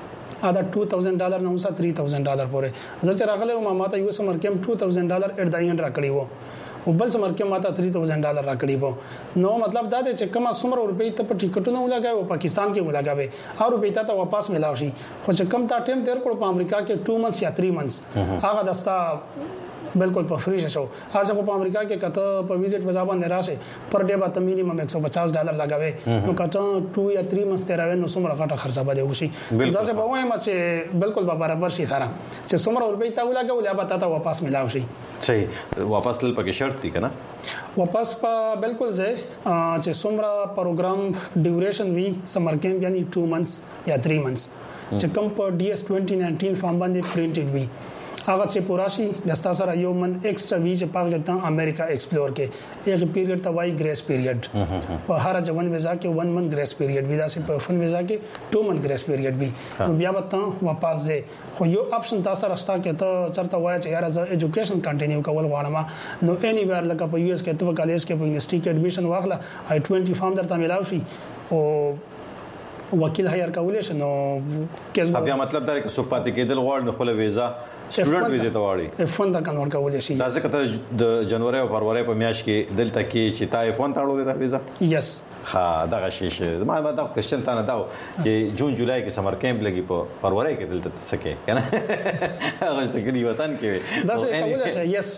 ادا $2,000 نه اوسه $3,000 پورې زه چې راغله او ماته یو سمر کیمپ $2,000 اټ د اینډ راکړی وو او بل سمر کیمپ ماته $3,000 راکړی وو نو مطلب دا دی چې کومه سمر روپۍ ته په ټیکټونو ولګاو پاکستان کې ولګاوي او روپۍ ته واپس ملاوي شي خو چې کم تا ټیم تیر کړو په امریکا کې 2 منث یا 3 منث هغه دستا بالکل په فری شو هغه په امریکا کې کته په ویزټ وځه باندې راشه پر ډے به مینیمم $150 لګاوي نو کته 2 یا 3 منث تیراوي نو څومره غټه خرچه به وشي دا څه به وایم چې بالکل به برابر شي سره چې څومره روپۍ تا ولګاو یا به تا واپس ملاوي شي صحیح واپس تل پکې شرط دي کنه واپس په بالکل زه چې څومره پروګرام ډیوریشن وی سمر کیمپ یعنی 2 منث یا 3 منث چې کوم په DS 2019 فارم باندې پرینټډ وی هغه چې پوراشي دستا سره یو من ایکسترا وی چې پاګه ته امریکا ایکسپلور کې یو پیریډ ته وای ګریس پیریډ په هر ځوان ویزا کې 1 منث ګریس پیریډ وی دا سي په فن ویزا کې 2 منث ګریس پیریډ وی نو بیا وته واپس ځه خو یو اپشن تاسو راستا کې ته چرته وای چې یار ز ایجوکیشن کنټینیو کول غواړم نو اني ویر لکه په US کې ته کالج کې په یونیورسيټي کې اډمیشن واخله I-20 فارم درته ملاوي شي او وکیل هایر کولای شي نو کیس بیا مطلب دا چې څوک پاتې کېدل غواړي نو خپل ویزا سټوډنټ ویزا ته واړي F1 دا کنورټ کولای شي دا څنګه ته د جنوري او فروری په میاشت کې دلته کې چې تا F1 تاړو دا ویزا یس ها دا شیشه ما دا کوېشن تا نه دا چې جون جولای کې سمر کیمپ لګي په فروری کې دلته سکے کنه هغه ته کې وطن کې دا څه کولای شي یس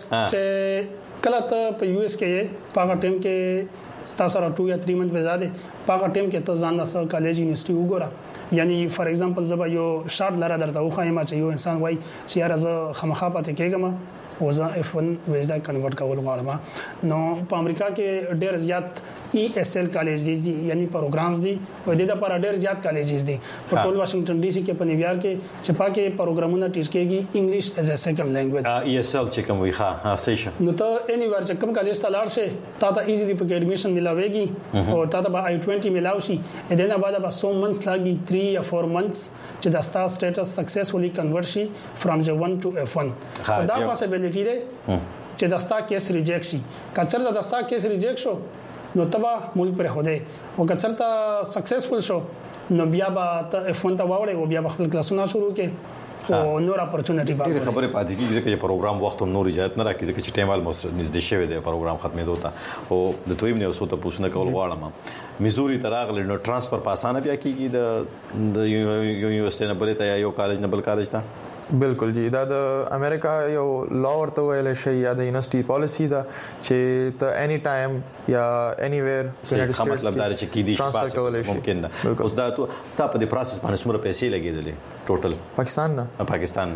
چې کله ته په US کې پاګه ټیم کې ستاسو را 2 یا 3 منث ویزا ده پاګه ټیم کې ته ځان نسو کالج یونیورسيټي وګوره یعنی فار ایگزامپل زبا یو شارټ لاره درته وخایم چې یو انسان وای چې یار زه خامخا پاتې کېږم او زه F1 ویزا کنورټ کول غواړم نو په امریکا کې ډېر زیات ESL کالج دي یعنی پروګرامز دي او د دې لپاره ډېر زیات کالجز دي په ټول واشنگټن DC کې په نیویارک کې چې پاکه پروګرامونه ټیچ کېږي انګلیش ایز ا سیکنډ لینګویج ESL چې کوم وي ها صحیح نو ته اني ور چې کوم کالج ته لاړ شي تا ته ایزیلی په اډمیشن ملاويږي او تا ته به I-20 ملاوي شي دنه بعد به 100 منث لاګي 3 یا 4 منثs چې د ستا سټیټس سکسسفولي کنورټ شي فرام J1 to F1 دا پاسبিলিټی ده چې د ستا کیس ریجیکټ شي کچر د ستا کیس ریجیکټ شو نو تبا ملک پر خوده او کچرتا سکسسفل شو نو بیا به ته F1 ته واوړې او بیا خپل کلاسونه شروع کې او نور اپورچونټی باندې خبره پاتې کیږي چې پروګرام وخت نور اجازه نه راکړي چې ټیم ال نږدې شوی دی پروګرام ختمېدو ته او د تویم نه وسوته پوښتنه کول غواړم میزوري تراغل نو ترانسفر په اسانه بیا کیږي د یونیورسيټي نه بلې ته یو کالج نه بل کالج ته بالکل جی دا د امریکا یو لا ورته ویل شي یا د یونیورسيټي پالیسی دا چې ته اني ټایم یا اني ویر مطلب دا چې کی دي ممکن ده اوس دا ته په دې پروسس باندې څومره پیسې لګیدلې ټوټل پاکستان نه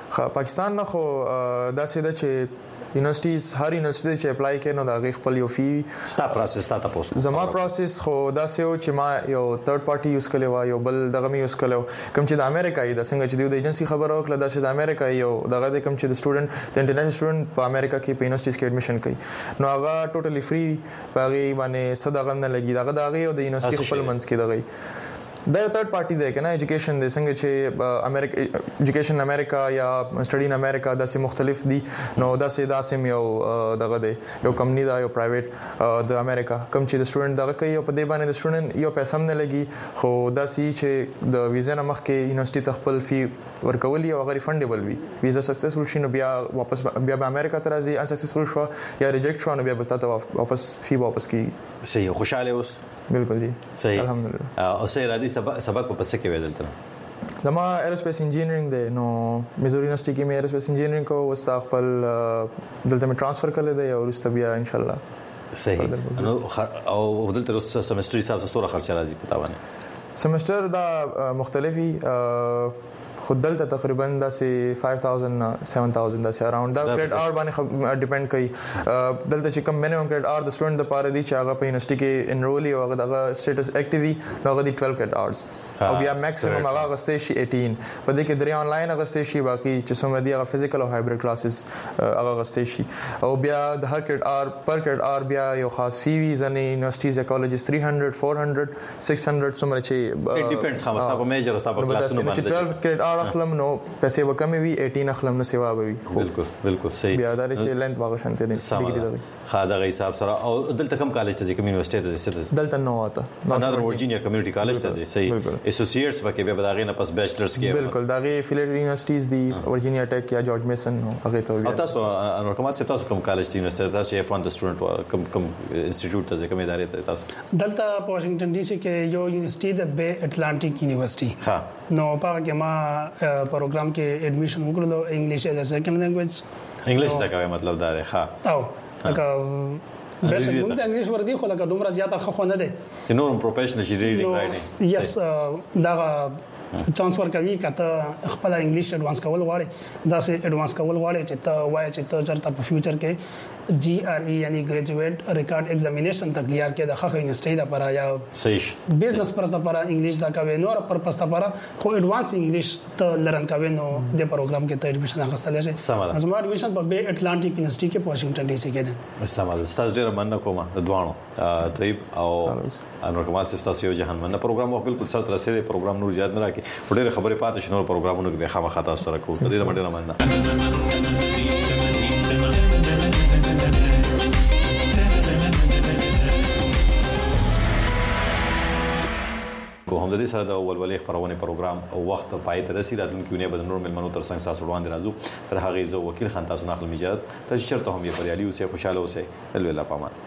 پاکستان نه خو دا سیده چې یونیورسيټیز هر یونیورسيټي چې اپلای کړي نو دا غي خپل یو فی ستا پروسس تا تاسو زما پروسس خو دا سیو چې ما یو تھرد پارټي یوز کړو یو بل دغه می یوز کړو کوم چې د امریکا ای د څنګه چې د ایجنسی خبر اوکله دا چې د امریکا یو دغه د کوم چې د سټوډنټ د انټرنیشنل سټوډنټ په امریکا کې په یونیورسيټیز کې ایډمیشن کوي نو هغه ټوټلی فری باغي باندې صدقه نه لګي دغه دغه او د یونیورسيټي خپل منځ کې دغه دا یو تھرد پارټي دی کنه ایجوکیشن د څنګه چې امریکا ایجوکیشن امریکا یا سټډي ان امریکا دا سه مختلف دي نو دا سه یو دغه دی یو کمپنی دا یو پرایویټ د امریکا کوم چې د سټوډنټ دغه کوي او په دې باندې د سټوډنټ یو پیسې هم نه لګي خو دا سي چې د ویزا نه مخکې یونیورسيټي تخپل فی ورکولي او غیر فندبل وي ویزا سکسسفل شي نو بیا واپس بیا به امریکا ته راځي ان سکسسفل شو یا ریجیکټ شو نو بیا به تاسو واپس فی واپس کی صحیح خوشاله اوس بالکل جی صحیح الحمدلله او سه را دي سبق په پسې کې ویل تر زما ایروسپیس انجینرینګ دی نو میزوري یونیورسيټي کې مې ایروسپیس انجینرینګ کو وستا خپل دلته مې ټرانسفر کړل دی او ورسته بیا ان شاء الله صحیح نو او دلته ورسته سمستر حساب سره خرچ راځي پتا باندې سمستر دا مختلفي خود دلته تقریبا داسې 5000 7000 داسې اراوند دا کریډ اور باندې ډیپند کوي دلته چې کوم مینیمم کریډ اور د سټوډنټ لپاره دي چې هغه په یونیورسيټي کې انرولي او هغه سټیټس اکټیوي هغه دي 12 کریډ اورز او بیا میکسیمم هغه غستې شي 18 په دې کې درې انلاین غستې شي باقي چې څومره دي هغه فزیکل او هایبرید کلاسز هغه غستې شي او بیا د هر کریډ اور پر کریډ اور بیا یو خاص فی وی ځنې یونیورسيټیز یا کالجز 300 400 600 څومره چې ډیپند خامخا په میجر او تاسو په کلاسونو باندې 12 کریډ اور اخلم نو پیسې وکمې وي 18 اخلم نو سیوا به وي بالکل صحیح بیا دا چې لنت واغ شانته دي ډیګری دا خا دا حساب سره او دلته کوم کالج ته کوم یونیورسيټي ته دلته نو آتا نادر ورجینیا کمیونټي کالج ته صحیح اسوسییټس پکې به داغه نه پس بیچلرز کې بالکل داغه افیلیټ یونیورسيټیز دي ورجینیا ټیک یا جورج میسن نو هغه ته او تاسو انور کومه څه تاسو کوم کالج ته یونیورسيټي تاسو F1 د سټوډنټ کوم انسټیټیوټ ته کوم ادارې ته تاسو دلته په واشنگټن ډي سي کې یو یونیورسيټي د بے اټلانټیک یونیورسيټي ها نو په کې ما پروګرام کې ایڈمیشن وکړلو انګلیش ایز ا سیکنډ لینګویج انګلیش دا کوي مطلب دا دی ها او لکه بیسیک موږ د انګلیش وردی خو لکه دومره زیاته خو نه دی نورم پروفیشنل شي ریډینګ رائټینګ یس دا چانس ورکوي کته خپل انګلیش اډوانس کول غواړي دا سه اډوانس کول غواړي چې ته وای چې ته چرته په فیوچر کې GRE یعنی ګریجویټ ریکارډ ایگزامینیشن تک کلیئر کې د خخ یونیورسيټي لپاره یا صحیح بزنس پر لپاره انګلیش دا کوي نور پرپس لپاره خو اډوانس انګلیش ته لرن کوي نو د پروګرام کې ته ایډمیشن اخستل شي زما ایډمیشن په بے اټلانټیک یونیورسيټي کې په واشنگټن ډي سي کې ده سماله ستاسو ډیر مننه کوم د دوانو طيب او انور کمال تاسو یو جهان مننه پروګرام وخت بالکل سره ترسه پروګرام نور زیات نه راکې ډېر خبرې پاتې شنو پروګرامونو کې به خامخا تاسو سره کوو د دې باندې مننه هم د دې سره د ولولې خبرونه پروګرام او وخت پای ته رسیدل راتلونکي نه بد نور ملمنو تر څنګه تاسو وړاندې راځو تر هغه زه وکیل خان تاسو نخل میجاد تاسو چرته هم یې پريالي اوسه خوشاله اوسه الله پامان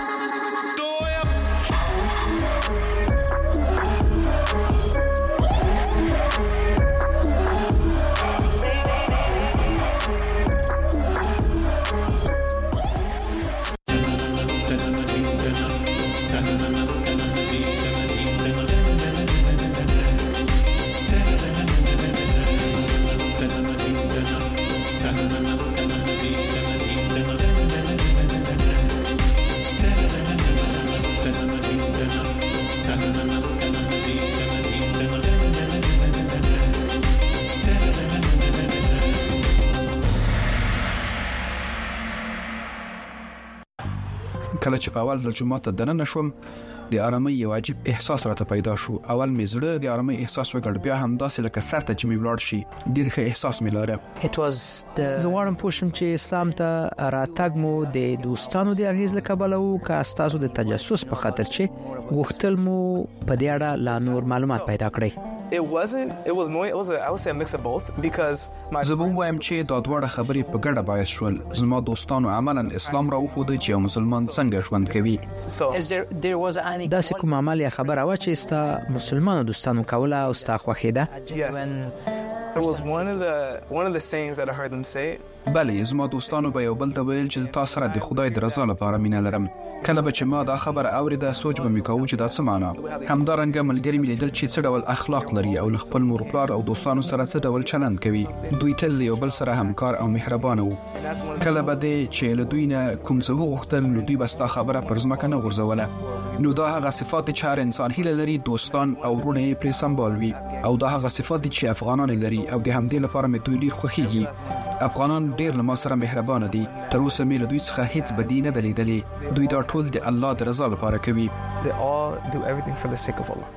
کله چې په اول د جمعه ته دننه شوم د آرامۍ یو عجیب احساس راته پیدا شو اول مې زړه د آرامۍ احساس وکړ بیا هم داسې لکه سر ته چې مې ولاړ شي ډیر ښه احساس مې لاره زوړم پوښم چې اسلام ته راتګ مو د دوستانو د اغیز لکبل او کا استاسو د تجسس په خاطر چې غوښتل مو په دې اړه لا نور معلومات پیدا کړئ I would say a mix of both because زه وایم چې دا دوه خبرې په ګډه باعث شول زما دوستانو عملاً اسلام راوښود چې یو مسلمان څنګه ژوند کوي دا کوم عمل یا خبره و چې ستا مسلمانانو دوستانو کوله او ستا خوښیده It was one of the sayings that I heard them say. بله زما دوستانو به یو بل ته ویل چې تاسو سره د خدای د رضا لپاره مینه لرم. کله به چې ما دا خبر اوریده سوچ به میکاو چې دا څه معنا. همدارنګه ملګری مې لیدل چې څه ډول اخلاق لري او خپل مور پلار او دوستانو سره څه ډول چلند کوي. دوی تل یو بل سره همکار او مهربان وو. کله به دې چې له دوی نه کوم څه وغوښتل نو دوی بس تا خبره پر ځمکه نه غورځوله. نو دا هغه صفات چې هر انسان هیله لري دوستان او ورونه پرې سمبالوي او دا هغه صفات چې افغانان لري او د همدې لپاره مې دوی ډیر خوښیږي. افغانان ډیر له ما سره مهربان دي. تر اوسه مې له دوی څخه هیڅ بدی نه لیدلې. دوی دا ټول د الله د رضا لپاره کوي. They all do everything for the sake of Allah.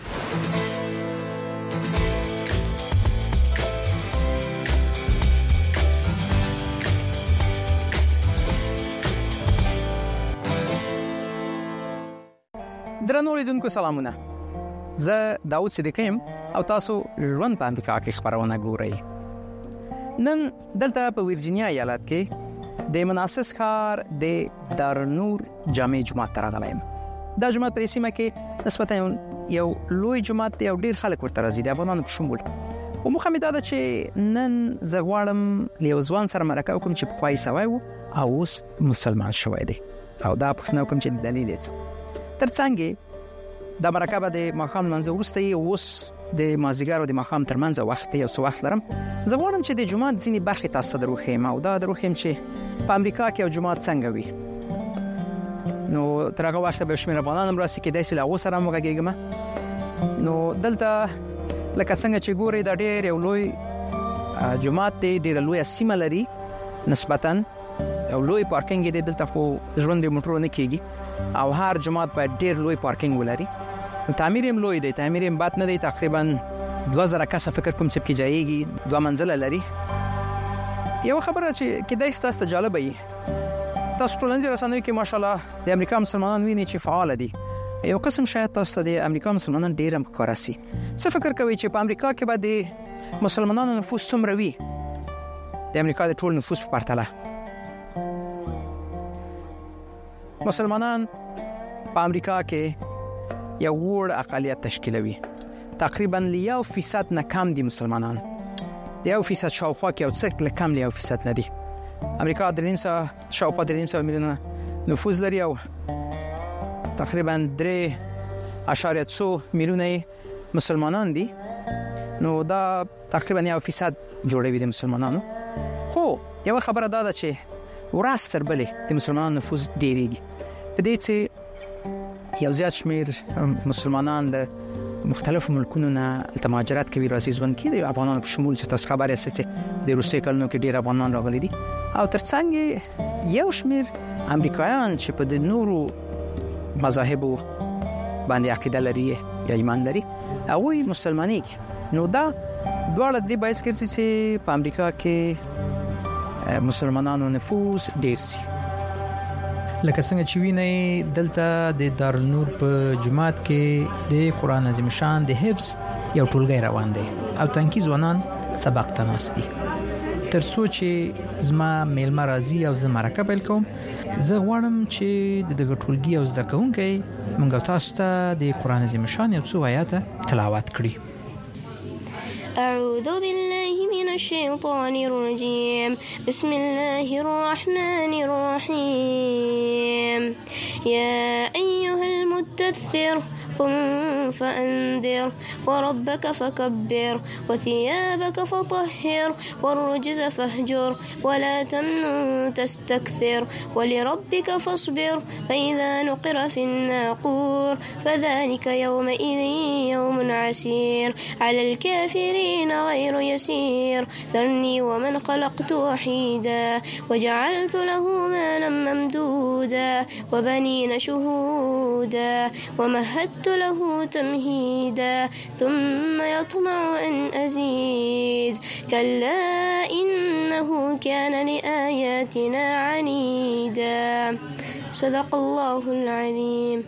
درنو لیدونکو سلامونه. زه داوود صدیقیم او تاسو ژوند په امریکا کې خبرونه ګورئ. نن دلته په ویرجینیا ایالت کې د مناسس ښار د دارالنور جامع جماعت راغلم. دا جماعت په سیمه کې نسبتا یو لوی جماعت دی او ډیر خلک ورته راځي د افغانانو په شمول. او مخه مې دا ده چې نن زه غواړم له ځوان سره مرکه وکم چې په خوای سوای او اوس مسلمان شوی دی او دا په خنو کوم چې دلیل یې ترڅنګ د مرکه د ماخام منځ ورسته اوس د مازیګر او د ماخام ترمنځ وخت یو څه وخت لرم. زه غواړم چې د جماعت ځینی برخې تاسو ته دروخم او دا دروخم چې په امریکا کې یو جماعت څنګه وي. نو تر هغه وخت به شمیر افغانان مرسته کې داسې لا وسره موږ نو دلته لکه څنګه چې ګوري دا ډېر یو لوی جماعت دی ډېر لوی سیمه لري نسبتا یو لوی پارکینګ دی دلته خو ژوند د موټرو نه کیږي او هر جماعت په ډېر لوی پارکینګ ولري. تعمیر هم لوی دی تعمیر هم بات نه دی تقریبا 2000 کسه فکر کوم چې کیږي 2 منزله لري. یو خبره چې کدای ستاسو جالب وي تاسو ټولنیز رسنیو کې ماشاءالله د امریکا مسلمانان ویني چې فعال دي. یو قسم شاید تاسو د امریکا مسلمانان ډیر هم کارسي. څه فکر کوي چې په امریکا کې به د مسلمانانو نفوس څومره وي د امریکا د ټول نفوس په پرتله؟ مسلمانان په امریکا کې یو وړ اقلیت تشکیلوي. تقریبا 1% نه کم دي مسلمانان. د 1% شاوخوا کې یو څه کم 1% نه دي. امریکا د 300 میلیونه نفوس لري او تقریبا 3.2 میلیونه مسلمانان دي. نو دا تقریبا 1% جوړوي د مسلمانانو. خو یو خبره دا ده چې ورستر بلې د مسلمانانو نفوس ډیریږي. په دې چې یو زیات شمیر مسلمانان د مختلفو ملکونو نه مهاجرت کوي راځي ژوند کې د افغانانو په شمول چې تاسو خبرې اساسي د روسي کلونو کې ډیر افغانان راغلي دي او ترڅنګ یو شمیر امریکایان چې په د نورو مذاهبو باندې عقیده لري یا ایمان لري او مسلمانۍ. نو دا دواړه د باعث کړي چې په امریکا کې مسلمانانو نفوس ډیر شي. لکه څنګه چې ویني دلته د دارالنور په جماعت کې د قران عظیم شان د حفظ یو ټولګی روان دی او تنکي ځوانان سبق تناستي. ترڅو چې زما میلمه راځي او زه مرکه پیل کوم زه غواړم چې د ټولګي او زده کوونکي موږ تاسو ته د قران عظیم شان یو څو آیات تلاوت کړي. أعوذ بالله من الشيطان الرجيم بسم الله الرحمن الرحيم يا أيها المدثر قم فأنذر وربك فكبر وثيابك فطهر والرجز فاهجر ولا تمنن تستكثر ولربك فاصبر فإذا نقر في الناقور فذلك يومئذ يوم عسير على الكافرين غير يسير ذرني ومن خلقت وحيدا وجعلت له مالا ممدودا وبنين شهودا ومهدت له تمهيدا ثم يطمع أن أزيد كلا إنه كان لآياتنا عنيدا صدق الله العظيم.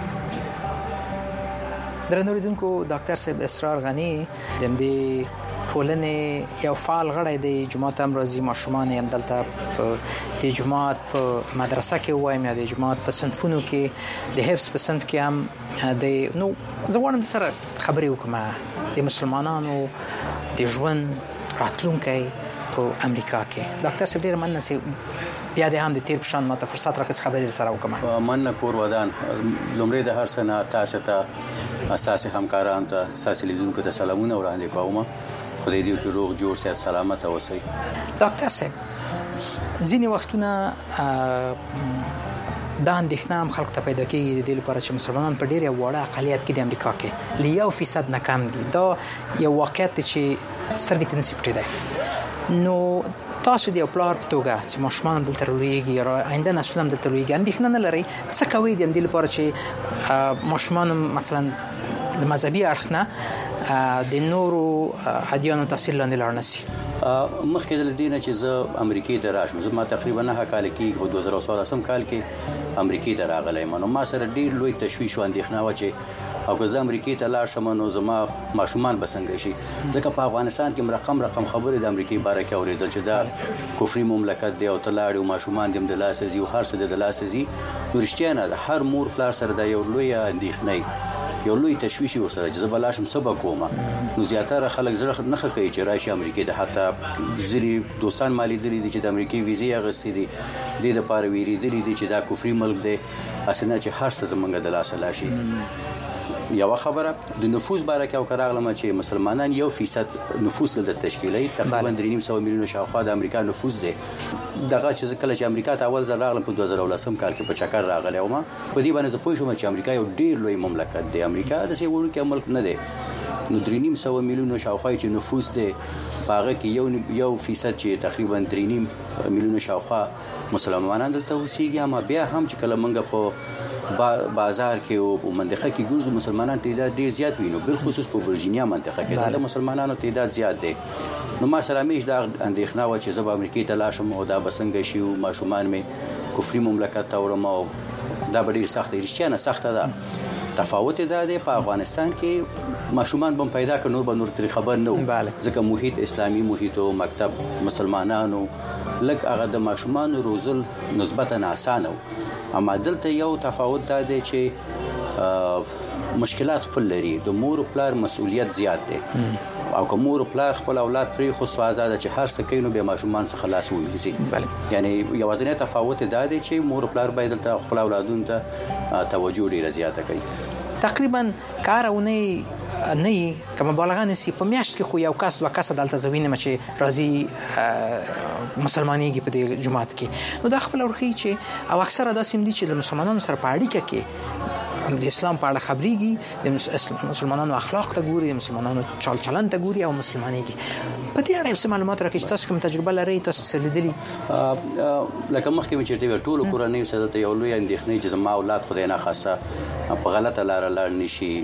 درنو لیدونکو ډاکټر صاحب اسرار غنی د دې ټولنې یو فعال غړی دی. جماعت هم راځي، ماشومان هم دلته په د جماعت په مدرسه کې وایم یا د جماعت په صنفونو کې د حفظ په صنف کې هم د نو زه غواړم سره خبرې وکړم د مسلمانانو د ژوند راتلونکی په امریکا کې. ډاکټر صاحب ډېر مننه چې بیا د هم د تیر پښان ماته فرصت راکړ خبرې سره وکړم. مننه کور ودان. لومړی د هر سنه تاسو ته اساسي همکارانو ته اساسي لیدونکو ته سلامونه وړاندې کوم. خدای دې وکړي روغ جوړ صحت سلامت اوسئ. ډاکټر صاحب ځینې وختونه دا اندېښنه هم خلک ته پیدا کېږي د دې لپاره چې مسلمانان په ډېر وړه اقلیت کې د امریکا کې له 1% نه کم دي. دا یو واقعیت دی چې سترګې ته نشي پټېدای. نو تاسو د یو پلار په توګه چې ماشومان دلته لویږي یا آینده نسل هم دلته لویږي اندېښنه نه لري څه کوي د دې لپاره چې ماشومان مثلا د مذهبي اړخ نه د نورو ادیانو تحصیل لاندې لاړ نشي؟ مخکې د دې نه چې زه امریکا ته راشم، زه ما تقریبا 9 کال کې په 2014 کال کې امریکا ته راغلم. نو ما سره ډیر لوی تشویش او اندېښنه و چې او که زه امریکا ته لاړ شم نو زما ماشومان به څنګه شي، ځکه په افغانستان کې رقم خبرې د امریکا باره کې اوریدل چې دا کفري مملکت دی او تلاړي او ماشومان دې د لاسه زی او هر څه د لاسه زی. نو رښتیا نه هر مور پلار سره دا یو لوی اندېښنه یو لوی تشویش ورسره چې زه بلاشم سبا کومه. نو زیاتره خلک زړه نه کوي چې راشي امریکا ته. حتی زری دوستان مالی دي چې د امریکا ویزه اغستې دي د لپاره ویری دي چې دا کفري ملک دی اسنه چې هر څه زمونږ د لاسه لاشي. یو خبره د نفوس باره کې او کراغلم چې مسلمانان 1% نفوس د تشکیلي تقریبا 3.5 میلیون شاوخوا د امریکا نفوس دی. دغه چې کله چې امریکا ته اول ځل راغلم په 2010 کال کې په چکر راغلم په دې باندې زه پوه شوم چې امریکا یو ډیر لوی مملکت دی. امریکا د څه وړو کې ملک نه دی. نو 3.5 میلیون شاوخوا چې نفوس دی هغه کې 1% چې تقریبا 3.5 میلیون شاوخوا مسلمانان دلته اوسېږي. اما بیا هم چې کله موږ په بازار کې او په منطقه کې ګورځو مسلمانان تعداد ډیر زیات وینو، بل خصوص په ورجینیا منطقه کې د مسلمانانو تعداد زیات دی. نو ما سره همیش دا اندېښنه و چې زه به امریکا ته لاشم او دا به څنګه شي او ماشومان مې کفري مملکت ته وړم او دا به ډیر سخت دی. رښتیا نه سخته ده. تفاوت دا دی په افغانستان کې ماشومان بم پیدا کړ نور به نور تر خبر نه و، ځکه محیط اسلامي محیط او مکتب مسلمانانو لکه هغه د ماشومان روزل نسبتا آسان و. اما دلته یو تفاوت دا دی چې مشکلات خپل لري. د مور او پلار مسؤلیت زیات دی او که مور او پلار خپل اولاد پرې خو سوازاده چې هر څه کوي نو به ماشومان څخه خلاص ونیسي. یعنی یوازینی تفاوت دا دی چې مور او پلار باید دلته خپل اولادونو ته توجه ډیره زیاته کوي. تقریبا کارونه نه کوم مبالغه نسی په میاشت کې خو یو کس دوه کس دلته زوینه چې راځي مسلمانېږي په دې جماعت کې. نو دا خپل ورخي چې او اکثره داسې دي چې د مسلمانانو سره په اړیکه کې د اسلام په اړه خبريږي، د مسلمانانو اخلاق ته ګوري، د مسلمانانو چال چلن ته ګوري او مسلمانېږي. په دې اړه څه معلومات راکړئ؟ تاسو کوم تجربه لرئ؟ تاسو څه لیدلي؟ لکه مخکې مې چیرته ټولو کورنۍ سره ته یو لوی اندېښنه چې زما اولاد خدای نه خاصه په غلطه لار نشي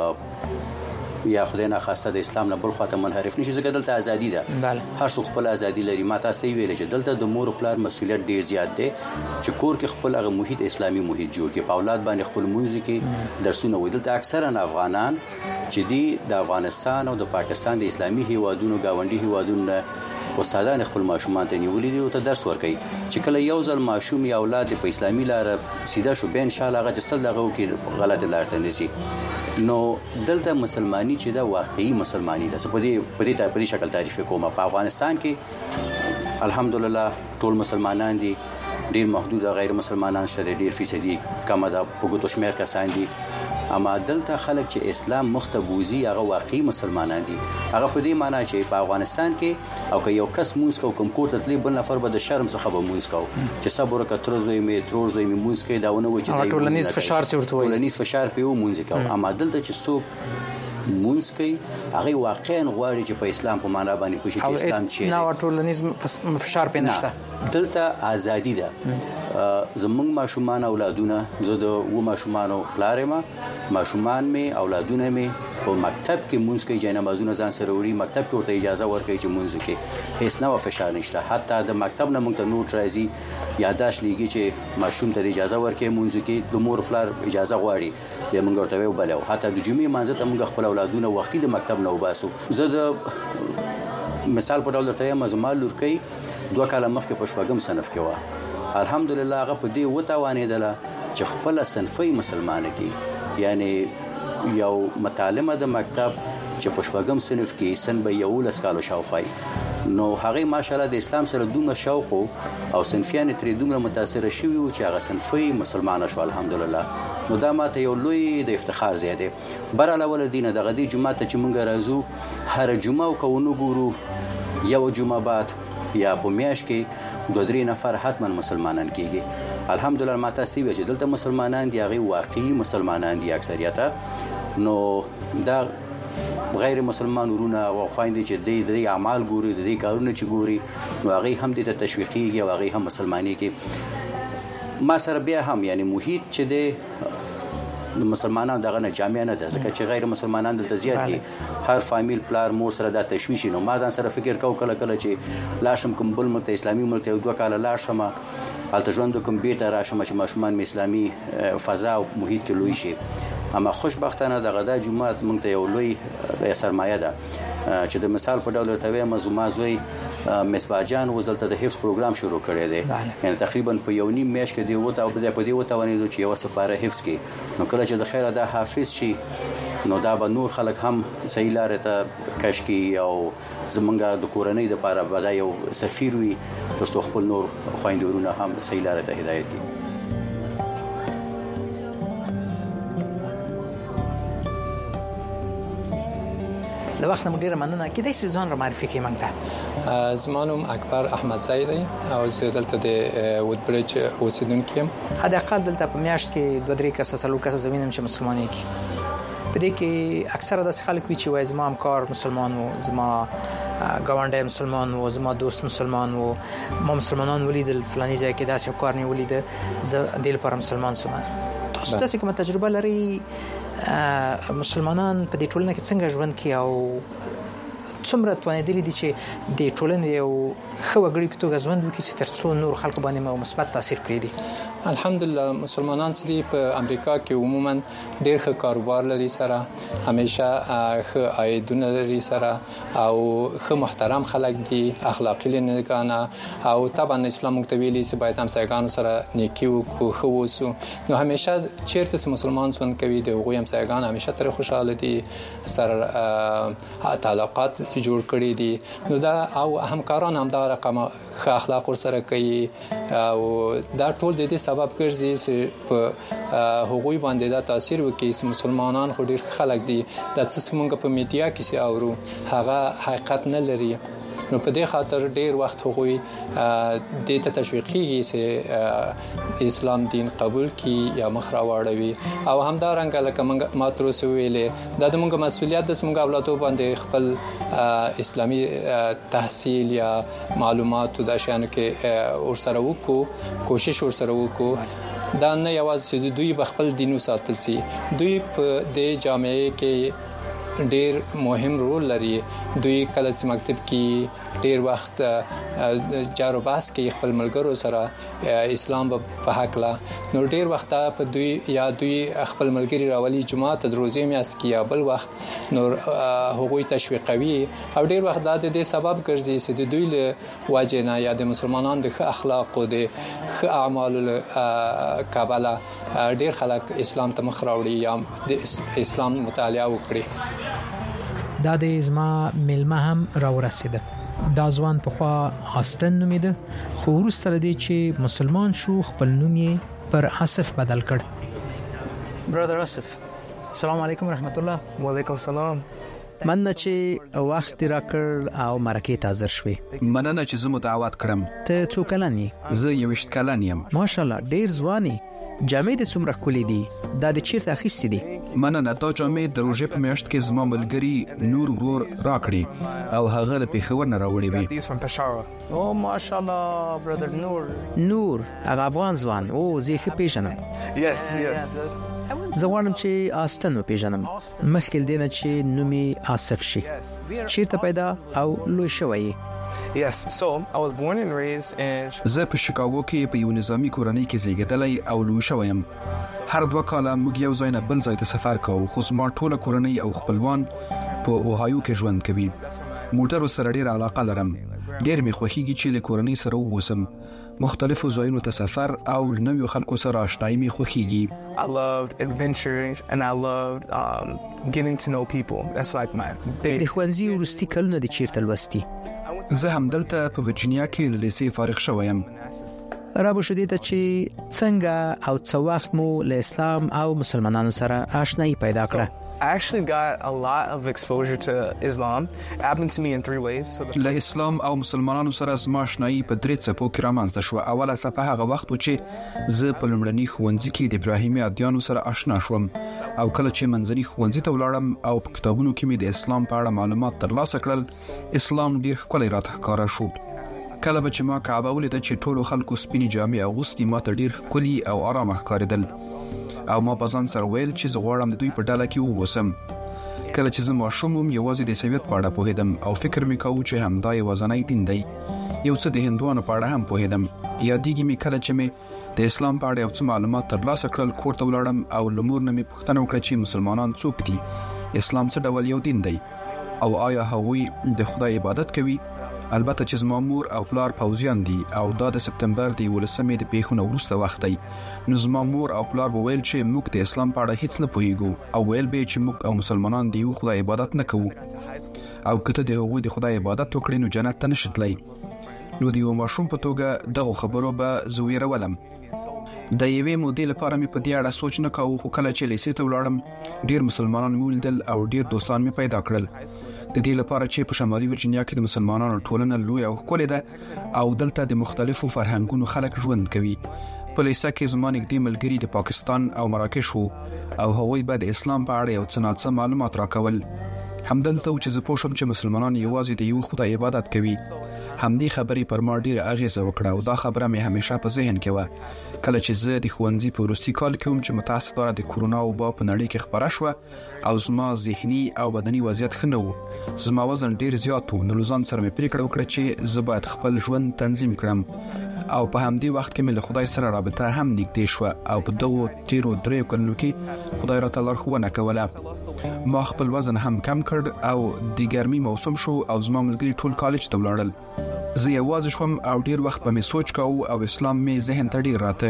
یا خدای نه خواسته د اسلام نه بل خواته منحرف نشي. ځکه دلته ازادي ده، هر څوک خپل ازادي لري. ما تاسو ته ویل چې دلته د مور او پلار مسؤلیت ډیر زیات دی چې کور کې خپل هغه محیط اسلامي محیط جوړ کړي، په اولاد باندې خپل مونږ کې درسونه وي. دلته اکثرا افغانان چې دی د افغانستان او د پاکستان د اسلامي هیوادونو گاونډي هیوادونو استادان خپل ماشومان ته نیولې دي او ته درس ورکوي چې کله یو ځل ماشوم یا اولاد په اسلامي لار سیده شو به ان شاء الله هغه چې سل دغه کې غلط لار ته نشي. نو دلته مسلمانی چې دا واقعي مسلمانی ده په دې شکل تعریف کوم. په افغانستان کې الحمدلله ټول مسلمانان دي، ډیر محدود غیر مسلمانان شته، ډیر فیصدي کم ده په ګوتو شمیر کسان دي. اما دلته خلک چې اسلام مختبوزي هغه واقعي مسلمانان دي. هغه په دې معنی چې په افغانستان کې او که یو کس مونږ کو کوم کوړه تلی بل نفر به د شرم څخه به مونږ کو چې صبر کتر زوی می ترور زوی می مونږ کې داونه و چې ټولنیز فشار څورته وي، ټولنیز فشار په مونږ کو. اما دلته چې څوک مونږ کوي هغه واقعا غواړي چې په اسلام په معنا باندې پوښي چې اسلام چی نه ټولنیز فشار پې نشته. دلته ازادي ده. زمونږ ماشومان اولادونه زه د و ماشومانو پلارم ماشومان می اولادونه می په مکتب کې مونږ کې جنازونه ځان سره وړي مکتب کې ورته اجازه ورکړي چې مونږ کې هیڅ نه فشار نشته حتی د مکتب نه مونږ ته نوټ راځي یاداش لګي چې ماشوم ته اجازه ورکړي مونږ کې د مور پلار اجازه غواړي بیا مونږ ورته وبلو حتی د جمعې مانځ ته مونږ خپل اولادونه وختي د مکتب نه وباسو زه د مثال په ډول ته مزمال لورکي 2 کاله مخکې په شپږم صنف کې و الحمدلله هغه په دې وتاوانېدله چې خپل صنفي مسلمانه کې یعنی یو متعلمه د مکتب چې په شپږم صنف کې سن به یو لسکالو شاوخای نو هغه ماشاءالله د اسلام سره دومره شوق او صنفیان ترې دومره متاثر شوي او چې هغه صنفي مسلمان شو الحمدلله نو دا ماته یو لوی د افتخار زیاته بر علاوه دینه د غدي جمعه ته چې مونږ راځو هر جمعه او کوونو ګورو یو جمعه بعد یا په میاش کې 2-3 نفر حتما مسلمانان کیږي الحمدلله ماته سی وجه دلته مسلمانان دی هغه واقعي مسلمانان دي اکثریت نو دا غیر مسلمان ورونه او خويندې چې د اعمال ګوري د کارونه چې ګوري نو هغه هم د تشویقي او هغه هم مسلمانۍ کې ما سره بیا هم یعنی محیط چې د مسلمانانو دغه نه جامع نه ده ځکه چې غیر مسلمانان دلته زیات دي هر فامیل پلار مور سره د تشویش نو ما ځان سره فکر کله چې لاشم کوم بل ملت اسلامي ملت یو 2 کال لاشم البته ژوند کوم بیت راشم چې ماشومان اسلامي فضا او محیط کې لوي شي اما خوشبختانه دغه د جمعه مونږ ته یو لوی سرمایه ده چې د مثال په ډول ته وایم زوی مصباحجان وزلته د حفظ پروګرام شروع کړی دی یعنی تقریبا په یو نیم میاشت کې دی وته او په دې وته ونیدو چې یو سپاره حفظ کې نو کله چې د خیره د حافظ شي نو دا به نور خلک هم صحیح لار ته کش کی او زمونږه د کورنۍ د لپاره به دا یو سفیر وي ترڅو خپل نور خويندورونه هم صحیح لار ته هدایت کړي د وخت نمو ډیره مننه کې د سیزون را معرفي کې مونږ زمانم اکبر احمد زیدی او زه دلته د وود برج اوسیدونکو یم حد اقل دلته په میاشت کې 2-3 کس سلو کس زمینم چې مسلمانۍ کې په دې کې اکثره د خلک وی چې وای زما همکار مسلمان وو زما ګاونډي مسلمان وو زما دوست مسلمان وو ما مسلمانان ولیدل فلاني ځای کې داسې کار نه ولید زه د لپاره مسلمان سوم تاسو داسې کومه تجربه لري مسلمانان په دې ټولنه کې څنګه ژوند کوي او څومره توانیدلی دي چې د ټولنې یو خو غړي په توګه ژوند وکړي چې ترڅو نور خلک باندې مثبت تاثیر پرېږدي الحمدلله مسلمانان چې په امریکا کې عموما ډېر ښه کاروبار لري سره همیشه ښه عایدونه لري سره او ښه محترم خلک دي اخلاقی لنګانه او طبعا اسلام مکتویلی چې باید هم سایګانو سره نیکی او خو وسو نو همیشه چیرته مسلمان څون کوي د هغوی هم سایګان همیشه تر خوشاله دي سره تعلقات جوړ کړي دي نو دا او همکاران هم دا رقم ښه اخلاق سره کوي او دا ټول د دې سبب ګرځي چې په هغوی باندې دا تاثیر وکړي چې مسلمانان خو ډیر خلک دي د څه مونږ په میډیا کې سي اورو هغه حقیقت نه لري نو په دې خاطر ډیر وخت هغوی د ته تشویقي چې اسلام دین قبول کی یا مخ راوړوي او همدارنګه لکه موږ ماتروس ویلې دا د موږ مسولیت د موږ اولادو باندې خپل اسلامي تحصیل یا معلومات د شانو کې ور سره وکړو کوشش ور سره وکړو دا نه یوازې دوی بخپل دینو ساتل سي دوی په د جامعې کې ډیر مهم رول لري دوی کله چې مکتب کې ډیر وخت جارو باس کې خپل ملګرو سره اسلام په حق لا نو ډیر وخت په دوی یا دوی خپل ملګری راولي جمعه ته دروځي میاست کې یا بل وخت نو هغوی تشویقوي او ډیر وخت د دې سبب ګرځي چې دوی له واجنه یا د مسلمانانو د اخلاق او د اعمال کابله ډیر خلک اسلام ته مخ راوړي یا د اسلام مطالعه وکړي دا د ازما ملما هم راورسیده دا ځوان په خوا آستن نومیده خو وروسته لدی چې مسلمان شو خپل نوم یې پر آصف بدل کړ برادر آصف السلام علیکم ورحمت الله وعلیکم السلام مننه چې وخت راکړ او مرکه حاضر شوي مننه چې زموږ دعوت کړم ته څو کلن یې زه 21 کلن یم ماشاءالله ډیر ځواني جامې د څومره کولې دي دا د چیرته اخیستې دي؟ مننه. دا جامې د روژې په میاشت کې زما ملګری نور ورور راکړي او هغه له پېښور نه راوړې وي. او ماشاءالله برادر نور هغه افغان ځوان او زه یې پیژنم. زه غواړم چې آستن وپېژنم مخکې له دې نه چې نوم یې آصف شي. چیرته پیدا او لوی شوی؟ Yes, so I was born and raised in زه په شیکاګو کې په یو نظامی کورنۍ کې زیږیدلی او لوی شوم. هر 2 کاله موږ یو ځای نه بل ځای ته سفر کوو، خو زما ټوله کورنۍ او خپلوان په اوهایو کې ژوند کوي. موټر سره ډېر علاقه لرم. ډېر مې خوښیږي چې له کورنۍ سره ووسم. مختلفو ځایونو ته سفر او نویو خلکو سره آشنایي مې خوښیږي. I loved adventure and I loved getting to know people. That's like my big. د ښوونځي وروستي کلونه د چیرته لوستي؟ زه هم دلته په ورجینیا کې له لیسې فارغ شوم. رابو شدې ته چې څنګه او څو وخت مو له اسلام او مسلمانانو سره آشنایي پیدا کړه؟ I actually got a lot of exposure to Islam. It happened to me in 3 waves. له اسلام او مسلمانانو سره زما آشنایي په 3 څپو کې رامنځته شو. اوله څپه هغه وخت و چې زه په لومړني ښوونځي کې د ابراهیمي ادیانو سره آشنا شوم او کله چې منځني ښوونځي ته ولاړم او په کتابونو کې مې د اسلام په اړه معلومات ترلاسه کړل، اسلام ډیر ښکلی راته ښکاره شو. کله به چې ما کعبه ولیده چې ټولو خلکو سپینې جامې اغوستې، ما ته ډیر ښکلي او آرامه ښکارېدل او ما په ځان سره ویل چې زه غواړم د دوی په ډله کې ووسم. کله چې زه ماشوم وم یوازې د عیسویت په اړه پوهېدم او فکر مې کاوه چې همدا یوازینی دین دی. یو څه د هندوانو په اړه هم پوهېدم. یادېږي مې کله چې مې د اسلام په اړه یو څه معلومات ترلاسه کړل، کور ته ولاړم او له مور نه مې پوښتنه وکړه چې مسلمانان څوک دي، اسلام څه ډول یو دین دی او آیا هغوی د خدای عبادت کوي. البته چې زما مور او پلار پوځیان دي او دا د سپتمبر د 11مې د پیښو نه وروسته وخت دی، نو زما مور او پلار وویل چې موږ د اسلام په اړه هیڅ نه پوهیږو او ویل به چې موږ او مسلمانان د یو خدای عبادت نه کوو او کته د هغوی د خدای عبادت وکړي نو جنت ته نشي تللی. نو د یو ماشوم په توګه دغه خبرو به زه ویرولم. د یوې مودې لپاره مې په دې اړه سوچ نه کاوه، خو کله چې لیسې ته ولاړم ډیر مسلمانان مې ولیدل او ډیر دوستان مې پیدا کړل. د دې لپاره چې په شمالي ورجینیا کې د مسلمانانو ټولنه لوی او ښکلې ده او دلته د مختلفو فرهنګونو خلک ژوند کوي. په لیسه کې زما نږدې ملګري د پاکستان او مراکش وو او هغوی به د اسلام په اړه یو څه ناڅه معلومات راکول. همدلته چې زه پوه شم چې مسلمانان یوازې د یو خدای عبادت کوي. همدې خبرې پر ما ډېره اغیزه وکړه او دا خبره مې همیشه په ذهن کې وه. کله چې زه د ښوونځي په وروستي کال کې وم چې متاسفانه د کورونا وبا په نړۍ کې خپره شوه او زما ذهني او بدني وضعیت ښه نه و. زما وزن ډېر زیات و، نو له ځان سره مې پریکړه وکړه چې زه باید خپل ژوند تنظیم کړم او په همدې وخت کې مې له خدای سره رابطه هم نږدې شوه او په دغو تیرو 3 کلونو کې خدای راته لارښوونه کوله. ما خپل وزن هم کم کړ او د ګرمي موسم شو او زما ملګري ټول کالج ته ولاړل. زه یوازې شوم او ډیر وخت به مې سوچ کاوه او اسلام مې ذهن ته ډیر راته.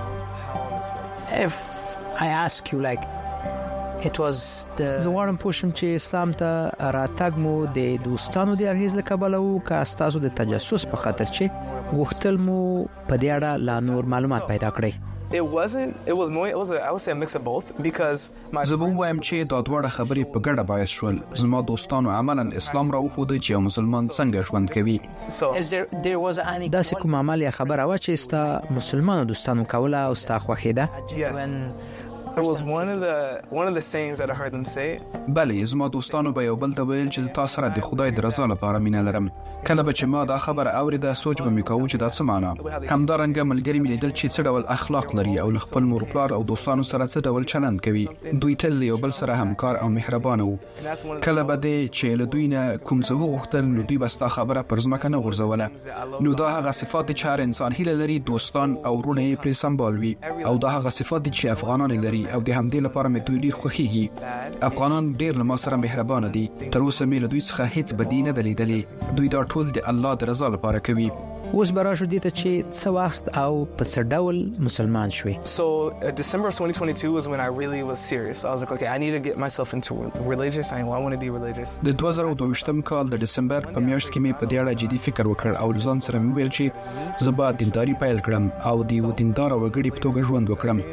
If I ask you like it was the زوړم پوښتنه چې اسلام ته راتګ مو د دوستانو د اغیز له کبله او کا تاسو د تجسس په خاطر چې وختل مو په دې اړه لا نور معلومات پیدا کړئ؟ I would say a mix of both because زه وایم چې دا دواړه خبرې په ګډه باعث شول. زما دوستانو عملاً اسلام راوښود چې یو مسلمان څنګه ژوند کوي. دا څه کوم عمل یا خبره و چې ستا مسلمانو دوستانو کوله او ستا خوښه ده؟ It was one of the sayings that I heard them say. بله، زما دوستانو به یو بل ته ویل چې تاسو سره د خدای د رضا لپاره مینه لرم. کله به چې ما دا خبره اوریده سوچ به مې کاوه چې دا څه معنا. همدارنګه ملګري مې لیدل چې څه ډول اخلاق لري او خپل مور پلار او دوستانو سره څه ډول چلند کوي. دوی تل یو بل سره همکار او مهربان وو. کله به دې چې له دوی نه کوم څه وغوښتل نو دوی به ستا خبره پر ځمکه نه غورځوله. نو دا هغه صفات چې هر انسان هیله لري دوستان او ورونه یې پرې سمبال وي او دا هغه صفات چې افغانان لري او د همدې لپاره مې دوی ډیر خوښیږي. افغانان ډیر له ما سره مهربان دي. تر اوسه مې له دوی څخه هیڅ بدی نه لیدلې. دوی دا ټول د الله د رضا لپاره کوي. اوس براشو دي ته چې څه وخت او په څه ډول مسلمان شوي؟ So December 2022 was when I really was serious. I was like, okay, I need to get myself into religious. I want to be religious. د 2022م کال د دسمبر په میاشت کې مې په دې اړه جدي فکر وکړ او ځان سره مې ویل چې زه باید دینداري پیل کړم او د یو دیندار وګړي په توګه ژوند وکړم.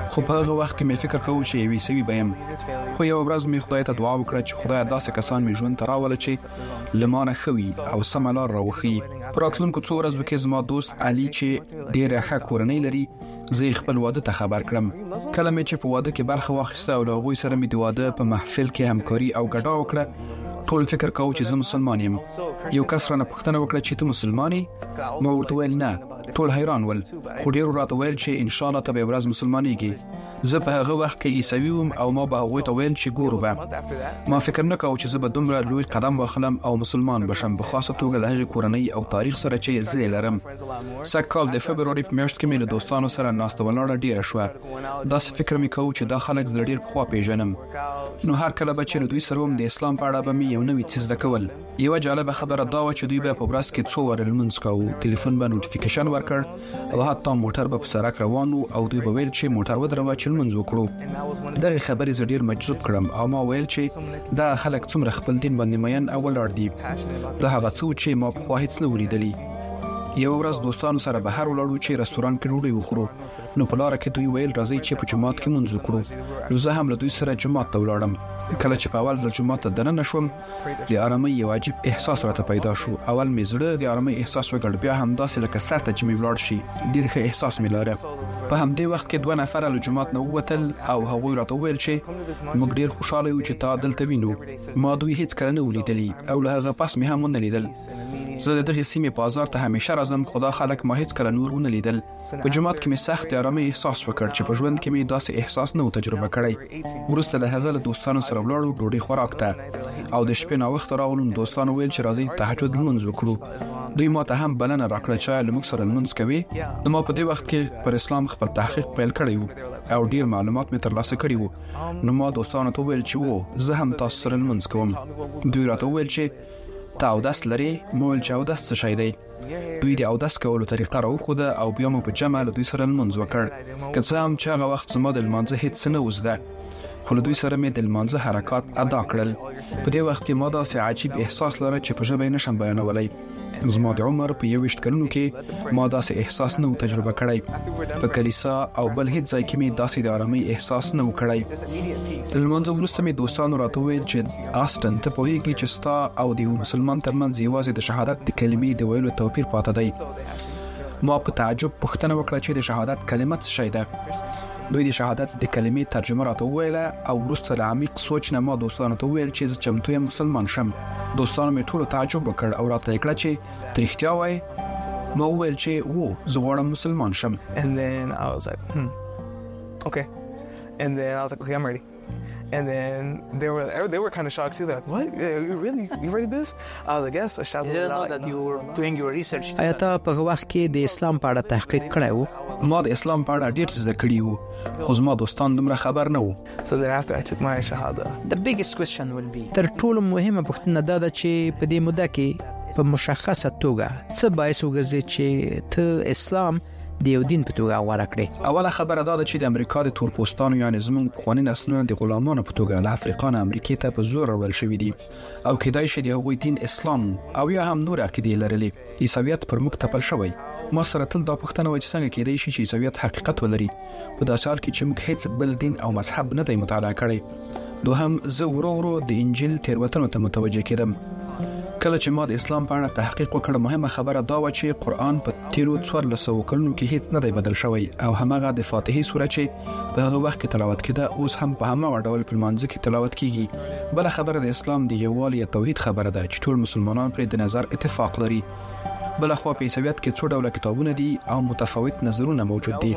خو په هغه وخت کې مې فکر کاوه چې یوې سوي بیم، خو یو ورځ مې خدای ته دعا وکړه چې خدای داسې کسان مې ژوند ته راوله چې لمانه خوي او سم لار راوخي. پر راتلونکو څو ورځو کې زما دوست علي چې ډېره ښه کورنۍ لري، زه خپل واده ته خبر کړم. کله مې چې په واده کې برخه واخیسته او له هغوی سره مې د واده په محفل کې همکاري او ګډا وکړه، ټول فکر کاوه چې زه مسلمان یم. یو کس رانه پوښتنه وکړه چې ته مسلمان یې؟ ما ورته ویل نه. ټول حیران ول، خو ډېرو راته ویل چې ان شاء الله ته به یو ورځ مسلمانېږي. زه په هغه وخت کې عیسوي وم او ما به هغوی ته ویل چې ګورو به. ما فکر نه کاوه چې زه به دومره لوی قدم واخلم او مسلمان بشم، په خاصه توګه له هغې کورنۍ او تاریخ سره چې زه یې لرم. سږ کال د فبروري په میاشت کې مې له دوستانو سره ناسته ولاړه ډېره شوه. داسې فکر مې کاوه چې دا خلک زه ډېر پخوا پیژنم، نو هر کله به چې له دوی سره وم د اسلام په اړه به مې یو نوی څه زده کول. یوه جالبه خبره دا وه چې دوی به په ورځ کې څو واره لمونځ کاوه، ټلیفون به نوټیفیکیشن ورکړ او حتی موټر به په سړک روان و او دوی به ویل چې موټر ودروه چې لمونځ وکړو. دغه خبرې زه ډېر مجذوب کړم او ما ویل چې دا خلک څومره خپل دین باندې مین او ولاړ دي. دا هغه څه چې ما پخوا هیڅ نه ولیدلي. یو ورځ دوستانو سره بهر ولاړو چې رستوران کې ډوډۍ وخورو، نو په لاره کې دوی ویل راځئ چې په جومات کې مونځ وکړو. نو زه هم له دوی سره جومات ته ولاړم. کله چې په اول ځل جومات ته دننه شوم، د آرامۍ یو عجیب احساس راته پیدا شو. اول مې زړه د آرامۍ احساس وکړ، بیا هم داسې لکه سر ته چې مې ولاړ شي، ډېر ښه احساس مې لاره. په همدې وخت کې 2 نفر له جومات نه ووتل او هغوی راته وویل چې موږ ډېر خوشاله یو چې تا دلته وینو. ما دوی هیڅ کله نه ولیدلي او له هغه پس مې هم ونه لیدل. زه د دغې سیمې بازار ته همیشه راځم، خو دا خلک ما هیڅ کله نور ونه لیدل. په جومات کې مې سخت آرامۍ احساس وکړ چې په ژوند کې مې داسې احساس نه و تجربه کړی. وروسته له هغه له دوستانو سره ولاړو ډوډۍ خوراک ته او د شپې ناوخته راغلو. دوستانو ویل چې راځئ تهجد لمونځ وکړو. دوی ما ته هم بلنه راکړه چې له موږ سره لمونځ کوي. نو ما په دې وخت کې پر اسلام خپل تحقیق پیل کړی و او ډیر معلومات مې ترلاسه کړي وو. نو ما دوستانو ته ویل چې زه هم تاسو سره لمونځ کوم. دوی راته ویل چې تا اودس لري؟ ما ویل چې اودس څه شی دی؟ دوی د اودس کولو طریقه راوښوده او بیا مو په جمع له دوی سره لمونځ وکړ. که څه هم چې هغه وخت زما د لمانځه هیڅ څه نه و زده، خو له دوی سره مې د لمانځه حرکات ادا کړل. په دې وخت کې ما داسې عجیب احساس لره چې په ژبه یې نشم بیانولی. زما د عمر په 21 کلونو کې ما داسې احساس نه و تجربه کړی. په کلیسا او بل هیڅ ځای کې مې داسې د آرامۍ احساس نه و کړی. د لمانځه وروسته مې دوستانو راته وویل چې آسټن ته پوهېږې چې ستا او د یو مسلمان ترمنځ یوازې د شهادت د کلمې د ویلو توپیر پاته دی. ما په تعجب پوښتنه وکړه چې د شهادت کلمه څه شی ده. دوی د شهادت د کلمې ترجمه راته وویله او وروسته له عمیق سوچ نه ما دوستانو ته وویل چې زه چمتو یم مسلمان شم. دوستانو مې ټولو تعجب وکړ او راته یې کړه چې ته رښتیا وایې؟ ما وویل چې زه غواړم مسلمان شم. And then I was like, okay. And then I was like, okay, I'm ready. And then they were kind of shocked too. They're like, what? You ready to do this? I was like, yes. I shouted it out. That you were doing your research. آیا ته په وخت کې د اسلام په اړه تحقیق کړی وو؟ ما د اسلام په اړه ډېر څه زده کړي وو، خو زما دوستان دومره خبر نه وو. So then after I took my shahada, the biggest question will be تر ټولو مهمه پوښتنه دا ده چې په دې موده کې په مشخصه توګه څه باعث وګرځي چې ته اسلام د یو دین په توګه غوره کړې؟ اوله خبره دا ده چې د امریکا د تورپوستانو یعنی زموږ پخواني نسلونه د غلامانو په توګه له افریقا نه امریکې ته په زور راوړل شوي دي او کېدای شي د هغوی دین اسلام او یا هم نور عقیدې لرلې. عیسویت پر موږ تپل شوی. ما سره تل دا پوښتنه وه چې څنګه کېدای شي چې عیسویت حقیقت ولري په داسې حال کې چې موږ هیڅ بل دین او مذهب نه دی مطالعه کړی. دوهم زه ورو ورو د انجیل تېروتنو ته متوجه کېدم. کله چې ما د اسلام په اړه تحقیق وکړ، مهمه خبره دا و چې قرآن په تیرو 1400 کلونو کې هیڅ نه دی بدل شوی او همغه د فاتحې سوره چې په هغه وخت کې تلاوت کېده اوس هم په همغه ډول په لمانځه کې تلاوت کیږي. بل خبره د اسلام د یووالي توحید خبره ده چې ټول مسلمانان پر د نظر اتفاق لري. بل خو په عیسویت کې څو ډول کتابونه دي او متفاوت نظرونه موجود دي.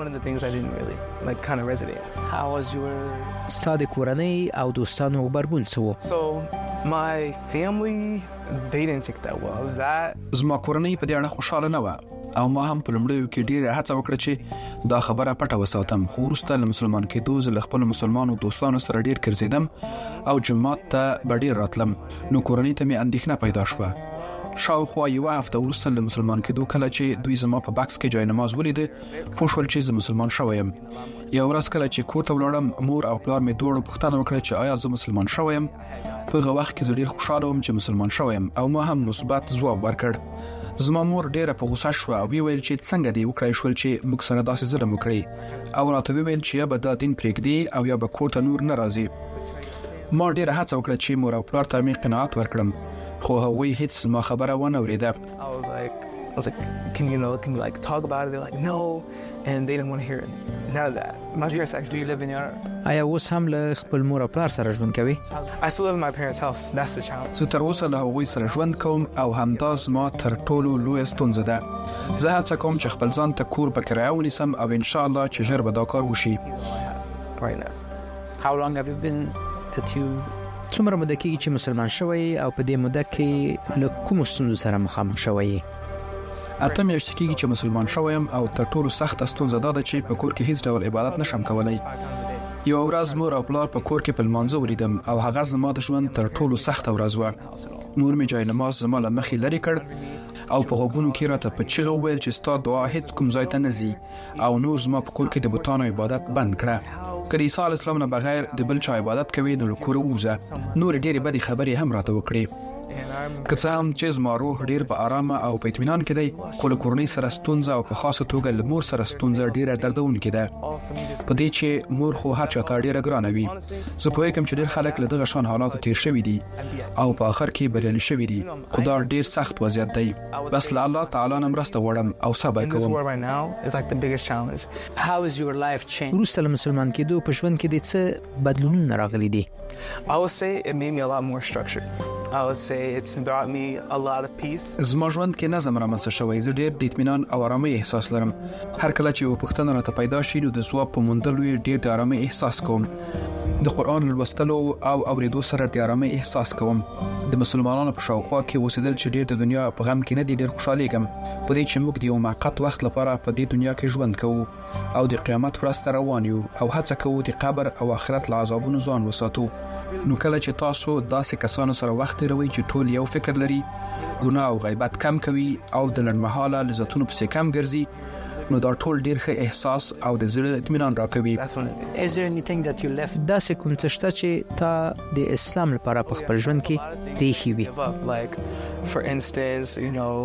How was your study کورنۍ او دوستانو غبرګون څه و؟ So my family they didn't take that well. زما کورنۍ په دې اړه خوشاله نه و او ما هم په لومړیو کې ډیره هڅه وکړه چې دا خبره پټه وساتم. خو وروسته له مسلمان کېدو زه له خپلو مسلمانو دوستانو سره ډیر ګرځېدم او جومات ته به ډیر راتلم. نو کورنۍ ته مې اندېښنه پیدا شوه. شاوخوا یوه هفته وروسته له مسلمان کېدو کله چې دوی زما په بکس کې جای نماز ولیده پوه شول چې زه مسلمان شوی یم. یو ورځ کله چې کور ته ولاړم مور او پلار مې دواړو پوښتنه وکړه چې آیا زه مسلمان شوی یم. په هغه وخت کې زه ډیر خوشاله وم چې مسلمان شوم او ما هم مثبت ځواب ورکړ. زما مور ډیره په غوسه شو او ویل چې څنګه دی وکړای شول چې موږ سره داسې ظلم وکړي او راته ویل چې یا به دا دین پرېږدي او یا به کور ته نور نه راځي. ما ډیره هڅه وکړه چې مور او پلار ته مې قناعت ورکړم خو هغوی هیڅ ما خبره ونه اوریده. I was like, can we like talk about it? They're like, no, and they didn't want to hear it. None of that. My parents actually. Do you live in your? آیا اوس هم له خپل مور او پلار سره ژوند کوي؟ I still live in my parents' house. That's the challenge. زه تر اوسه له هغوی سره ژوند کوم او همدا زما تر ټولو لویه ستونزه ده. زه هڅه کوم چې خپل ځان ته کور په کرایه ونیسم او ان شاء الله چې ژر به دا کار وشي. Right now. How long have you been that you څومره مده کېږي چې مسلمان شوی او په دې مده کې له کومو ستونزو سره مخامخ شوی؟ 8 میاشتې کېږي چې مسلمان شوم او تر ټولو سخته ستونزه دا ده چې په کور کې هیڅ ډول عبادت نشم کولای. یو ورځ مور او پلار په کور کې په لمانځه ولیدم او هغه زما د ژوند تر ټولو سخته ورځ وه. مور مې جای نماز زما له مخې لرې کړ او په غوږونو کې راته په چیغه وویل چې ستا دعا هیڅ کوم ځای ته نه ځي او نور زما په کور کې د بتانو عبادت بند کړه. که د عیسی علیه السلام نه بغیر د بل چا عبادت کوي نو له کوره ووځه. نور ډېرې بدې خبرې هم راته وکړې. که څه هم چې زما روح ډیر په آرامه او په اطمینان کې دی خو له کورنۍ سره ستونزه او په خاصه توګه له مور سره ستونزه ډیره دردونکې ده. په دې چې مور خو هر چا ته ډیره ګرانه وي. زه پوهیږم چې ډیر خلک له دغه شان حالاتو تیر شوي دي او په آخر کې بریالي شوي دي خو دا ډیر سخت وضعیت دی. بس له الله تعالی نه مرسته غواړم او صبر کوم. وروسته له مسلمان کېدو په ژوند کې د څه بدلونونه راغلي دي؟ I would say it made me a lot more structured. I would say it's brought me a lot of peace. زما ژوند کې نظم رامنځته شوی. زه ډیر د اطمینان او آرامۍ احساس لرم. هر کله چې یو پوښتنه راته پیدا شي نو د ځواب په موندلو یې ډیر د آرامۍ احساس کوم. د قرآن لوستلو او اوریدو سره د آرامۍ احساس کوم. د مسلمانانو په شاوخوا کې اوسېدل چې ډیر د دنیا په غم کې نه دي ډیر خوشالېږم. په دې چې موږ د یو موقت وخت لپاره په دې دنیا کې ژوند کوو او د قیامت ورځ ته روان یو او هڅه کوو د قبر او آخرت له عذابونو ځان وساتو. نو کله چې تاسو داسې کسانو سره وخت تیروئ چې ټول یو فکر لري، ګناه او غیبت کم کوي او د لنډمهاله لذتونو پسې کم ګرځي، نو دا ټول ډیر ښه احساس او د زړه اطمینان راکوي. Is there anything that you left داسې کوم څه شته چې تا د اسلام لپاره په خپل ژوند کې پریښي وي؟ Like for instance, you know,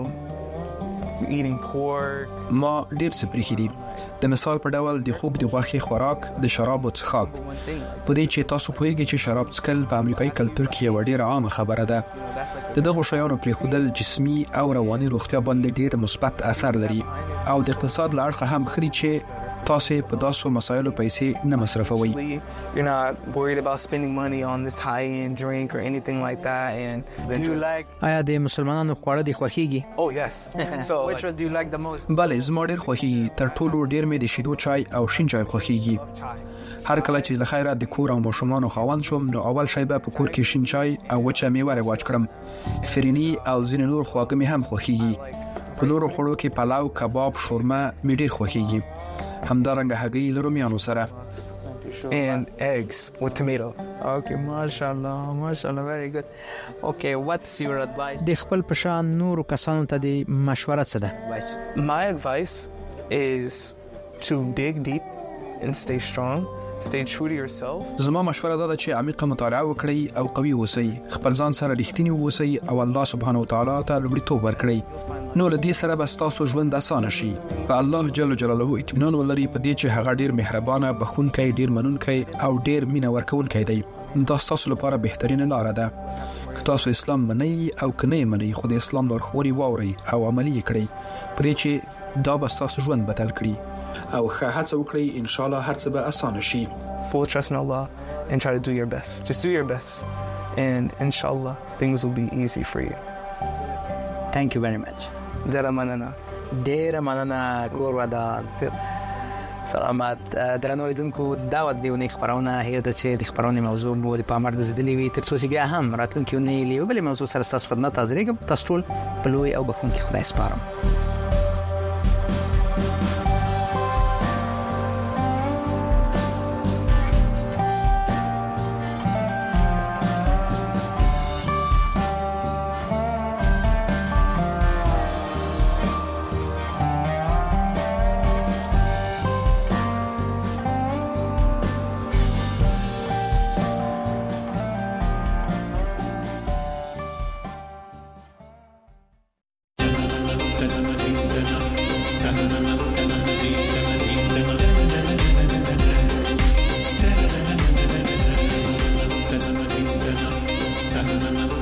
eating pork. ما ډیر څه پریښي دي. د مثال په ډول د خوب د غوښې خوراک، د شرابو څښاک. په دې چې تاسو پوهیږئ چې شراب څښل په امریکایي کلتور کې یو ډیر عامه خبره ده. د دغه شیانو پرېښودل جسمي او رواني روغتیا باندې ډیر مثبت اثر لري او د اقتصاد له اړخه هم ښه دي چې تاسو په داسو مسایلو پیسې نه مصرفوي. You're not worried about spending money on this high-end drink or anything like that. And do you like آیا د مسلمانانو خواړه د خوښیږي؟ Oh yes. So which one do you like the most? بله، زما ډیر خوښیږي. تر ټولو ډیر مې د شیدو چای او شین چای خوښیږي. هر کله چې له خیره د کور او ماشومانو خاوند شوم نو اول شی به په کور کې شین چای او وچه میوه رواج کړم. فرني او ځینې نور خواږه مې هم خوښیږي. په نورو خوړو کې پلاو، کباب، شورما مې ډیر خوښیږي. همدارنګه هګۍ له رومیانو سره and eggs with tomatoes. Okay, mashallah, very good. Okay, what's your advice? د خپل پشان نورو کسانو ته د مشوره څه ده؟ My advice is to dig deep and stay strong. Stay true to yourself. زما مشوره دا ده چې عمیقه مطالعه وکړئ او قوي اوسئ. خپل ځان سره رښتینی اوسئ او الله سبحانه و تعالی ته لومړیتوب ورکړئ. نو له دې سره به ستاسو ژوند اسانه شي. په الله جل جلاله اطمینان ولرئ په دې چې هغه ډیر مهربانه، بخښونکی، ډیر منونکی او ډیر مینه ورکوونکی دی. دا ستاسو لپاره بهترینه لاره ده. که تاسو اسلام منئ او که نه منئ خو د اسلام لارښوونې واورئ او عملي یې کړئ، په دې چې دا به ستاسو ژوند بدل کړي او ښه هڅه وکړئ. ان شاء الله هر څه به اسانه شي. Full trust in Allah and try to do your best. Just do your best and inshallah things will be easy for you. Thank you very much. Dera manana. Dera manana کور ودان. سلامات. درنو لیدونکو دعوت دی ونې خبرونه هیر د چې د خبرونه موضوع مو د پامر ګرځېدلې وي، تر څو چې بیا هم راتلونکي ونې لیو بلې موضوع سره تاسو خدمت حاضر یم. تاسو ټول په لوی او بخښونکي خدای سپارم. ورځ